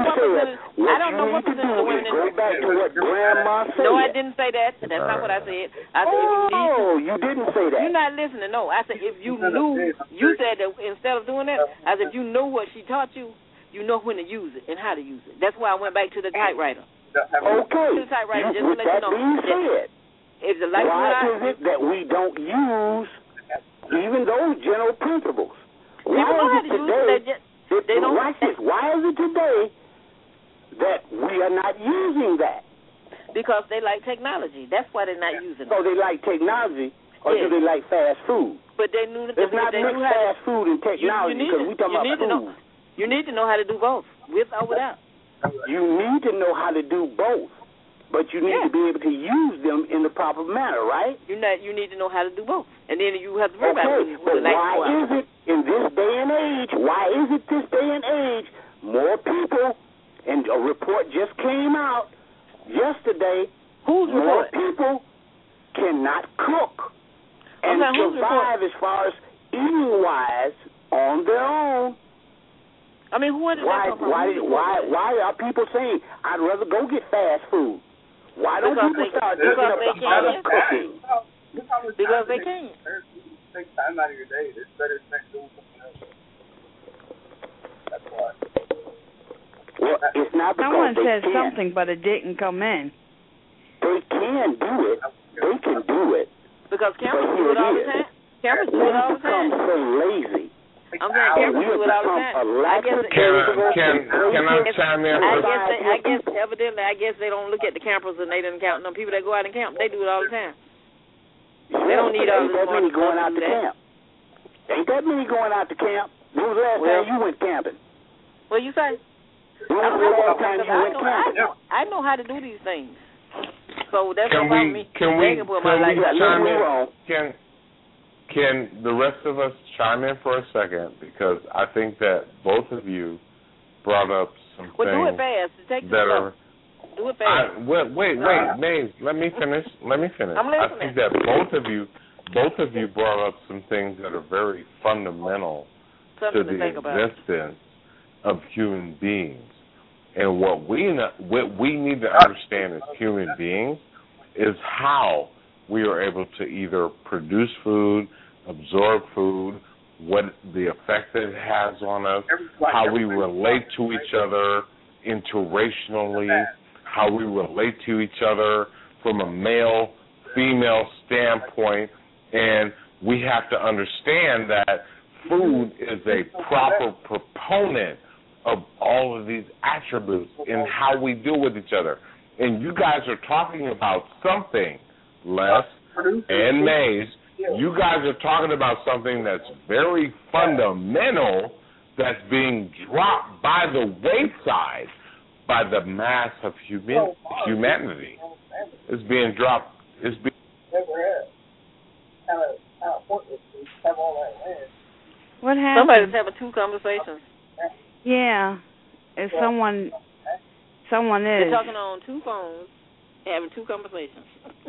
J: percentage
I: of women
J: go back to what Grandma said.
I: No, I didn't say that. That's not what I said. I said
J: you didn't say that.
I: You're not listening. No, I said if you knew, you said that instead of doing that, I said if you knew what she taught you, you know when to use it and how to use it. That's why I went back to the typewriter.
J: Okay.
I: To the typewriter, just to let you know.
J: Why is it that we don't use even those general principles? Why is it today that we are not using that?
I: Because they like technology. That's why they're not using it.
J: So they like technology, or do they like fast food?
I: But they knew that
J: it's not mixed fast food and technology because we're talking about food.
I: You need to know how to do both, with or without.
J: You need to know how to do both, but you need to be able to use them in the proper manner, right?
I: You need to know how to do both, and then you have to worry about it.
J: But why is it in this day and age? Why is it this day and age? More people, and a report just came out yesterday. More people cannot cook and survive as far as eating wise on their own.
I: I mean, why
J: are people saying, I'd rather go get fast food? Why don't people start taking up the art of cooking?
I: Because they can't.
L: Take time out of your day. It's better spent doing something else. That's why.
J: Well, it's not because
D: someone said something, but it didn't come in.
J: They can do it. They can do it.
I: Because cameras do it all the time. Cameras do it all the time.
J: We've become so lazy.
I: I'm saying cameras do it all the time.
H: Can I chime in?
I: I guess evidently, they don't look at the cameras and they didn't count them. People that go out and camp, they do it all the time. They don't need all this
J: money going out to camp. Ain't that many going out to camp? When was the last time you went camping?
I: What you say?
J: When was the last time you went camping?
I: I know how to do these things. So that's
H: Can we chime in? Can the rest of us chime in for a second? Because I think that both of you brought up some things
I: do it fast.
H: that are.
I: Do it fast.
H: Wait, Maze. Let me finish.
I: I'm listening.
H: I think that both of you brought up some things that are very fundamental to the existence of human beings. And what we need to understand as human beings is how we are able to either produce food, absorb food, what the effect that it has on us, how we relate to each other interracially, how we relate to each other from a male-female standpoint. And we have to understand that food is a proper proponent of all of these attributes in how we deal with each other. And you guys are talking about something, Les and Maze, you guys are talking about something that's very fundamental that's being dropped by the wayside by the mass of humanity. It's being dropped. It's being.
L: Never had. Kind of pointless to have all that land.
D: What happened?
I: Somebody's having two conversations.
D: Yeah, if someone is.
I: They're talking on two phones, having two conversations.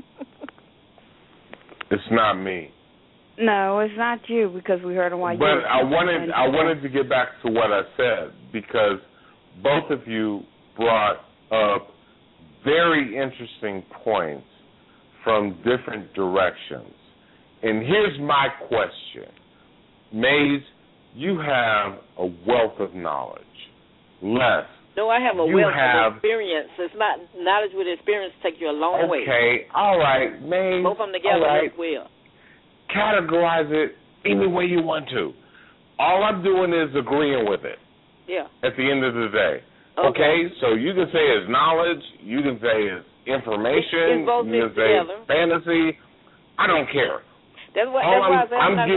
H: It's not me.
D: No, it's not you because we heard why you.
H: But I wanted to get back to what I said because both of you brought up very interesting points from different directions. And here's my question. Maze, you have a wealth of knowledge. Les,
I: no, I have a wealth of experience. It's not knowledge with experience take you a long way.
H: Okay, all right, Maze.
I: Both of them together
H: right.
I: as well.
H: Categorize it any way you want to. All I'm doing is agreeing with it.
I: Yeah.
H: At the end of the day. Okay? So you can say it's knowledge, you can say it's information, you can say it's fantasy. I don't care.
I: That's why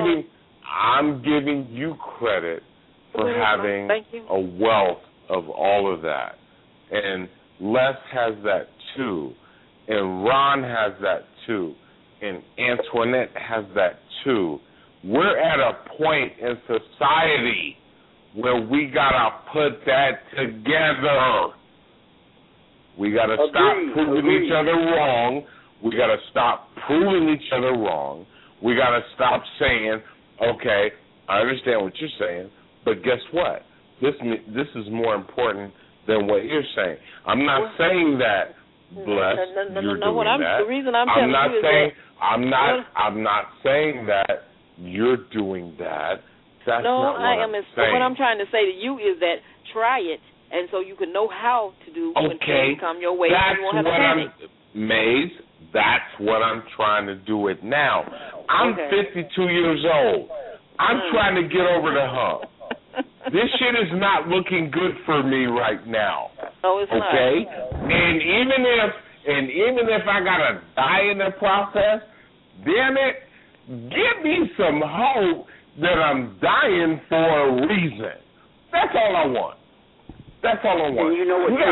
H: I'm giving you credit for having a wealth of all of that. And Les has that too. And Ron has that too. And Antoinette has that too. We're at a point in society where we got to put that together. We got to stop proving each other wrong. We got to stop proving each other wrong. We got to stop saying, okay, I understand what you're saying, but guess what? This is more important than what you're saying. I'm not saying that, Bless, you're doing that.
I: The reason I'm telling you is that
H: I'm not saying that you're doing that. That's not what I'm saying.
I: What I'm trying to say to you is that try it, and so you can know how to do when things come your way.
H: That's
I: you won't have panic.
H: Maze, that's what I'm trying to do it now. I'm 52 years old. I'm trying to get over the hump. This shit is not looking good for me right now.
I: No, it's not.
H: Okay? And even if I gotta die in the process, damn it, give me some hope that I'm dying for a reason. That's all I want. That's all I want.
J: And you know what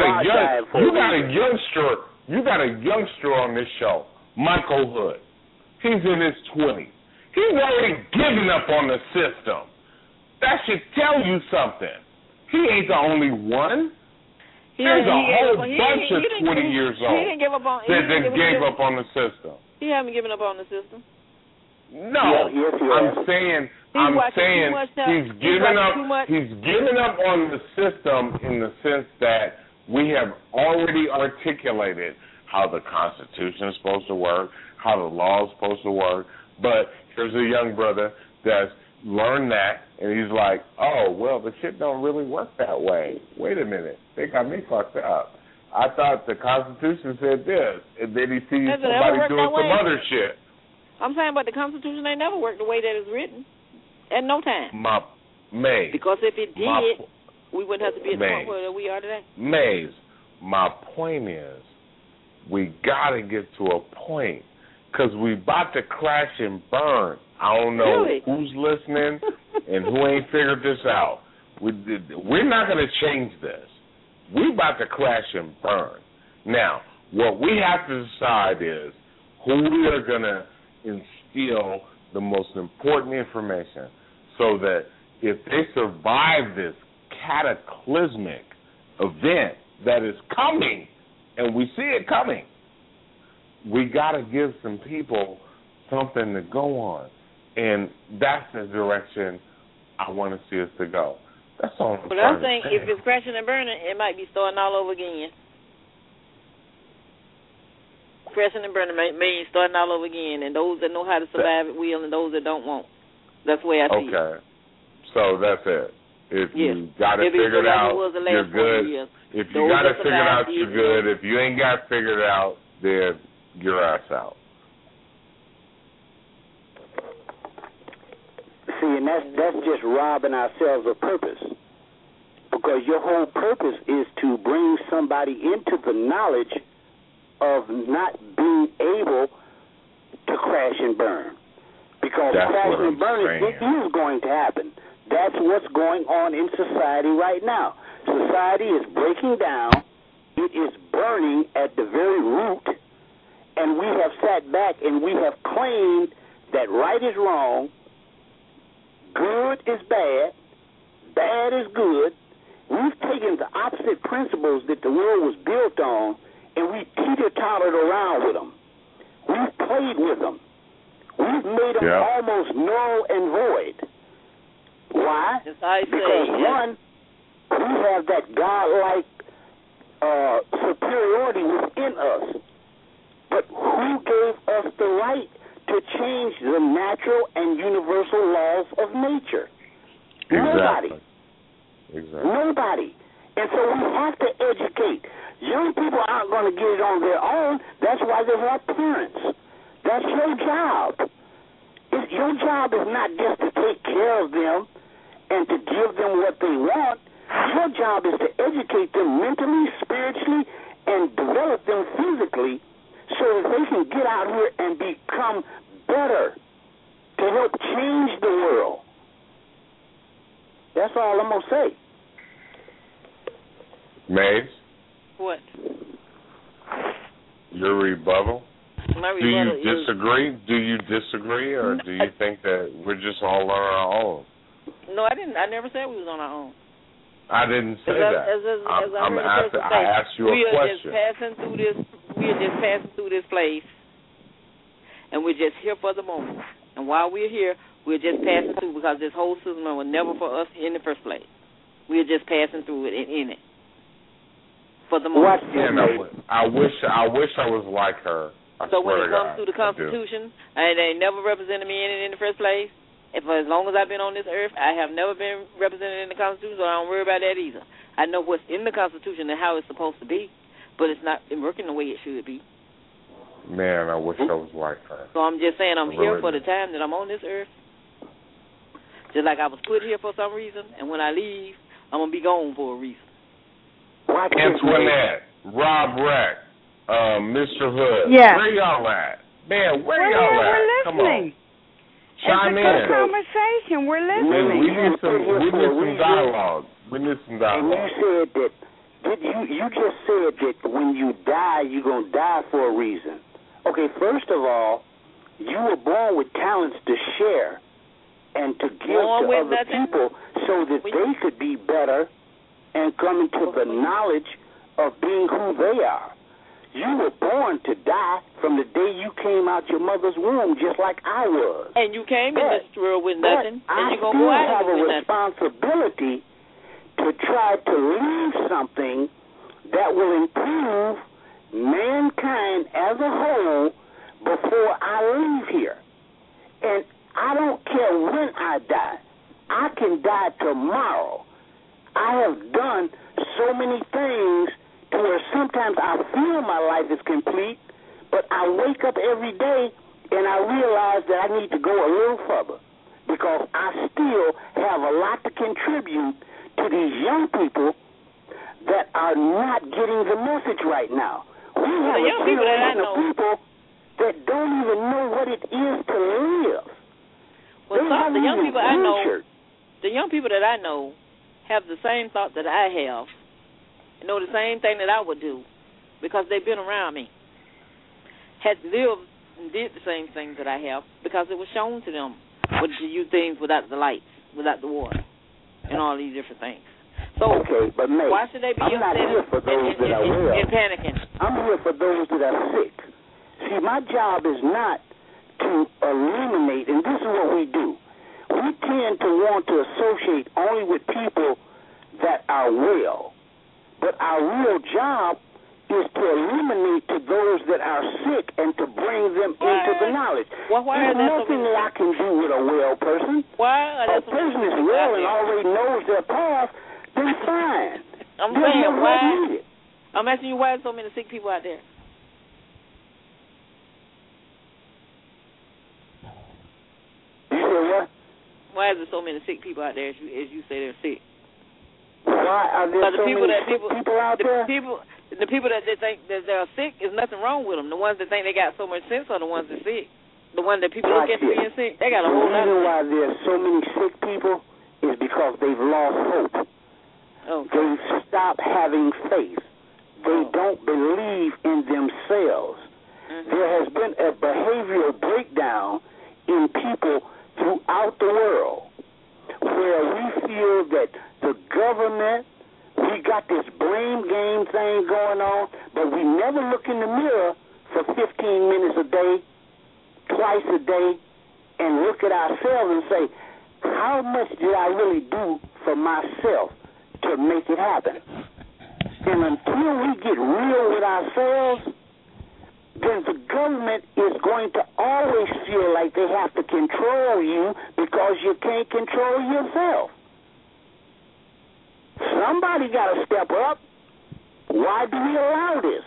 H: You got a youngster on this show, Michael Hood. He's in his 20s. He's already given up on the system. That should tell you something. He ain't the only one. There's a whole bunch of 20 years old that gave up on the system.
I: He haven't given up on the system.
H: No, I'm saying he's given up on the system in the sense that we have already articulated how the Constitution is supposed to work, how the law is supposed to work. But here's a young brother that's learned that, and he's like, oh, well, the shit don't really work that way. Wait a minute. They got me fucked up. I thought the Constitution said this, and then he sees somebody doing some other shit.
I: I'm saying, but the Constitution ain't never worked the way that it's written at no time. Because if it did, we wouldn't have to be at the point where we are today.
H: Maze, my point is, we got to get to a point because we about to crash and burn. I don't know who's listening and who ain't figured this out. We're not going to change this. We about to crash and burn. Now, what we have to decide is who we are going to instill the most important information so that if they survive this cataclysmic event that is coming, and we see it coming, we got to give some people something to go on. And that's the direction I want to see us to go. That's all I'm
I: But I think if it's crashing and burning, it might be starting all over again. Crashing and burning means starting all over again, and those that know how to survive it will, and those that don't won't. That's the way I see it.
H: Okay. So that's it. If you got it figured out, you're good. If you got it figured out, you're good. If you ain't got it figured out, then your ass out.
J: See, and that's just robbing ourselves of purpose. Because your whole purpose is to bring somebody into the knowledge of not being able to crash and burn. Because crashing and burning is going to happen. That's what's going on in society right now. Society is breaking down. It is burning at the very root. And we have sat back and we have claimed that right is wrong, good is bad, bad is good. We've taken the opposite principles that the world was built on, and we teeter-tottered around with them. We've played with them. We've made them almost null and void. Why? Because one, we have that godlike superiority within us. But who gave us the right to change the natural and universal laws of nature? Nobody. Nobody. And so we have to educate. Young people aren't going to get it on their own. That's why they have parents. That's your job. Your job is not just to take care of them and to give them what they want. Your job is to educate them mentally, spiritually, and develop them physically so that they can get out here and become better to help change the world. That's all I'm going to say.
H: Maves?
I: What?
H: Your rebuttal?
I: My
H: do
I: rebuttal
H: you disagree? Do you disagree, or do you think that we're just all on our own?
I: No, I didn't. I never said we was on our own.
H: I didn't say that. I asked you a question.
I: We are just passing through this place, and we're just here for the moment. And while we're here, we're just passing through because this whole system was never for us in the first place. We're just passing through it and in it for the moment.
H: I wish I was like her.
I: So when it comes to the Constitution, and they never represented me in it in the first place. For as long as I've been on this earth, I have never been represented in the Constitution, so I don't worry about that either. I know what's in the Constitution and how it's supposed to be, but it's not working the way it should be.
H: Man, I wish I was like her.
I: So I'm just saying I'm here for the time that I'm on this earth. Just like I was put here for some reason, and when I leave, I'm going to be gone for a reason.
H: Antoinette, Rob Reck, Mr. Hood, where y'all at? Man, where y'all at?
D: We're listening.
H: Come on. Chime
D: it's a good conversation. We're listening.
H: We need some dialogue. We need some dialogue.
J: And you said that, you just said that when you die, you're going to die for a reason. Okay, first of all, you were born with talents to share and to give to other people so that they could be better and come into the knowledge of being who they are. You were born to die from the day you came out your mother's womb, just like I was.
I: And you came in this world with nothing, and you're going to go out
J: with nothing. I still have a responsibility to try to leave something that will improve mankind as a whole before I leave here. And I don't care when I die. I can die tomorrow. I have done so many things to where sometimes I feel my life is complete, but I wake up every day and I realize that I need to go a little further because I still have a lot to contribute to these young people that are not getting the message right now. We have a generation of people that don't even know what it is to live.
I: Well, the young people that I know have the same thought that I have. Know the same thing that I would do because they've been around me. Had lived and did the same things that I have because it was shown to them what to use things without the lights, without the water, and all these different things. So
J: but May,
I: why should they be
J: I'm not here for those that are well.
I: And panicking?
J: I'm here for those that are sick. See, my job is not to eliminate, and this is what we do. We tend to want to associate only with people that are well. But our real job is to illuminate to those that are sick and to bring them into the knowledge. There's nothing that I can do with a well person. A person is well and already knows their path, then fine.
I: I'm saying, why? I'm asking you, why are so many sick people out there?
J: You said what?
I: Why is there so many sick people out there as you say they're sick?
J: Why are there so many sick people out there?
I: The people that they think that they're sick, there's nothing wrong with them. The ones that think they got so much sense are the ones that are sick. The ones that people look at being sick, they got a whole lot of sense.
J: The reason why there's so many sick people is because they've lost hope. They've stopped having faith. They don't believe in themselves. There has been a behavioral breakdown in people throughout the world where we feel that the government, we got this blame game thing going on, but we never look in the mirror for 15 minutes a day, twice a day, and look at ourselves and say, how much did I really do for myself to make it happen? And until we get real with ourselves, then the government is going to always feel like they have to control you because you can't control yourself. Somebody got to step up. Why do we allow this?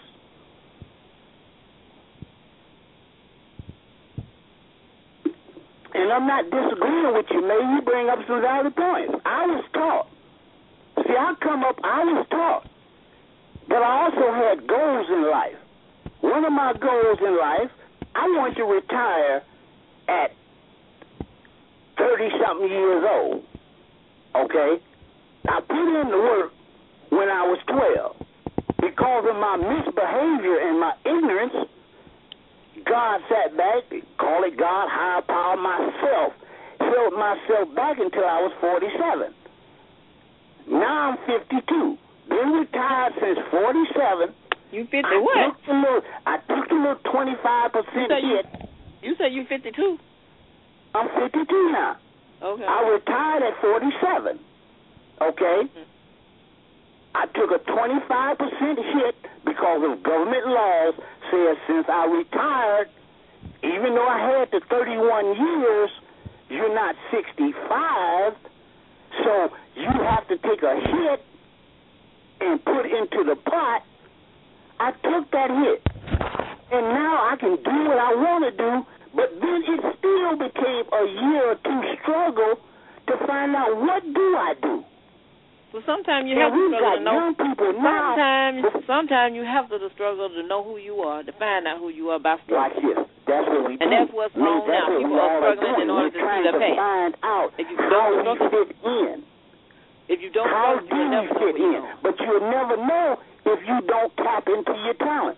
J: And I'm not disagreeing with you, May. You bring up some valid points. I was taught. See, I was taught. But I also had goals in life. One of my goals in life, I want to retire at 30-something years old. Okay? I put in the work when I was 12. Because of my misbehavior and my ignorance, God sat back, call it God, higher power, myself, held myself back until I was 47. Now I'm 52. Been retired since 47.
I: You 50 what?
J: I took a little 25% hit.
I: You said you 52?
J: I'm 52 now.
I: Okay.
J: I retired at 47. Okay? I took a 25% hit because of government laws said since I retired, even though I had the 31 years, you're not 65, so you have to take a hit and put into the pot. I took that hit, and now I can do what I want to do, but then it still became a year or two struggle to find out what do I do.
I: Well, sometimes you have to struggle to know.
J: Young people now.
I: Sometimes you have to struggle to know who you are, to find out who you are by struggling.
J: Like this. That's what we do.
I: And that's what's wrong now. People are struggling in order to see the path.
J: Find out
I: if you
J: how
I: don't
J: you fit in.
I: If you don't
J: how
I: struggle,
J: do
I: you'll never
J: you fit
I: know
J: in? But you'll never know if you don't tap into your talent.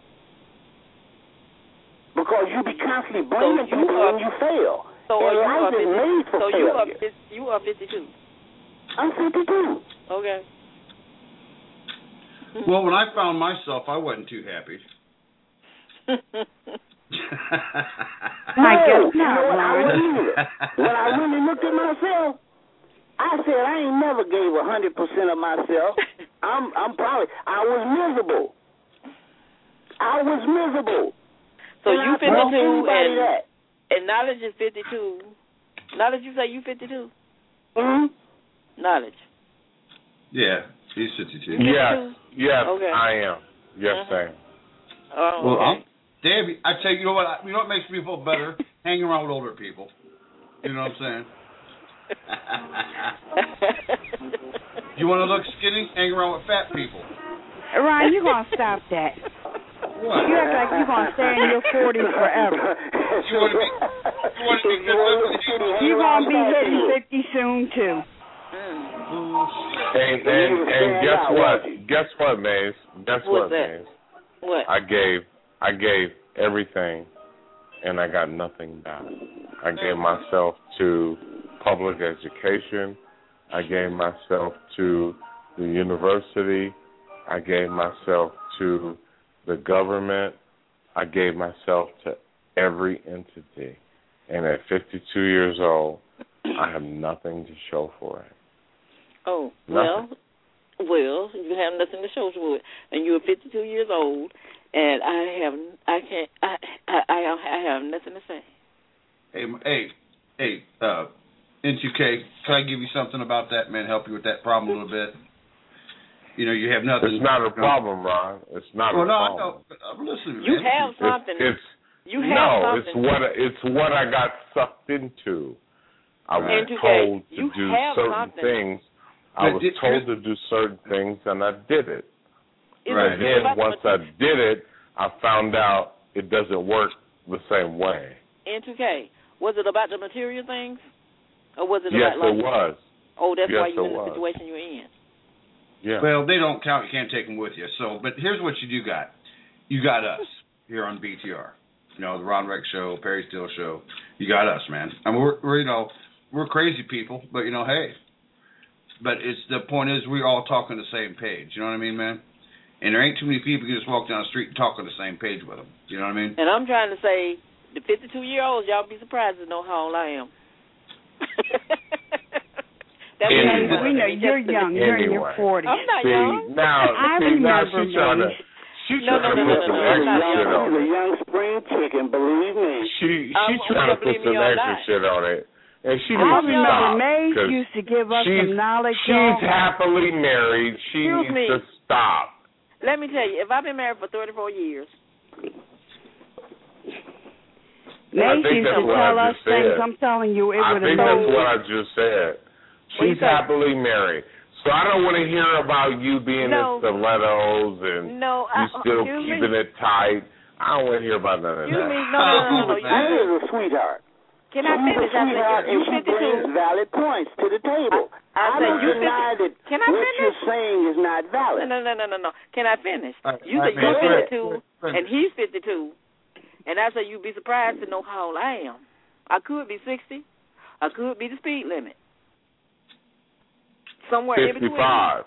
J: Because you be constantly blaming people when you fail.
I: So
J: and life is made for failure.
I: You are 52.
J: I'm 52.
I: Okay.
C: Well, when I found myself, I wasn't too happy.
J: I guess not. I wouldn't either. When I really looked at myself, I said I ain't never gave 100% of myself. I was miserable.
I: So you 52 and Knowledge is 52. Knowledge, you say you 52? Knowledge.
C: Yeah, he's 52.
H: Yes,
I: okay.
H: I am. Yes, I am.
C: Well, Debbie, I tell you, you know what makes me feel better? Hanging around with older people. You know what I'm saying? You want to look skinny? Hang around with fat people.
D: Ryan, you're going to stop that.
C: What?
D: You act like you're going to stay in your 40s forever. You're going to be hitting 50 soon, too.
H: And guess what? Guess what, Maze? Guess what, Maze?
I: What?
H: I gave everything, and I got nothing back. I gave myself to public education. I gave myself to the university. I gave myself to the government. I gave myself to every entity. And at 52 years old, I have nothing to show for it.
I: Oh,
H: nothing.
I: Well, you have nothing to show for it, and you're 52 years old, and I have nothing to say.
C: Hey, N2K, can I give you something about that, man? Help you with that problem a little bit. You know, you have nothing.
H: It's not a problem, Ron. It's not a problem.
C: No, I'm listening.
I: You have something.
H: It's what I got sucked into. I was told to do certain things. I was told to do certain things, and I did it. And then once I did it, I found out it doesn't work the same way.
I: N2K, was it about the material things? Or was it
H: yes,
I: about
H: it was.
I: Oh, that's why
H: Yes,
I: you're in
H: it
I: the
H: was.
I: situation you're in.
H: Yeah.
C: Well, they don't count. You can't take them with you. So, but here's what you do got. You got us here on BTR. You know, the Ron Rex Show, Perry Steele Show. You got us, man. I mean, we're you know, we're crazy people, but you know, hey. But it's the point is we're all talking the same page. You know what I mean, man? And there ain't too many people you can just walk down the street and talk on the same page with them. You know what I mean?
I: And I'm trying to say, the 52-year-olds, y'all be surprised to know how old I am.
D: We know you're young. You're in your 40s.
I: I'm not young.
D: I remember
H: she's trying to put some extra shit on
J: She's a
H: it.
J: young spring chicken, believe me.
H: She's trying to put some extra shit on it. And she
D: I
H: needs to
D: remember
H: stop.
D: Maze used to give us some knowledge.
H: She's happily married. She
I: Excuse
H: needs
I: me.
H: to stop.
I: Let me tell you, if I've been married for 34 years.
D: Maze used to tell us things. I'm telling you, it would have
H: I think that's what I just said. She's happily married. So I don't want to hear about you being in stilettos and you still keeping it tight. I don't want to hear about none of that.
J: No. She is a sweetheart.
I: Can I finish?
J: And she brings valid points to the table. I don't deny that what you're saying is not valid.
I: No. Can I finish? You said you're 52 and he's 52. And I said you'd be surprised to know how old I am. I could be 60. I could be the speed limit. Somewhere
H: 55.
I: in between.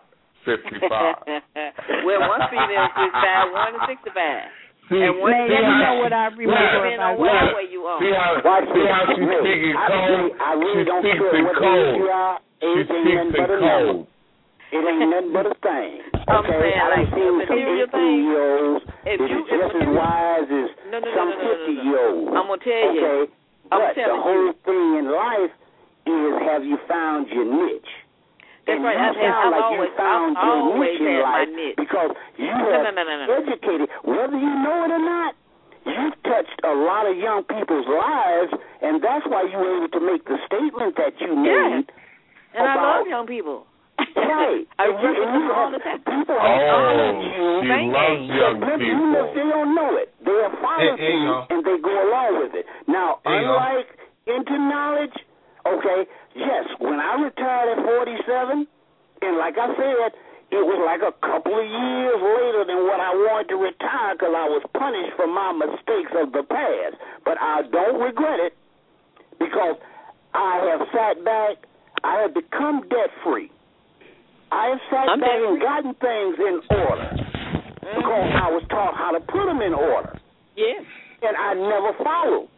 I: 55. Well, one female is 55, one is 65. And one
D: you know what I remember about
I: what way you are.
H: See how she's speaking cold?
J: I really don't
H: speaks
J: care
H: in
J: what
H: code.
J: age you are.
H: She speaks in code.
J: It ain't nothing but a thing.
I: I'm
J: Okay,
I: saying,
J: I
I: like,
J: done seen some 18-year-olds that is just as wise as some 50-year-olds.
I: I'm going to tell you.
J: Okay, but the whole thing in life is, have you found your niche?
I: That's right.
J: You sound like you found your niche in life because you have educated, whether you know it or not. You've touched a lot of young people's lives, and that's why you were able to make the statement that you made.
I: And I love young people.
J: Right.
I: I work with them all the time.
J: People honored you.
H: She loves young people.
J: They don't know it. They are following you, and they go along with it. Now, unlike into knowledge, okay, yes, when I retired at 47, and like I said, it was like a couple of years later than what I wanted to retire because I was punished for my mistakes of the past. But I don't regret it because I have sat back. I have become debt-free. I have sat back and gotten things in order because I was taught how to put them in order.
I: Yes.
J: And I never followed.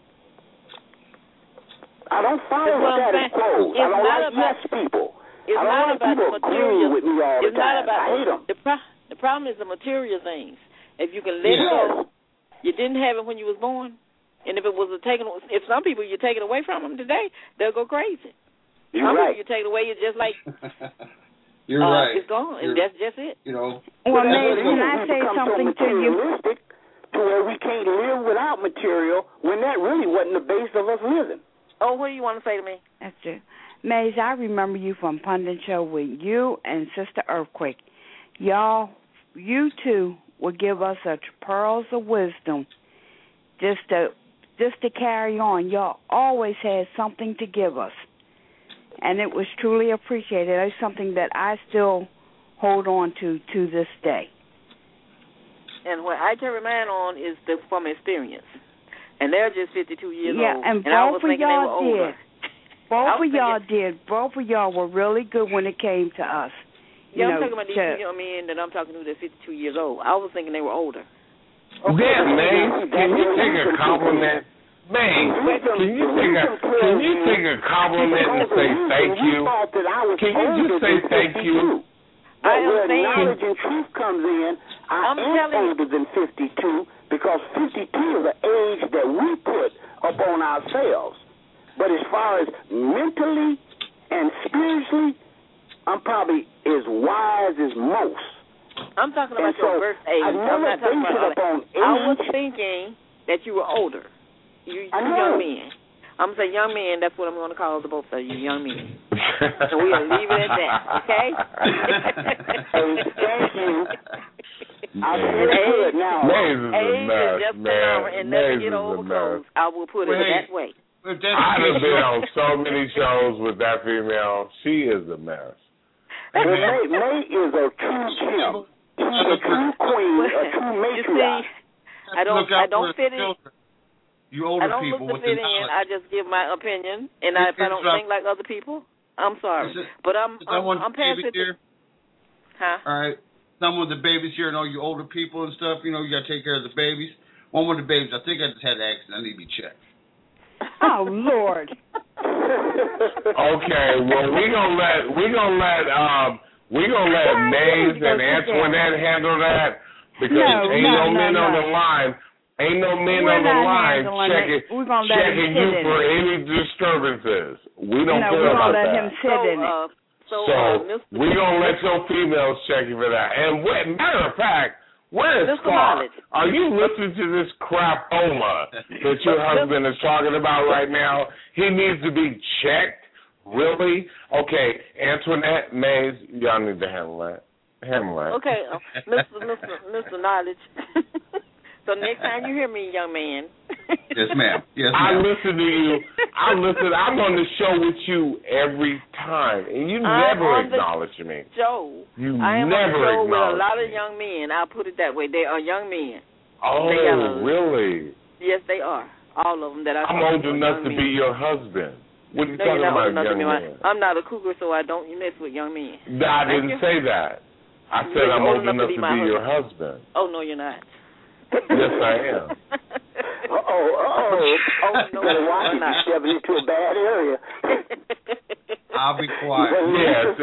J: I don't follow status quo. I don't like yes people.
I: It's
J: I don't
I: not
J: like
I: about
J: people
I: the material.
J: agreeing with me all the
I: It's not
J: time.
I: about
J: I hate them.
I: The problem is the material things. If you can let it go, you didn't have it when you was born, and if it was if some people you take it away from them today, they'll go crazy.
J: You're
I: some
J: right.
I: people you take it away, you're just like
C: you're right.
I: It's gone, and that's just it.
C: You know.
D: Well, maybe can I say something to you?
J: To where we can't live without material when that really wasn't the base of us living.
I: Oh, what do you want to say to me?
D: That's true. Maze, I remember you from Pundit Show with you and Sister Earthquake. Y'all, you two would give us pearls of wisdom just to carry on. Y'all always had something to give us, and it was truly appreciated. It's something that I still hold on to this day.
I: And what I can remind on is from experience. And they're just 52 years
D: yeah,
I: old.
D: And
I: I was
D: both of
I: thinking they were
D: y'all
I: older.
D: did. Both of y'all did. Both of y'all were really good when it came to us.
I: Yeah, I'm talking about these young men that I'm talking to that's 52 years old. I was thinking they were older.
H: Okay. Yeah, man. Can you take a compliment? Man, can you take a compliment and say thank you? Can you just say thank you?
J: But where knowledge and truth comes in, I am older than 52 because 52 is the age that we put upon ourselves. But as far as mentally and spiritually, I'm probably as wise as most.
I: I'm talking about your birth age.
J: I never based it upon age.
I: I was thinking that you were older. You young men. I'm going to say young men. That's what I'm going to call the both of you, young men. So we'll leave it at that, okay?
J: Thank you. I feel good now.
I: Age is just a number and never get overclosed. I will put it that way.
C: I've
H: been on so many shows with that female. She is a mess.
J: Well, May is a true champ. She's a true queen, a true matriarch.
I: I don't fit in.
C: You older
I: I don't
C: people
I: look to
C: with
I: fit
C: the
I: in.
C: knowledge.
I: I just give my opinion, and if I don't think like other people, I'm sorry. But I'm past it. Huh?
C: All right. Some of the babies here and all you older people and stuff, you know, you got to take care of the babies. One of the babies, I think I just had an accident. I need to be checked.
D: Oh, Lord.
H: Okay, well we're gonna let Maze and Antoinette handle that because ain't no men on the line. Ain't no men on the line checking you for any disturbances. We don't care about that.
D: We're gonna let him sit in it.
H: So we're going to let your females check you for that. And matter of fact, where is Scar? Are you listening to this crapoma that your husband is talking about right now? He needs to be checked? Really? Okay, Antoinette, Maze, y'all need to handle that.
I: Okay, Mr. Knowledge. So next time you hear me, young man.
C: Yes, ma'am.
H: I listen to you. I'm on the show with you every time, and you never acknowledge me.
I: Joe,
H: you
I: I am
H: never
I: on the show with a
H: acknowledge
I: lot of
H: me.
I: young men. I'll put it that way. They are young men.
H: Oh, really?
I: Yes, they are. All of them that I.
H: I'm old enough to be your husband. What are you talking about, young man?
I: I'm not a cougar, so I don't mess with young men.
H: No, I didn't say that. I said I'm old enough to be your husband.
I: Oh, no, you're not.
H: Yes, I am.
J: Oh, no, watch you stepping into a bad area.
C: I'll be quiet.
H: Yes,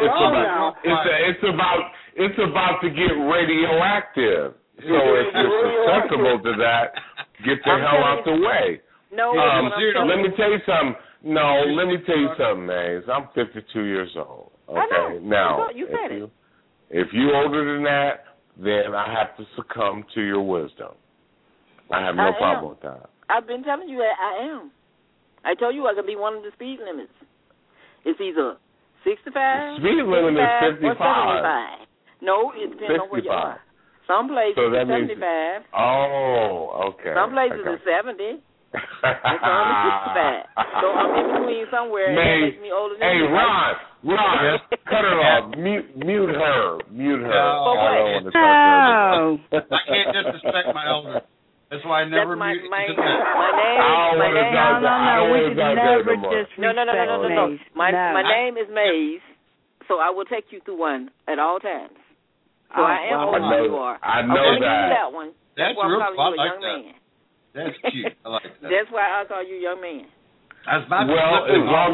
H: it's about to get radioactive. So if you're susceptible to that, get the hell out the way.
I: No,
H: let me tell you something. No, let me tell you something, Maze. I'm 52 years old. Okay, now if you're older than that, then I have to succumb to your wisdom. I have no problem with that.
I: I've been telling you that I am. I told you I could be one of the speed limits. It's either 65,
H: speed limit is 55.
I: Or 75. No, it depends on where you are. Some places it's 75.
H: Oh, okay.
I: Some places it's 70. It's only 65. So I'm in between somewhere and that makes me older than you.
H: Hey, Ron, cut her off. Mute her.
C: No,
H: I don't want to talk to her.
C: I can't disrespect my elders. That's why I never
I: my
C: mute.
I: name. No. My name is Maze, so I will take you through one at all times. So I am older than you are.
H: I know
I: that one. That's why I'm calling you a young man.
C: That's cute. I like that.
I: That's why I call you young man.
H: Well,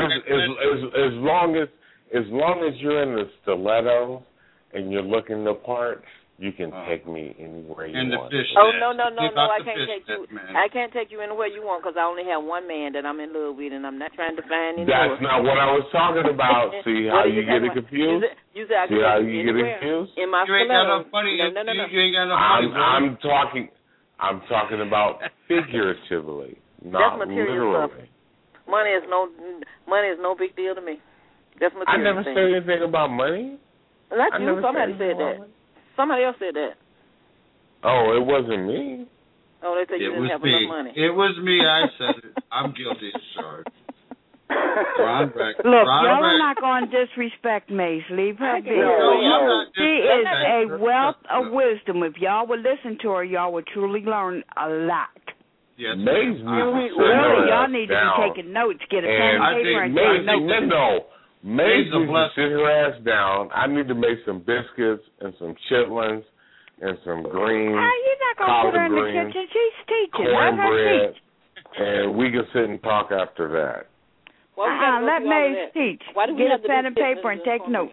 H: as long as you're in the stiletto and you're looking the part, you can take me anywhere you want.
I: Oh no! I can't take you. I can't take you anywhere you want because I only have one man that I'm in love with, and I'm not trying to find any
H: more. That's not what I was talking about. See how you get it confused?
I: See how you get it confused? In my stiletto.
C: You ain't got no funny.
H: I'm talking about figuratively, not
I: that's material
H: literally.
I: Stuff. Money is no big deal to me. That's material.
H: I never said anything about money.
I: Not you. Somebody said that. Somebody else said that.
H: Oh, it wasn't me.
I: Oh, they said you didn't have enough money.
C: It was me. I said it. I'm guilty as charged.
D: Look, y'all are not going to disrespect Maze. Leave her be. She is a wealth of wisdom. If y'all would listen to her, y'all would truly learn a lot.
C: Yes,
H: Maze
D: y'all need to be taking notes. Get a pen and paper and take notes.
H: Maze needs to sit her ass down. I need to make some biscuits and some chitlins and some greens.
D: You're not going to put her in the kitchen. She's teaching.
H: Cornbread. And we can sit and talk after that.
D: Let Maze teach. Get a pen and paper and take notes.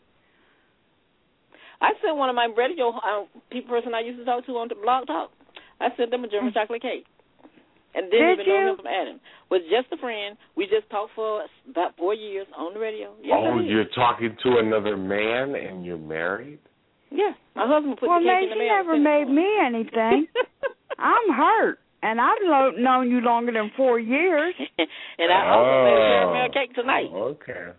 I: I sent one of my radio person I used to talk to on the Blog Talk. I sent them a German chocolate cake. And didn't even know him from Adam. Was just a friend. We just talked for about 4 years on the radio. Yes,
H: you're talking to another man and you're married?
I: Yeah. My husband put the cake in the mail.
D: Well, never made me anything. I'm hurt. And I've known you longer than 4 years.
I: And I also made a caramel cake tonight.
H: Okay.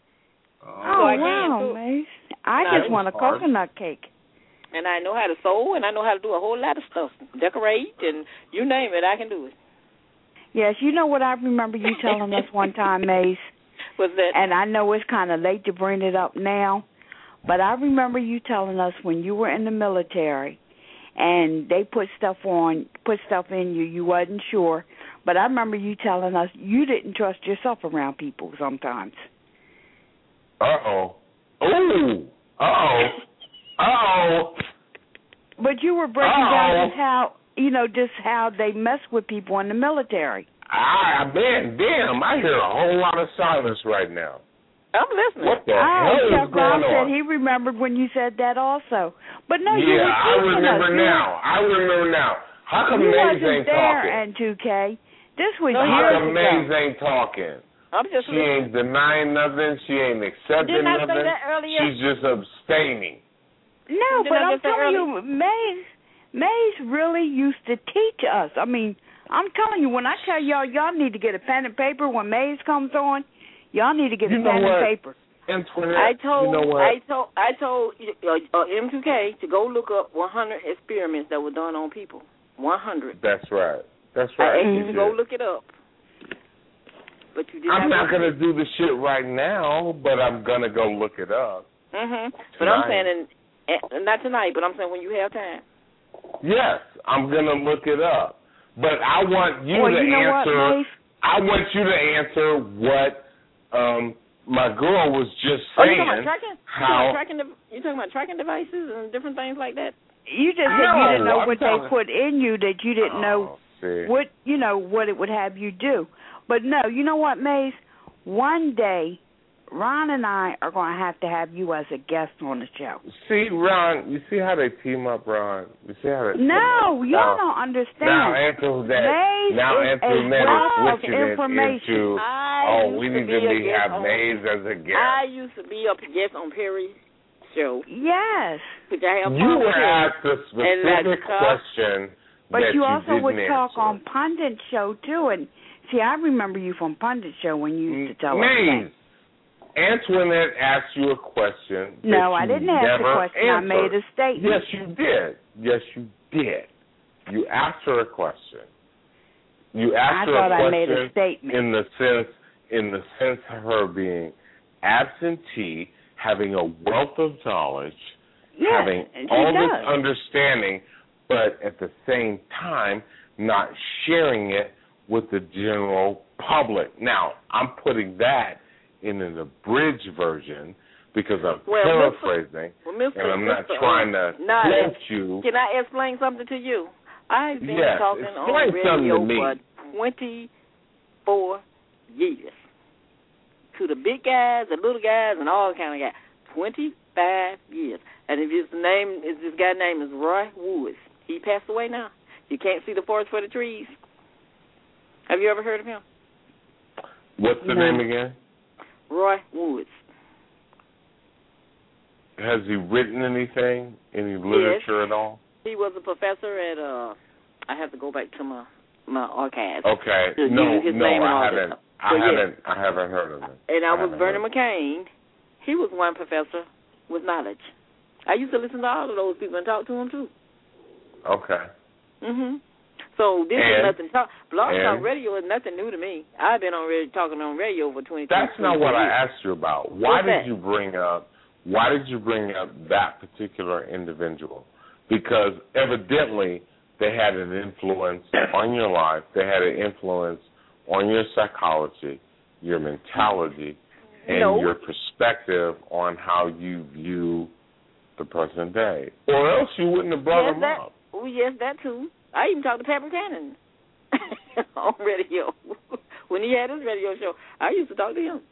D: Wow, Maze. I just want a coconut cake.
I: And I know how to sew, and I know how to do a whole lot of stuff. Decorate, and you name it, I can do it.
D: Yes, you know what I remember you telling us one time, Maze?
I: Was that?
D: And I know it's kind of late to bring it up now, but I remember you telling us when you were in the military and they put stuff in you, you wasn't sure. But I remember you telling us you didn't trust yourself around people sometimes.
H: Uh-oh. Ooh. Uh-oh. Uh-oh.
D: But you were breaking down just how they mess with people in the military.
H: Man, damn, I hear a whole lot of silence right now.
I: I'm listening.
H: What the hell is going on?
D: Said he remembered when you said that also. But no, you
H: yeah,
D: were
H: I remember now. How come Maze ain't talking?
D: And 2K. This was
H: How come Maze ain't talking? She ain't denying nothing. She ain't accepting nothing.
I: Didn't I say that earlier?
H: She's just abstaining.
D: No, but I'm telling you, Maze really used to teach us. I mean, I'm telling you, when I tell y'all need to get a pen and paper when Maze comes on, y'all need to get a pen and paper.
I: I told M2K to go look up 100 experiments that were done on people. 100.
H: That's right.
I: I asked you to go look it up. But you didn't.
H: I'm not going to do the shit right now, but I'm going to go look it up.
I: But I'm saying, not tonight, but I'm saying when you have time.
H: Yes, I'm going to look it up. But I want you to answer. I want you to answer what my girl was just saying.
I: You talking about tracking devices and different things like that?
D: You just said you didn't know what they put in you, that you didn't know what it would have you do. But no, you know what, Maze? One day, Ron and I are going to have you as a guest on the show.
H: See, Ron, you see how they team up, Ron? You see how they
D: y'all don't understand.
H: Now Anthony is switching into, we need to have Maze as a guest.
I: I used to be a guest on Perry's show.
D: Yes.
H: You were asked a specific question
D: but
H: that
D: you also would
H: didn't
D: talk
H: answer.
D: on Pundit Show, too. And see, I remember you from Pundit Show when you used to tell us
H: that. Antoinette asked you a question.
D: No, I didn't ask a question.
H: Answered.
D: I made a statement.
H: Yes, you did. Yes, you did. You asked her a question. You asked her a question.
D: I made a statement.
H: In the sense of her being absentee, having a wealth of knowledge, having all this understanding, but at the same time not sharing it with the general public. Now, I'm putting that in an abridged version because I'm paraphrasing, and I'm not trying to quote you.
I: Can I explain something to you? I've been talking on radio for 24 years. To the big guys, the little guys, and all kind of guys. 25 years. And if this guy's name is Roy Woods. He passed away now. You can't see the forest for the trees. Have you ever heard of him?
H: What's the name again?
I: Roy Woods.
H: Has he written anything, any literature at all?
I: He was a professor at, I have to go back to my archives.
H: Okay. I haven't heard of him.
I: And I was Vernon McCain. He was one professor with knowledge. I used to listen to all of those people and talk to them, too.
H: Okay.
I: So this is nothing. Blog Talk Radio is nothing new to me. I've been talking on radio for 20 years.
H: That's not what I asked you about. Why did you bring up that particular individual? Because evidently they had an influence on your life. They had an influence on your psychology, your mentality, and your perspective on how you view the present day. Or else you wouldn't have brought him up.
I: Oh, yes, that too. I even talked to Pat Buchanan on radio. When he had his radio show, I used to talk to him.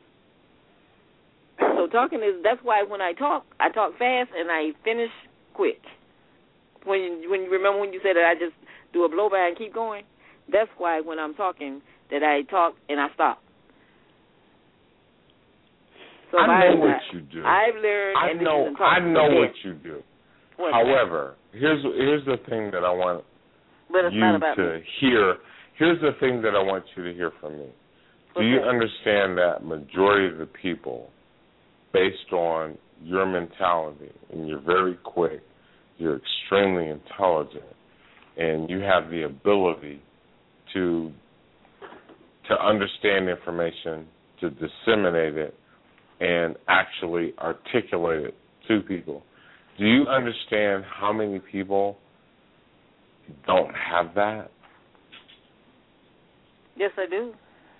I: So that's why when I talk fast and I finish quick. When you remember when you said that I just do a blow by and keep going? That's why when I'm talking that I talk and I stop. So
H: I know what you do.
I: I've learned.
H: I know what you do. However, here's the thing that I want to hear. Here's the thing that I want you to hear from me. Do you understand that majority of the people, based on your mentality, and you're very quick, you're extremely intelligent, and you have the ability to to understand information, to disseminate it, and actually articulate it to people. Do you understand how many people don't have that?
I: Yes, I do.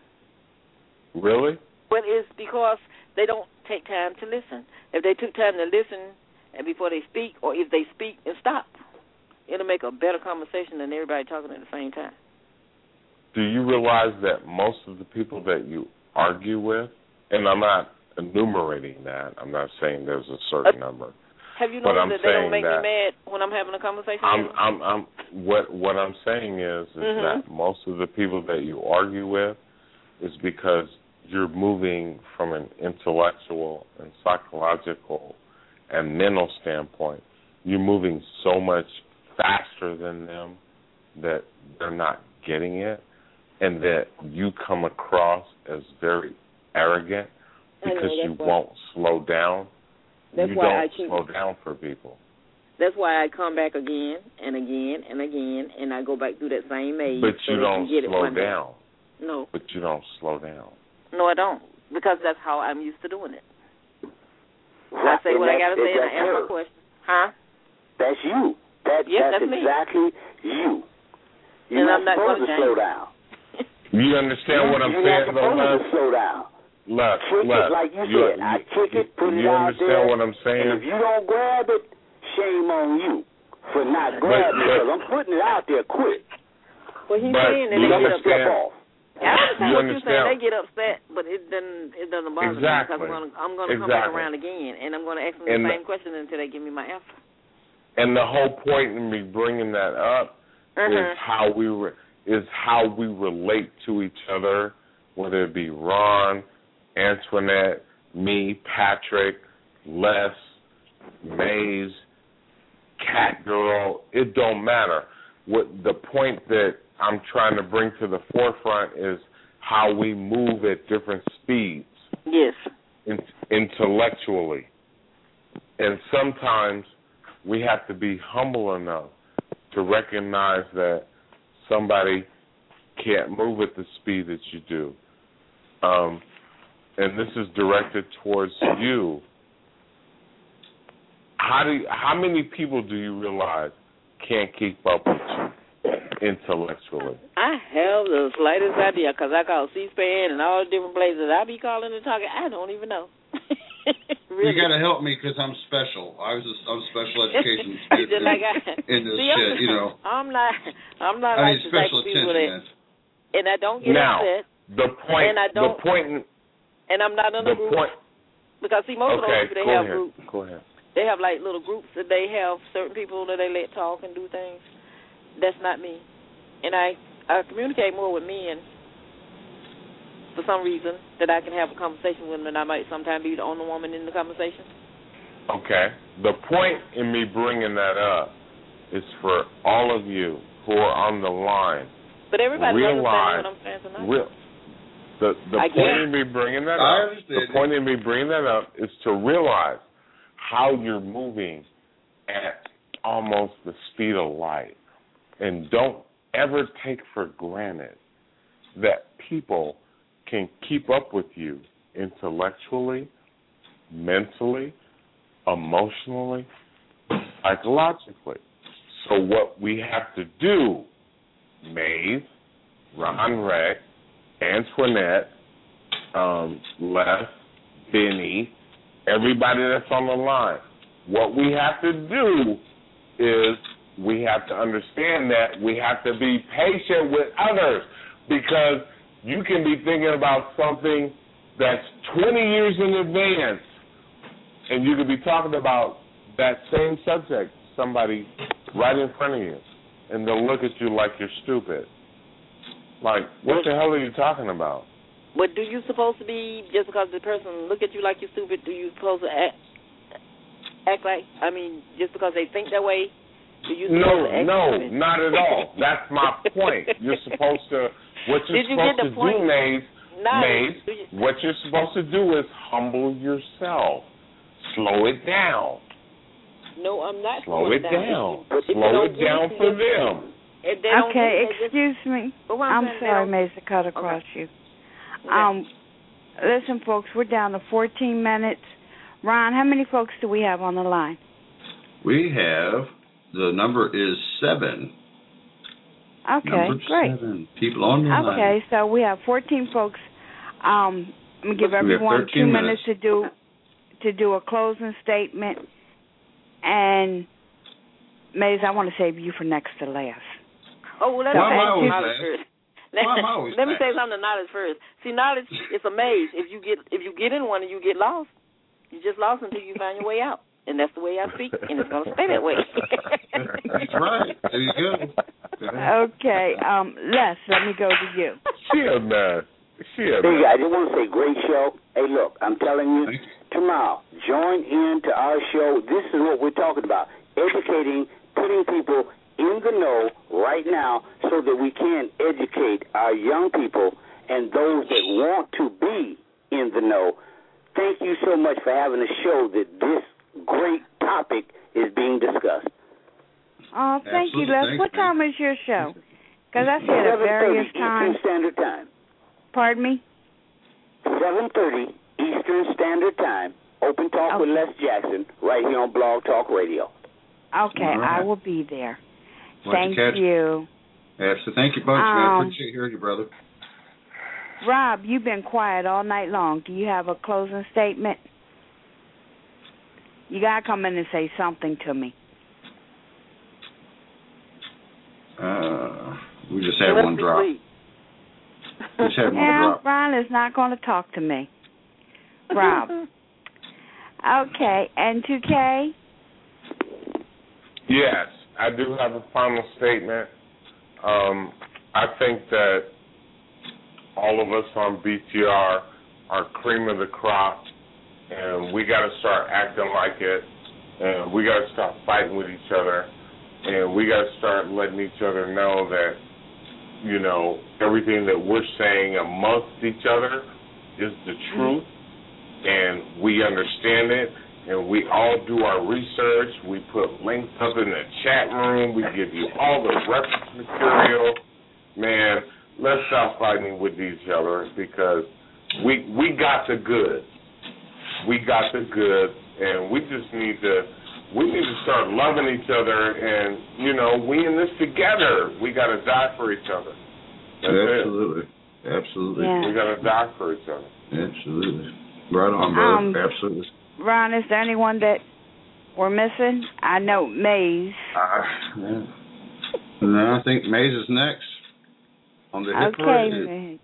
H: Really?
I: But it's because they don't take time to listen. If they took time to listen and before they speak, or if they speak and stop, it'll make a better conversation than everybody talking at the same time.
H: Do you realize that most of the people that you argue with, and I'm not enumerating that, I'm not saying there's a certain number.
I: Have you noticed that they don't make me mad when I'm having a conversation?
H: What I'm saying is that most of the people that you argue with is because you're moving from an intellectual and psychological and mental standpoint. You're moving so much faster than them that they're not getting it, and that you come across as very arrogant because you won't slow down.
I: That's why I keep
H: slow down for people.
I: That's why I come back again and again and again, and I go back through that same maze.
H: But you don't slow down.
I: Day. No.
H: But you don't slow down.
I: No, I don't, because that's how I'm used to doing it. I say what I got to say and I answer my question. Huh?
J: That's you. That's exactly you. You're not supposed to slow down.
H: You understand what I'm saying, though,
J: Love? Slow down.
H: Love,
J: like you said. I kick it, put it out there.
H: You understand what I'm saying?
J: And if you don't grab it, shame on you for not grabbing it, because I'm putting it out there quick.
I: Well, he's saying that they get upset off. I understand what you're saying. They get upset, but it doesn't bother me, because I'm going to come back around again, and I'm going to ask them the same question until they give me my answer.
H: And the whole point in me bringing that up is how we relate to each other, whether it be Ron, Antoinette, me, Patrick, Les, Maze, Cat Girl. It don't matter. What the point that I'm trying to bring to the forefront is how we move at different speeds.
I: Yes.
H: Intellectually. And sometimes we have to be humble enough to recognize that somebody can't move at the speed that you do. And this is directed towards you. How many people do you realize can't keep up with you intellectually?
I: I have the slightest idea, because I call C-SPAN and all the different places I be calling and talking. I don't even know. Really?
C: You got to help me, because I'm special. I'm special education in this shit, you know.
I: I'm not
C: I need special attention.
I: And I don't get upset. And I'm not in a group. Because, see, most of those people, they have groups.
H: Go ahead.
I: They have, like, little groups that they have certain people that they let talk and do things. That's not me. And I communicate more with men for some reason, that I can have a conversation with them, and I might sometimes be the only woman in the conversation.
H: Okay. The point in me bringing that up is for all of you who are on the line.
I: But everybody understands what I'm saying tonight.
H: The point in me bringing that up. The point in me bringing that up is to realize how you're moving at almost the speed of light, and don't ever take for granted that people can keep up with you intellectually, mentally, emotionally, psychologically. So what we have to do, Maeve, Ron Reck, Antoinette, Les, Benny, everybody that's on the line, what we have to do is we have to understand that we have to be patient with others, because you can be thinking about something that's 20 years in advance, and you could be talking about that same subject, somebody right in front of you, and they'll look at you like you're stupid. Like, what the hell are you talking about?
I: But do you supposed to be, just because the person look at you like you're stupid, do you supposed to act like, I mean, just because they think that way, do you supposed to act stupid?
H: Not at all. That's my point. You're supposed to, what you're supposed to do, Maeve, what you're supposed to do is humble yourself. Slow it down.
I: No, I'm not.
H: Slow it down. Slow it down for them.
D: Okay, excuse me. I'm sorry, Maze, to cut across you. Listen, folks, we're down to 14 minutes. Ron, how many folks do we have on the line?
C: We have, the number is 7.
D: Okay,
C: number
D: great.
C: 7 people on the line.
D: Okay, so we have 14 folks. I'm going to give everyone 2 minutes to do a closing statement. And, Maze, I want to save you for next to last.
I: Oh, well, let me say knowledge first. Let me say something to knowledge first. See, knowledge is a maze. If you get in one and you get lost, you just lost until you find your way out. And that's the way I speak, and it's going to stay that way.
C: That's right. There you go.
D: Okay. Les, let me go to you.
H: Shit, man. Shit,
J: man. I just want to say, great show. Hey, look, I'm telling you, tomorrow, join in to our show. This is what we're talking about, educating, putting people in the know right now so that we can educate our young people and those that want to be in the know. Thank you so much for having a show that this great topic is being discussed.
D: Oh, thank you, Les. What time is your show? Because I said at various times.
J: Eastern Standard Time.
D: Pardon me?
J: 7:30 Eastern Standard Time. Open Talk with Les Jackson right here on Blog Talk Radio.
D: Okay, right. I will be there. Thank you.
C: Absolutely. Thank you bunch, man. Appreciate hearing you, brother.
D: Rob, you've been quiet all night long. Do you have a closing statement? You got to come in and say something to me.
C: We just had one drop. Just had one drop.
D: Ron is not going to talk to me. Rob. Okay, and 2K?
H: Yes, I do have a final statement. I think that all of us on BTR are cream of the crop, and we got to start acting like it, and we got to stop fighting with each other, and we got to start letting each other know that, you know, everything that we're saying amongst each other is the truth, and we understand it, and we all do our research. We put links up in the chat room. We give you all the reference material. Man, let's stop fighting with each other because we got the goods. We got the goods, and we just need to start loving each other, and, you know, we in this together. We got to die for each other.
C: Absolutely. Absolutely.
D: Yeah.
H: We got to die for each other.
C: Absolutely. Right on, brother. Absolutely.
D: Ron, is there anyone that we're missing? I know Maze.
C: No, I think Maze is next on the hit parade.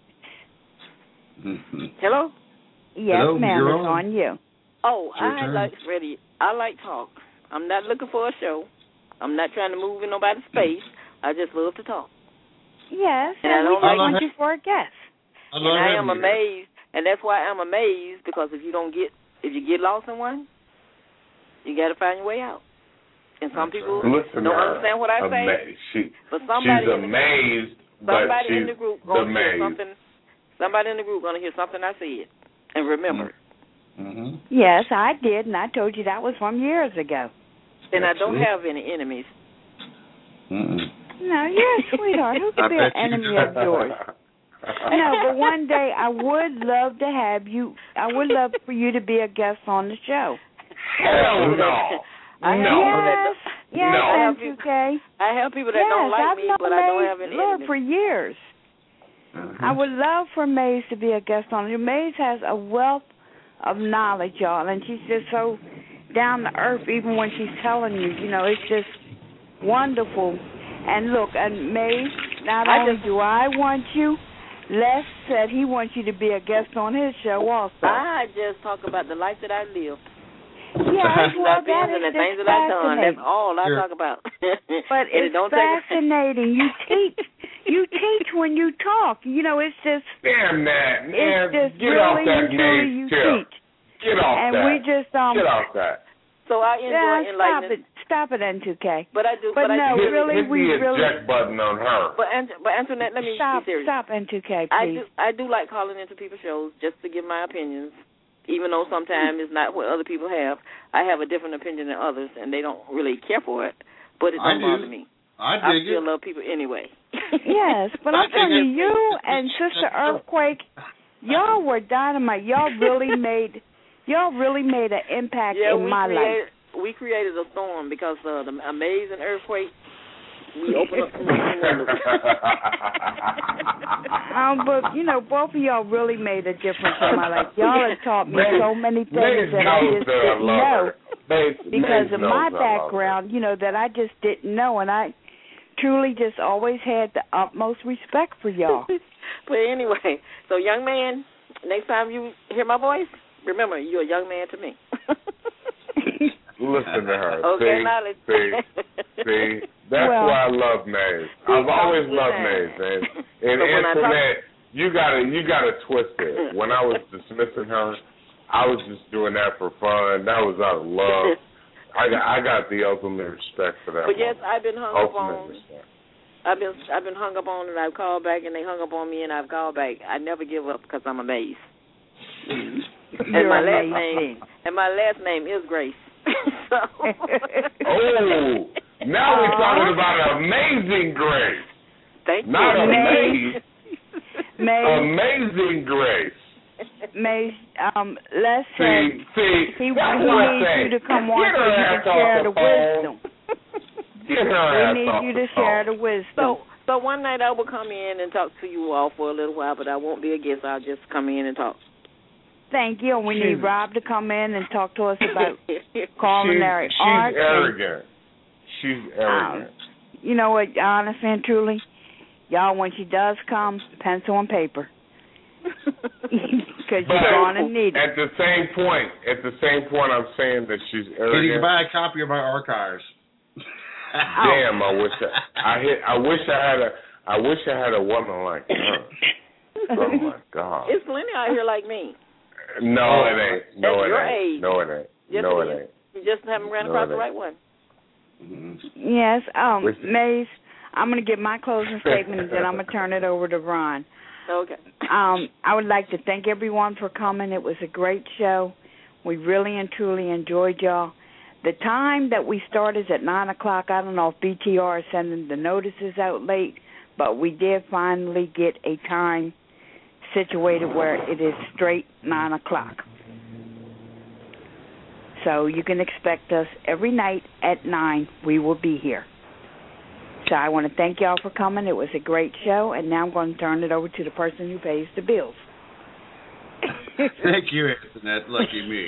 I: Hello?
D: Yes,
C: hello,
D: ma'am, it's on you.
I: Oh, I like talk. I'm not looking for a show. I'm not trying to move in nobody's space. I just love to talk.
D: Yes, and we just want you for a guest.
I: And I am amazed, and that's why I'm amazed, because if you get lost in one, you got to find your way out. And some people don't understand what I say. But somebody
H: she's amazed, but she's
I: in the group gonna hear something. Somebody in the group gonna hear something I said and remember it.
C: Mm-hmm.
D: Yes, I did, and I told you that was from years ago.
I: And I don't have any enemies.
D: No, you're a sweetheart. Who could be an enemy of yours? No, but one day I would love to have you. I would love for you to be a guest on the show.
H: Hell no.
D: Yes, M2K.
I: I have people that don't like me, but I don't have any enemies.
D: For years. I would love for Maze to be a guest on it. Maze has a wealth of knowledge, y'all, and she's just so down to earth even when she's telling you. You know, it's just wonderful. And look, and Maze, not only do I want you, Les said he wants you to be a guest on his show also.
I: I just talk about the life that I live.
D: Yes, well, that is
I: the things that I've done. That's all I talk about.
D: But it's fascinating. You teach when you talk. You know, it's just.
H: Damn that, man.
D: It's just
H: Get
D: really
H: off that
D: you teach.
H: Get off
D: and
H: that.
D: We just
H: Get off that.
I: So I enjoy enlightening.
D: Stop it, N2K.
I: But I do.
D: But no,
H: hit
D: we
H: the eject button on her.
I: But Antoinette, let me be serious.
D: Stop, N2K, please.
I: I do like calling into people's shows just to give my opinions, even though sometimes it's not what other people have. I have a different opinion than others, and they don't really care for it. But it don't bother me. I still love people anyway.
D: Yes, but I'm telling you and Sister Earthquake, Y'all were dynamite. Y'all really made an impact in my life.
I: We created a storm because of the amazing earthquake. We opened up some windows.
D: But both of y'all really made a difference in my life. Y'all have taught me so many things that I just didn't know because of my background. That I just didn't know, and I truly just always had the utmost respect for y'all.
I: But anyway, so young man, next time you hear my voice, remember you're a young man to me.
H: Listen to her.
I: Okay,
H: see. That's why I love Maze. I've always loved Maze, man. And Antoinette, you gotta twist it. When I was dismissing her, I was just doing that for fun. That was out of love. I got the ultimate respect for that.
I: But yes, I've been hung up on. I've been hung up on, and I've called back, and they hung up on me, and I've called back. I never give up because I'm amazed. And my last name is Grace. So.
H: Oh, now we're talking about Amazing Grace.
I: Thank you.
H: Not Amazing.
D: Amazing
H: Grace.
D: Les said he needs you to come on so you can share the wisdom.
H: Get her
D: we need you to share the wisdom.
I: So one night I will come in and talk to you all for a little while, but I won't be a guest. I'll just come in and talk.
D: Thank you. And we need Rob to come in and talk to us about culinary art.
H: She's arrogant.
D: You know what, honestly and truly, y'all, when she does come, pencil and paper. Because you're going to need it.
H: At the same point, I'm saying that she's arrogant.
C: Can you buy a copy of my archives?
H: Damn, I wish I had a woman like her. Oh my God.
I: It's plenty out here like me.
H: No, it ain't. No, it ain't.
I: You just haven't ran across the right one.
D: Yes, Maze, I'm going to give my closing statement and then I'm going to turn it over to Ron.
I: Okay.
D: I would like to thank everyone for coming. It was a great show. We really and truly enjoyed y'all. The time that we start is at 9 o'clock. I don't know if BTR is sending the notices out late, but we did finally get a time situated where it is straight 9 o'clock. So you can expect us every night at 9. We will be here. So I want to thank y'all for coming. It was a great show, and now I'm going to turn it over to the person who pays the bills.
C: Thank you, Antoinette. Lucky me.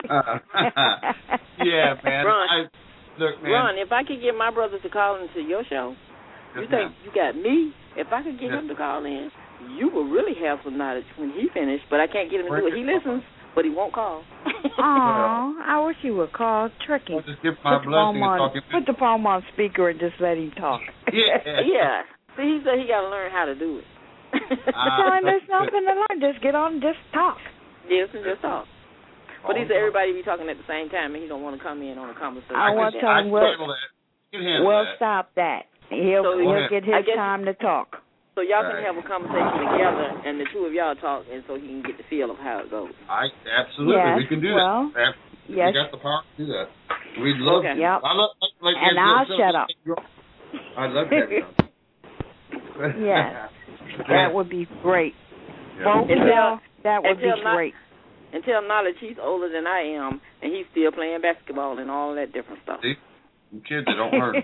C: Yeah, man.
I: Ron, if I could get my brother to call into your show, you think you got me? If I could get him to call in, you will really have some knowledge when he finished, but I can't get him to do it. He listens, but he won't call.
D: Aw, I wish he would call. Tricky.
C: Well, just give my blessing and talk him.
D: Put the phone on speaker and just let him talk.
I: Yeah. See, he said he got to learn how to do it.
D: Tell him there's nothing to learn. Just get on and just talk.
I: Yes, and just talk. But he said everybody be talking at the same time, and he don't want to come in on a conversation.
D: I want to tell him, we'll stop that. He'll get his time to talk.
I: So y'all can have a conversation together, and the two of y'all talk, and so he can get the feel of how it goes.
C: Absolutely, we can do that.
D: Yes.
C: We got the power to do that. We'd love to.
D: Yep. I'll shut up.
C: I'd love to have you.
D: Yes. That would be great. Both that would be great.
I: Until knowledge, he's older than I am, and he's still playing basketball and all that different stuff.
C: See? Kids, they don't hurt.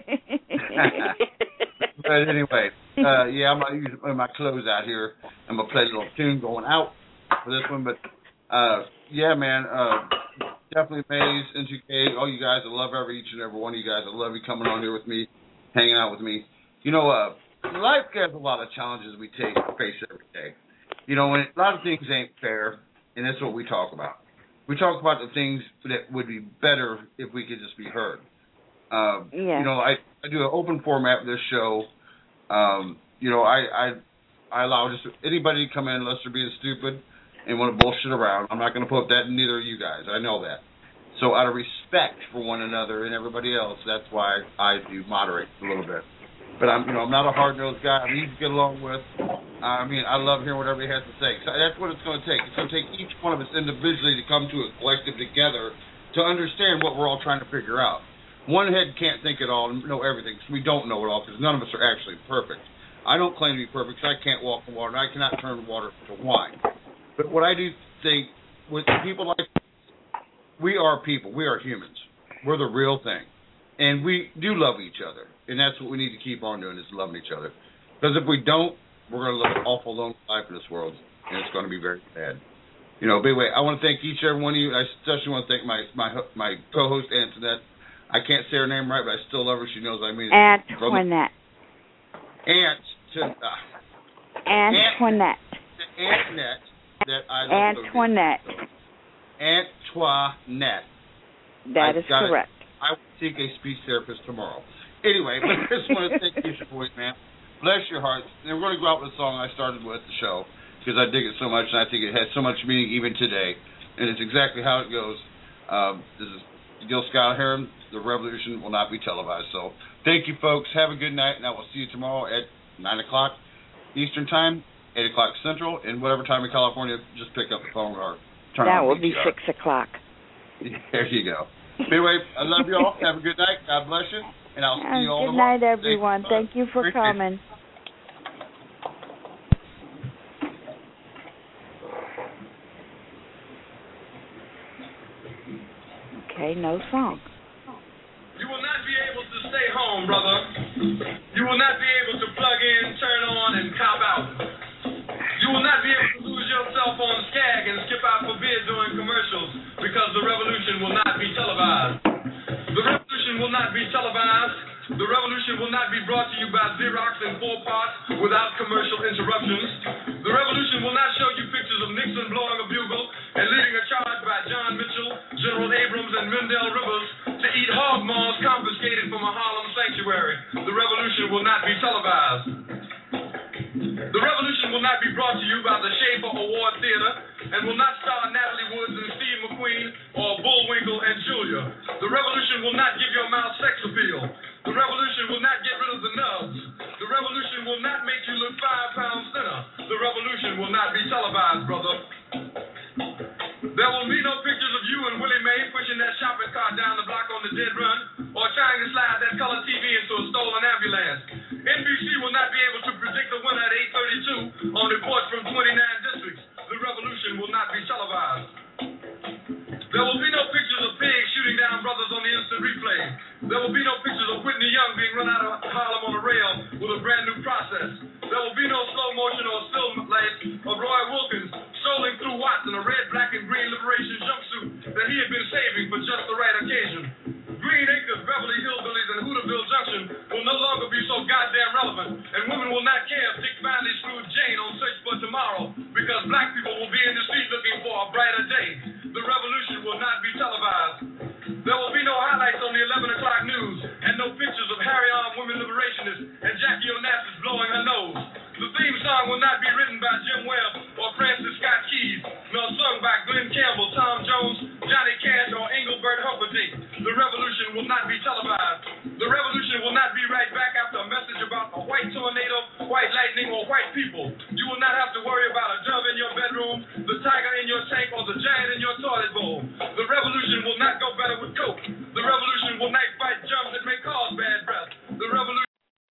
C: But anyway, I'm going to use my clothes out here. I'm going to play a little tune going out for this one. But, man, definitely Maze, NGK, all you guys. I love each and every one of you guys. I love you coming on here with me, hanging out with me. You know, life has a lot of challenges we face every day. You know, when a lot of things ain't fair, and that's what we talk about. We talk about the things that would be better if we could just be heard. You know, I do an open format with this show. You know, I allow just anybody to come in unless they're being stupid and want to bullshit around. I'm not going to put that in neither of you guys. I know that. So out of respect for one another and everybody else, that's why I do moderate a little bit. But I'm not a hard-nosed guy. I'm easy to get along with. I love hearing what everybody has to say. So that's what it's going to take. It's going to take each one of us individually to come to a collective together to understand what we're all trying to figure out. One head can't think it all and know everything. So we don't know it all because none of us are actually perfect. I don't claim to be perfect because I can't walk on water and I cannot turn water to wine. But what I do think with people like, we are people. We are humans. We're the real thing. And we do love each other. And that's what we need to keep on doing, is loving each other. Because if we don't, we're going to live an awful lonely life in this world. And it's going to be very sad. But anyway, I want to thank each and every one of you. I especially want to thank my co-host, Antoinette. I can't say her name right, but I still love her. She knows I mean it.
D: Antoinette.
C: Antoinette. That I love
D: Antoinette.
C: Antoinette.
D: That is correct.
C: I will seek a speech therapist tomorrow. Anyway, but I just want to thank you, boys, man. Bless your hearts. And we're going to go out with a song I started with the show because I dig it so much, and I think it has so much meaning even today. And it's exactly how it goes. This is Gil Scott-Heron. The revolution will not be televised. So thank you, folks. Have a good night, and I will see you tomorrow at 9 o'clock Eastern Time, 8 o'clock Central, and whatever time in California, just pick up the phone or turn on.
D: That will be 6 o'clock.
C: There you go. Anyway, I love you all. Have a good night. God bless you. And I'll see you all tomorrow.
D: Good night, everyone. Thank you for coming. Okay, no song.
B: You will not be able to stay home, brother. You will not be able to plug in, turn on, and cop out. You will not be able to lose yourself on Skag and skip out for beer during commercials because the revolution will not be televised. The revolution will not be televised. The revolution will not be brought to you by Xerox in 4 parts without commercial interruptions. The revolution will not show you pictures of Nixon blowing a bugle and leading a charge by John Mitchell, General Abrams, and Mendel Rivers to eat hog maws confiscated from a Harlem sanctuary. The revolution will not be televised. The revolution will not be brought to you by the Schaefer Award Theater and will not star Natalie Woods and Steve McQueen or Bullwinkle and Julia. The revolution will not give your mouth sex appeal. The revolution will not get rid of the nubs. The revolution will not make you look 5 pounds thinner. The revolution will not be televised, brother. There will be no pictures of you and Willie Mae pushing that shopping cart down the block on the dead run or trying to slide that color TV into a stolen ambulance. NBC will not be able to predict the winner at 8:32 on reports from 29 districts. The revolution will not be televised. There will be no pictures of pigs shooting down brothers on the instant replay. There will be no pictures of Whitney Young being run out of Harlem on a rail with a brand new process. There will be no slow motion or still life of Roy Wilkins strolling through Watts in a red, black, and green liberation jumpsuit that he had been saving for just the right occasion. Green Acres, Beverly Hillbillies, and Hooterville Junction will no longer be so goddamn relevant, and women will not care if Dick finally screwed Jane on Search for Tomorrow because black people will be in the street looking for a brighter day. The revolution will not be televised. There will be no highlights on the 11 o'clock news and no pictures of Harry-armed women liberationists and Jackie Onassis blowing her nose. The theme song will not be written by Jim Webb or Francis Scott Keys, nor sung by Glenn Campbell, Tom Jones, Johnny Cash, or Engelbert Humperdinck. The revolution will not be televised. The revolution will not be right back after a message about a white tornado